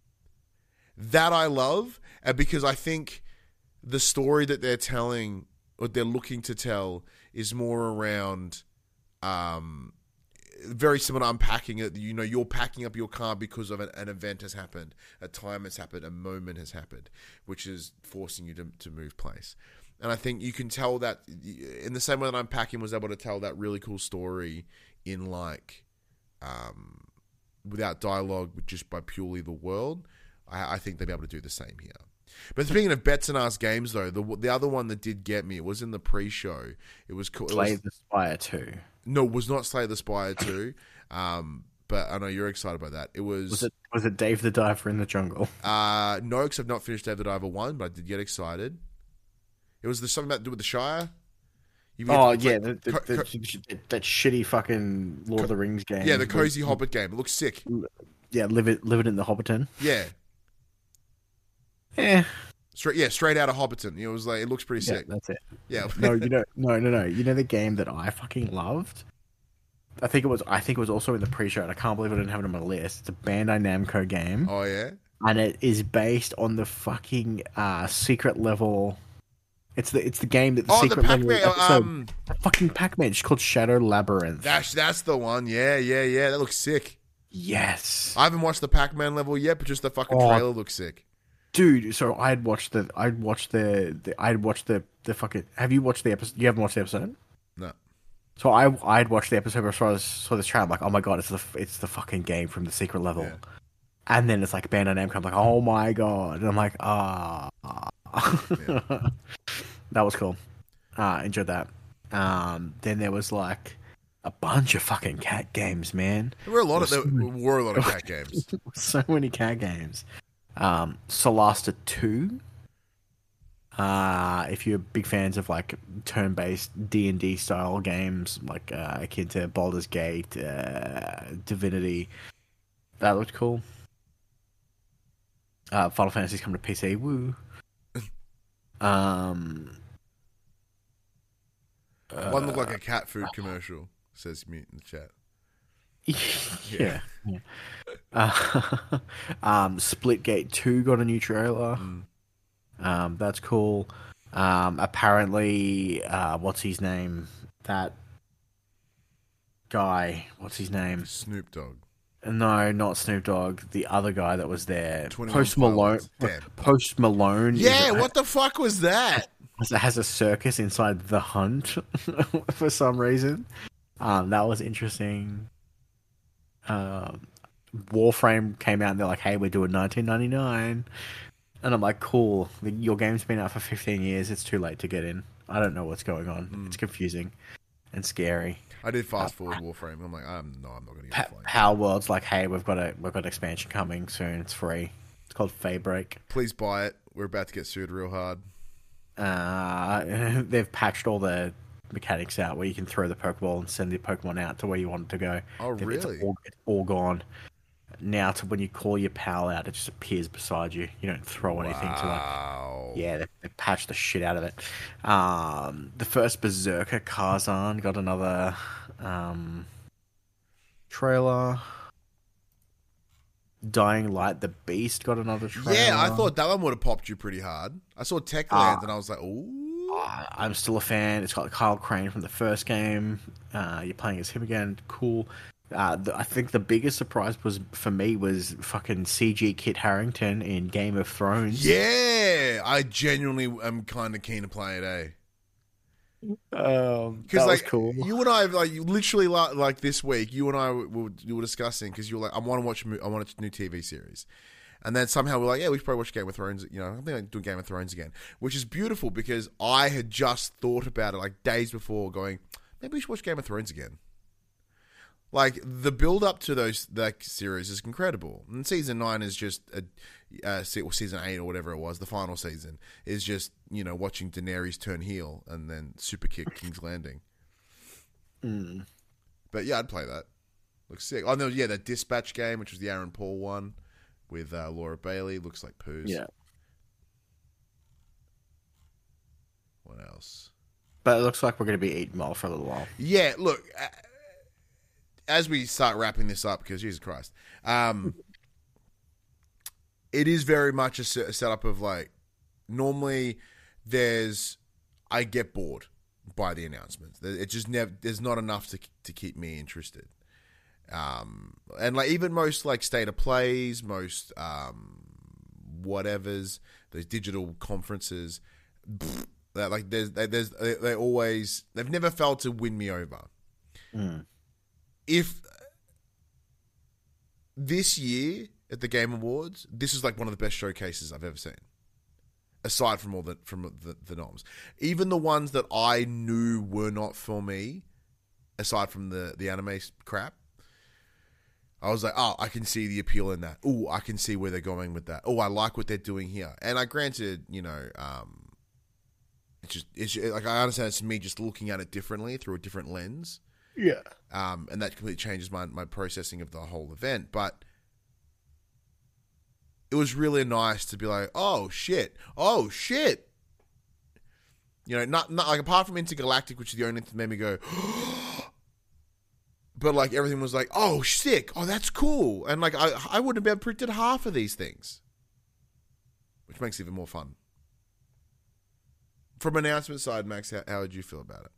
That I love, and because I think the story that they're telling, or they're looking to tell, is more around, um, very similar to unpacking it. You know, you're packing up your car because of an, an event has happened, a time has happened, a moment has happened, which is forcing you to, to move place. And I think you can tell that in the same way that Unpacking was able to tell that really cool story in like, um, without dialogue, but just by purely the world. I, I think they'll be able to do the same here. But speaking of bets and ass games, though, the the other one that did get me, it was in the pre-show. It was cool. Slay the Spire two. No, it was not Slay the Spire two. Um, but I know you're excited about that. It was. Was it was it Dave the Diver in the Jungle? Uh, no, because I've not finished Dave the Diver one, but I did get excited. It was the, something about to do with the Shire. You get Oh to- yeah, like, the, the, co- the, co- that shitty fucking Lord of the Rings game. yeah, the Cozy Hobbit game. It looks sick. Yeah, live it live it in the Hobbiton. Yeah, Eh, straight. Yeah, straight out of Hobbiton. It was like it looks pretty yeah, sick. that's it. Yeah. No, you know, no, no, no. You know the game that I fucking loved. I think it was. I think it was also in the pre-show. And I can't believe I didn't have it on my list. It's a Bandai Namco game, Oh yeah. and it is based on the fucking uh, secret level. It's the it's the game that the Oh, the secret level Pac-Man. episode. Um, The fucking Pac-Man. It's called Shadow Labyrinth. that's that's the one. Yeah, yeah, yeah. That looks sick. yes, I haven't watched the Pac-Man level yet, but just the fucking Oh. trailer looks sick. dude. So I'd watched the. I'd watched the. the I'd watched the the fucking. Have you watched the episode? You haven't watched the episode? No. So I I'd watched the episode before I saw this trailer. I'm like, oh my god, it's the it's the fucking game from the secret level. Yeah. And then it's like Bandai Namco. I'm like, oh my god, and I'm like, ah, that was cool. Uh, enjoyed that. Um, then there was like a bunch of fucking cat games, man. There were a lot of there There's so were a lot of cat games. So many cat games. Um, Solasta two. Uh, if you're big fans of like turn-based D and D style games, like uh, akin to Baldur's Gate, uh, Divinity, that looked cool. Uh, Final Fantasy's coming to P C. Woo. Um, One looked like a cat food commercial. Says mute in the chat. yeah. yeah. Uh, um, Splitgate two got a new trailer. Mm. Um, that's cool. Um, apparently, uh, what's his name? That guy. What's his name? Snoop Dogg. No, not Snoop Dogg. The other guy that was there. twenty-one Post Malone. Pilots. Damn. Post Malone. is- Yeah, what the fuck was that? has a circus inside the Hunt for some reason. Um, that was interesting. Um, Warframe came out and they're like, "Hey, we're doing nineteen ninety-nine," and I'm like, "Cool. Your game's been out for fifteen years. It's too late to get in. I don't know what's going on. Mm. It's confusing and scary." I did fast forward Warframe. I'm like, um, no, I'm not going to Pa- get flying. Power World's like, "Hey, we've got a we've got an expansion coming soon. It's free. It's called Faybreak." Please buy it. We're about to get sued real hard. Uh, they've patched all the mechanics out where you can throw the Pokeball and send the Pokemon out to where you want it to go. Oh, It's really? all, it's all gone. Now, to when you call your pal out, it just appears beside you. You don't throw anything to like. Wow. Yeah, they, they patched the shit out of it. Um, the first Berserker Kazan got another um, trailer. Dying Light, the Beast got another trailer. Yeah, I thought that one would have popped you pretty hard. I saw Techland Ah. and I was like, ooh. Uh, I'm still a fan. It's got Kyle Crane from the first game. Uh, you're playing as him again. Cool. Uh, the, I think the biggest surprise was for me was fucking C G Kit Harington in Game of Thrones. Yeah, I genuinely am kind of keen to play it, eh? Um, Because that was like cool. you and I, like you literally like, like this week, you and I were, we were discussing because you were like, I want to watch, a mo- I want a new T V series, and then somehow we're like, yeah, we should probably watch Game of Thrones. You know, I think I'm doing Game of Thrones again, which is beautiful because I had just thought about it like days before, going, maybe we should watch Game of Thrones again. Like the build up to those that series is incredible, and season nine is just a, uh, se- or season eight or whatever it was, the final season is just you know watching Daenerys turn heel and then super kick King's Landing. Mm. But yeah, I'd play that. Looks sick. Oh no, yeah, that Dispatch game, which was the Aaron Paul one with uh, Laura Bailey, looks like poos. Yeah, What else? but it looks like we're going to be eating well for a little while. Yeah, look. Uh, as we start wrapping this up, because Jesus Christ, um, it is very much a, set, a setup of like, normally there's, I get bored by the announcements. It just never, there's not enough to to keep me interested. Um, and like even most like state of plays, most um, whatevers, those digital conferences, pfft, that like there's there's they always they've never failed to win me over. Mm. If this year at the Game Awards, this is like one of the best showcases I've ever seen. Aside from all the from the, the noms, even the ones that I knew were not for me, aside from the the anime crap, I was like, oh, I can see the appeal in that. Oh, I can see where they're going with that. Oh, I like what they're doing here. And I granted, you know, um, it's just it's like I understand it's me just looking at it differently through a different lens. Yeah. Um, and that completely changes my, my processing of the whole event. But it was really nice to be like, oh, shit. Oh, shit. You know, not, not like apart from Intergalactic, which is the only thing that made me go, but like everything was like, oh, sick. Oh, that's cool. And like I, I wouldn't have predicted half of these things, which makes it even more fun. From announcement side, Max, how, how did you feel about it?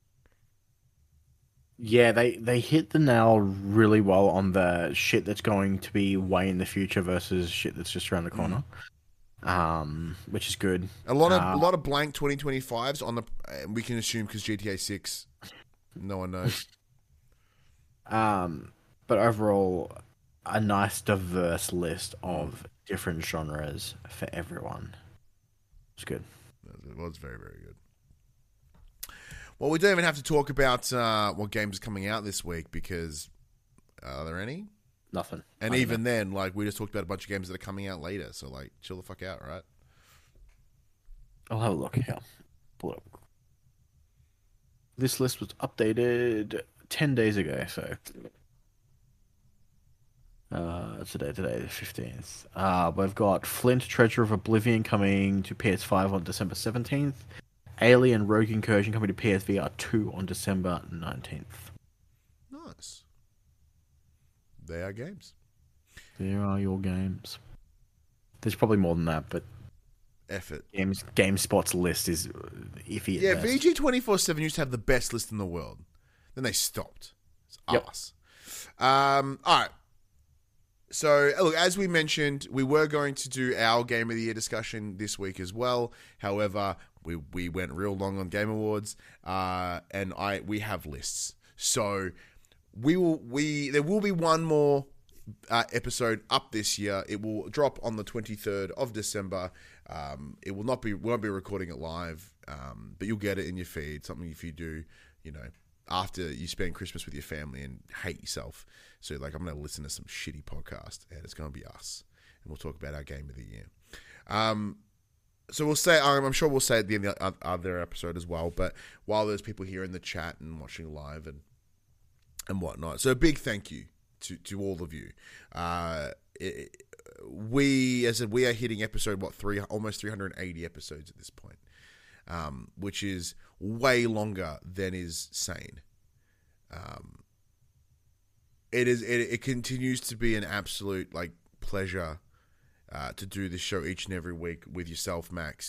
Yeah, they, they hit the nail really well on the shit that's going to be way in the future versus shit that's just around the corner, mm. um, which is good. A lot of uh, a lot of blank twenty twenty-fives on the. We can assume because G T A six, no one knows. um, but overall, a nice diverse list of different genres for everyone. It's good. It was very very good. Well, we don't even have to talk about uh, what games are coming out this week because uh, are there any? Nothing. And even know. then, like we just talked about a bunch of games that are coming out later. So like, chill the fuck out, right? I'll have a look here. Pull it up. This list was updated ten days ago, so uh, today, today the fifteenth. Uh, we've got Flint, Treasure of Oblivion coming to P S five on December seventeenth. Alien Rogue Incursion coming to P S V R two on December nineteenth. Nice. They are games. There are your games. There's probably more than that, but effort. Games GameSpot's list is iffy. At yeah, best. V G twenty-four seven used to have the best list in the world. Then they stopped. It's Yep. us. Um, all right. So, look, as we mentioned, we were going to do our Game of the Year discussion this week as well. However, we we went real long on Game Awards, uh, and I we have lists. So we will we there will be one more uh, episode up this year. It will drop on the twenty-third of December. Um, it will not be we won't be recording it live, um, but you'll get it in your feed. Something if you do, you know, after you spend Christmas with your family and hate yourself. So, like, I'm going to listen to some shitty podcast, and it's going to be us. And we'll talk about our Game of the Year. Um, so, we'll say, I'm sure we'll say at the end of the other episode as well, but while there's people here in the chat and watching live and and whatnot. So, a big thank you to, to all of you. Uh, it, we, as I said, we are hitting episode, what, three, almost three hundred eighty episodes at this point, um, which is way longer than is sane. Um, It is. It, it continues to be an absolute like pleasure uh, to do this show each and every week with yourself, Max.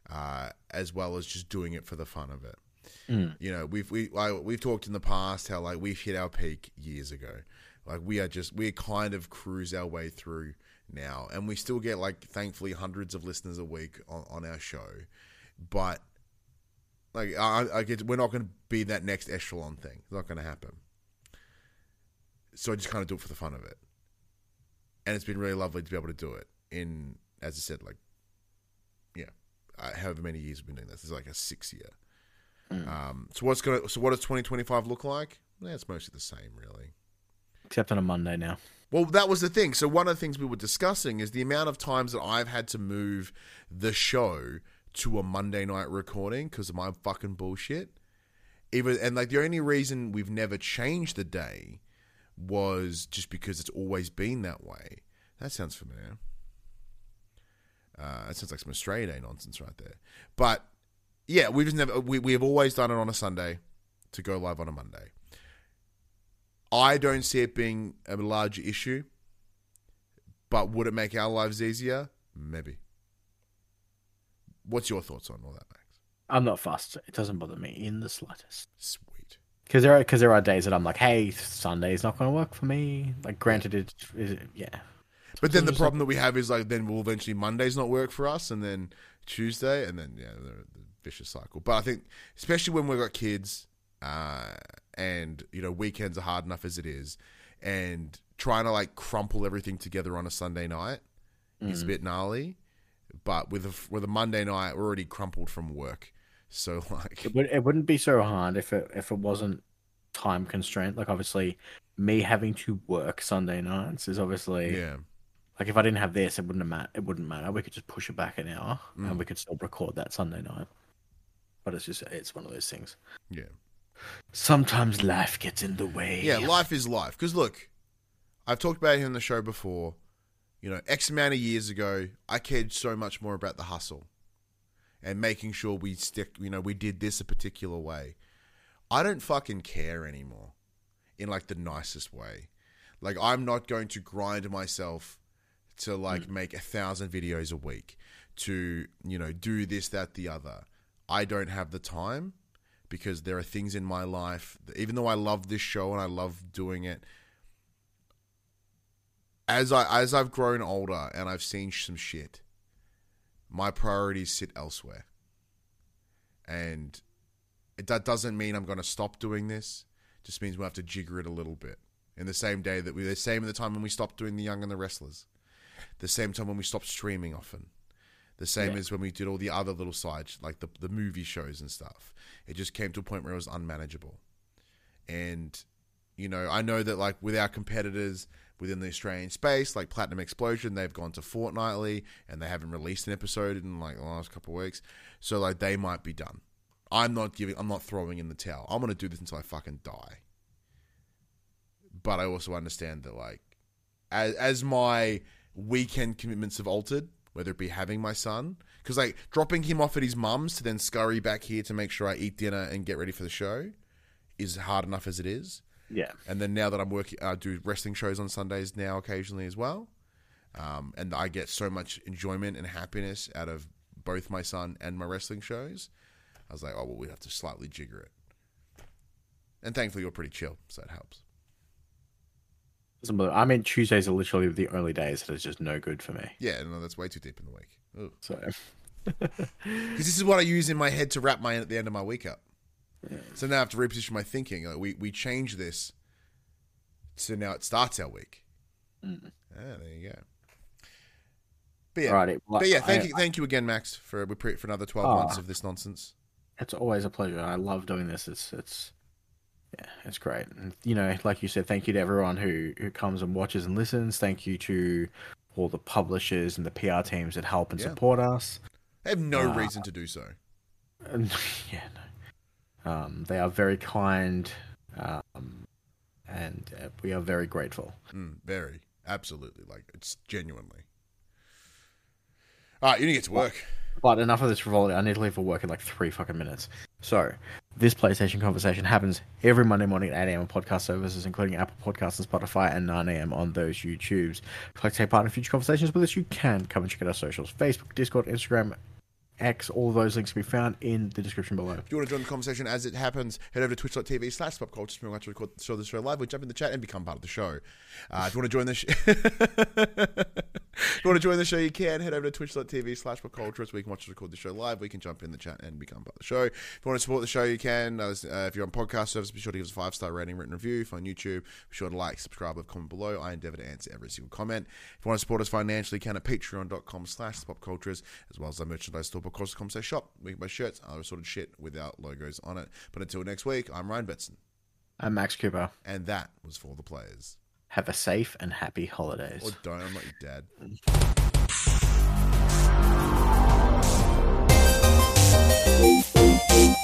uh, as well as just doing it for the fun of it. Mm. You know, we've we I, we've talked in the past how like we've hit our peak years ago. Like we are just we kind of cruise our way through now, and we still get like thankfully hundreds of listeners a week on, on our show, but like I, I get we're not going to be that next echelon thing. It's not going to happen. So I just kind of do it for the fun of it, and it's been really lovely to be able to do it in, as I said, like yeah, uh, however many years we've been doing this. This is like a six year. Mm. Um, so what's gonna so what does twenty twenty-five look like? Yeah, it's mostly the same, really. Except on a Monday now. Well, that was the thing. So one of the things we were discussing is the amount of times that I've had to move the show to a Monday night recording because of my fucking bullshit. Even and like the only reason we've never changed the day was just because it's always been that way. That sounds familiar. Uh, that sounds like some Australia Day nonsense right there. But yeah, we've just never we we have always done it on a Sunday to go live on a Monday. I don't see it being a large issue, but would it make our lives easier? Maybe. What's your thoughts on all that, Max? I'm not fussed. It doesn't bother me in the slightest. Sweet. Because there are because there are days that I'm like, hey, Sunday's not going to work for me. Like, granted, it is yeah. But then the problem that we have is like then will eventually Mondays not work for us, and then Tuesday, and then yeah, the, the vicious cycle. But I think especially when we've got kids. Uh, and you know weekends are hard enough as it is, and trying to like crumple everything together on a Sunday night mm. is a bit gnarly. But with a, with a Monday night, we're already crumpled from work, so like it, would, it wouldn't be so hard if it if it wasn't time constraint. Like obviously, me having to work Sunday nights is obviously yeah. Like if I didn't have this, it wouldn't have mat- It wouldn't matter. We could just push it back an hour, mm. and we could still record that Sunday night. But it's just it's one of those things. Yeah. Sometimes life gets in the way. Yeah, life is life. Because look, I've talked about it on the show before. You know, X amount of years ago, I cared so much more about the hustle and making sure we stick. You know, we did this a particular way. I don't fucking care anymore, in like the nicest way. Like I'm not going to grind myself to like mm. make a thousand videos a week to you know do this, that, the other. I don't have the time. Because there are things in my life, even though I love this show and I love doing it, as I as I've grown older and I've seen some shit, my priorities sit elsewhere, and it, that doesn't mean I'm going to stop doing this. It just means we'll have to jigger it a little bit. In the same day that we, the same at the time when we stopped doing The Young and the Restless, the same time when we stopped streaming often. The same yeah. as when we did all the other little sides, like the the movie shows and stuff. It just came to a point where it was unmanageable. And, you know, I know that, like, with our competitors within the Australian space, like Platinum Explosion, they've gone to fortnightly, and they haven't released an episode in, like, the last couple of weeks. So, like, they might be done. I'm not giving, I'm not throwing in the towel. I'm going to do this until I fucking die. But I also understand that, like, as, as my weekend commitments have altered, whether it be having my son, because like dropping him off at his mum's to then scurry back here to make sure I eat dinner and get ready for the show is hard enough as it is. Yeah. And then now that I'm working, I do wrestling shows on Sundays now occasionally as well. Um, and I get so much enjoyment and happiness out of both my son and my wrestling shows. I was like, oh, well, we have to slightly jigger it. And thankfully you're pretty chill, so it helps. I mean, Tuesdays are literally the only days that is just no good for me. Yeah, no, that's way too deep in the week. Ugh. So, because this is what I use in my head to wrap my at the end of my week up. Yeah. So now I have to reposition my thinking. Like we we change this, so now it starts our week. Mm. Ah, there you go. But yeah, Alrighty, well, but yeah, thank I, you, thank you again, Max, for for another twelve oh, months of this nonsense. It's always a pleasure. I love doing this. It's it's. Yeah, it's great. And, you know, like you said, thank you to everyone who, who comes and watches and listens. Thank you to all the publishers and the P R teams that help and yeah. support us. They have no uh, reason to do so. And, yeah, no. Um, they are very kind, um, and uh, we are very grateful. Mm, very. Absolutely. Like, it's genuinely. All right, you need to get to work. But enough of this frivolity. I need to leave for work in like three fucking minutes. So, this PlayStation conversation happens every Monday morning at eight a.m. on podcast services, including Apple Podcasts and Spotify, and nine a.m. on those YouTubes. If you'd like to take part in future conversations with us, you can come and check out our socials: Facebook, Discord, Instagram, X, all of those links can be found in the description below. If you want to join the conversation as it happens, head over to twitch.tv slash popculture. We watch record the show, the show live. We jump in the chat and become part of the show. Uh, if you want to join the sh- if you want to join the show, you can head over to twitch.tv slash popculture so we can watch us record the show live. We can jump in the chat and become part of the show. If you want to support the show, you can. Uh, if you're on podcast service, be sure to give us a five star rating, written review. If you're on YouTube, be sure to like, subscribe, leave a comment below. I endeavor to answer every single comment. If you want to support us financially, you can at patreon.com slash popcultures, as well as our merchandise store, popculture dot com slash shop. We can buy shirts, other sort of shit without logos on it. But until next week, I'm Ryan Betson. I'm Max Cooper. And that was for the players. Have a safe and happy holidays. Or don't, I'm not your dad.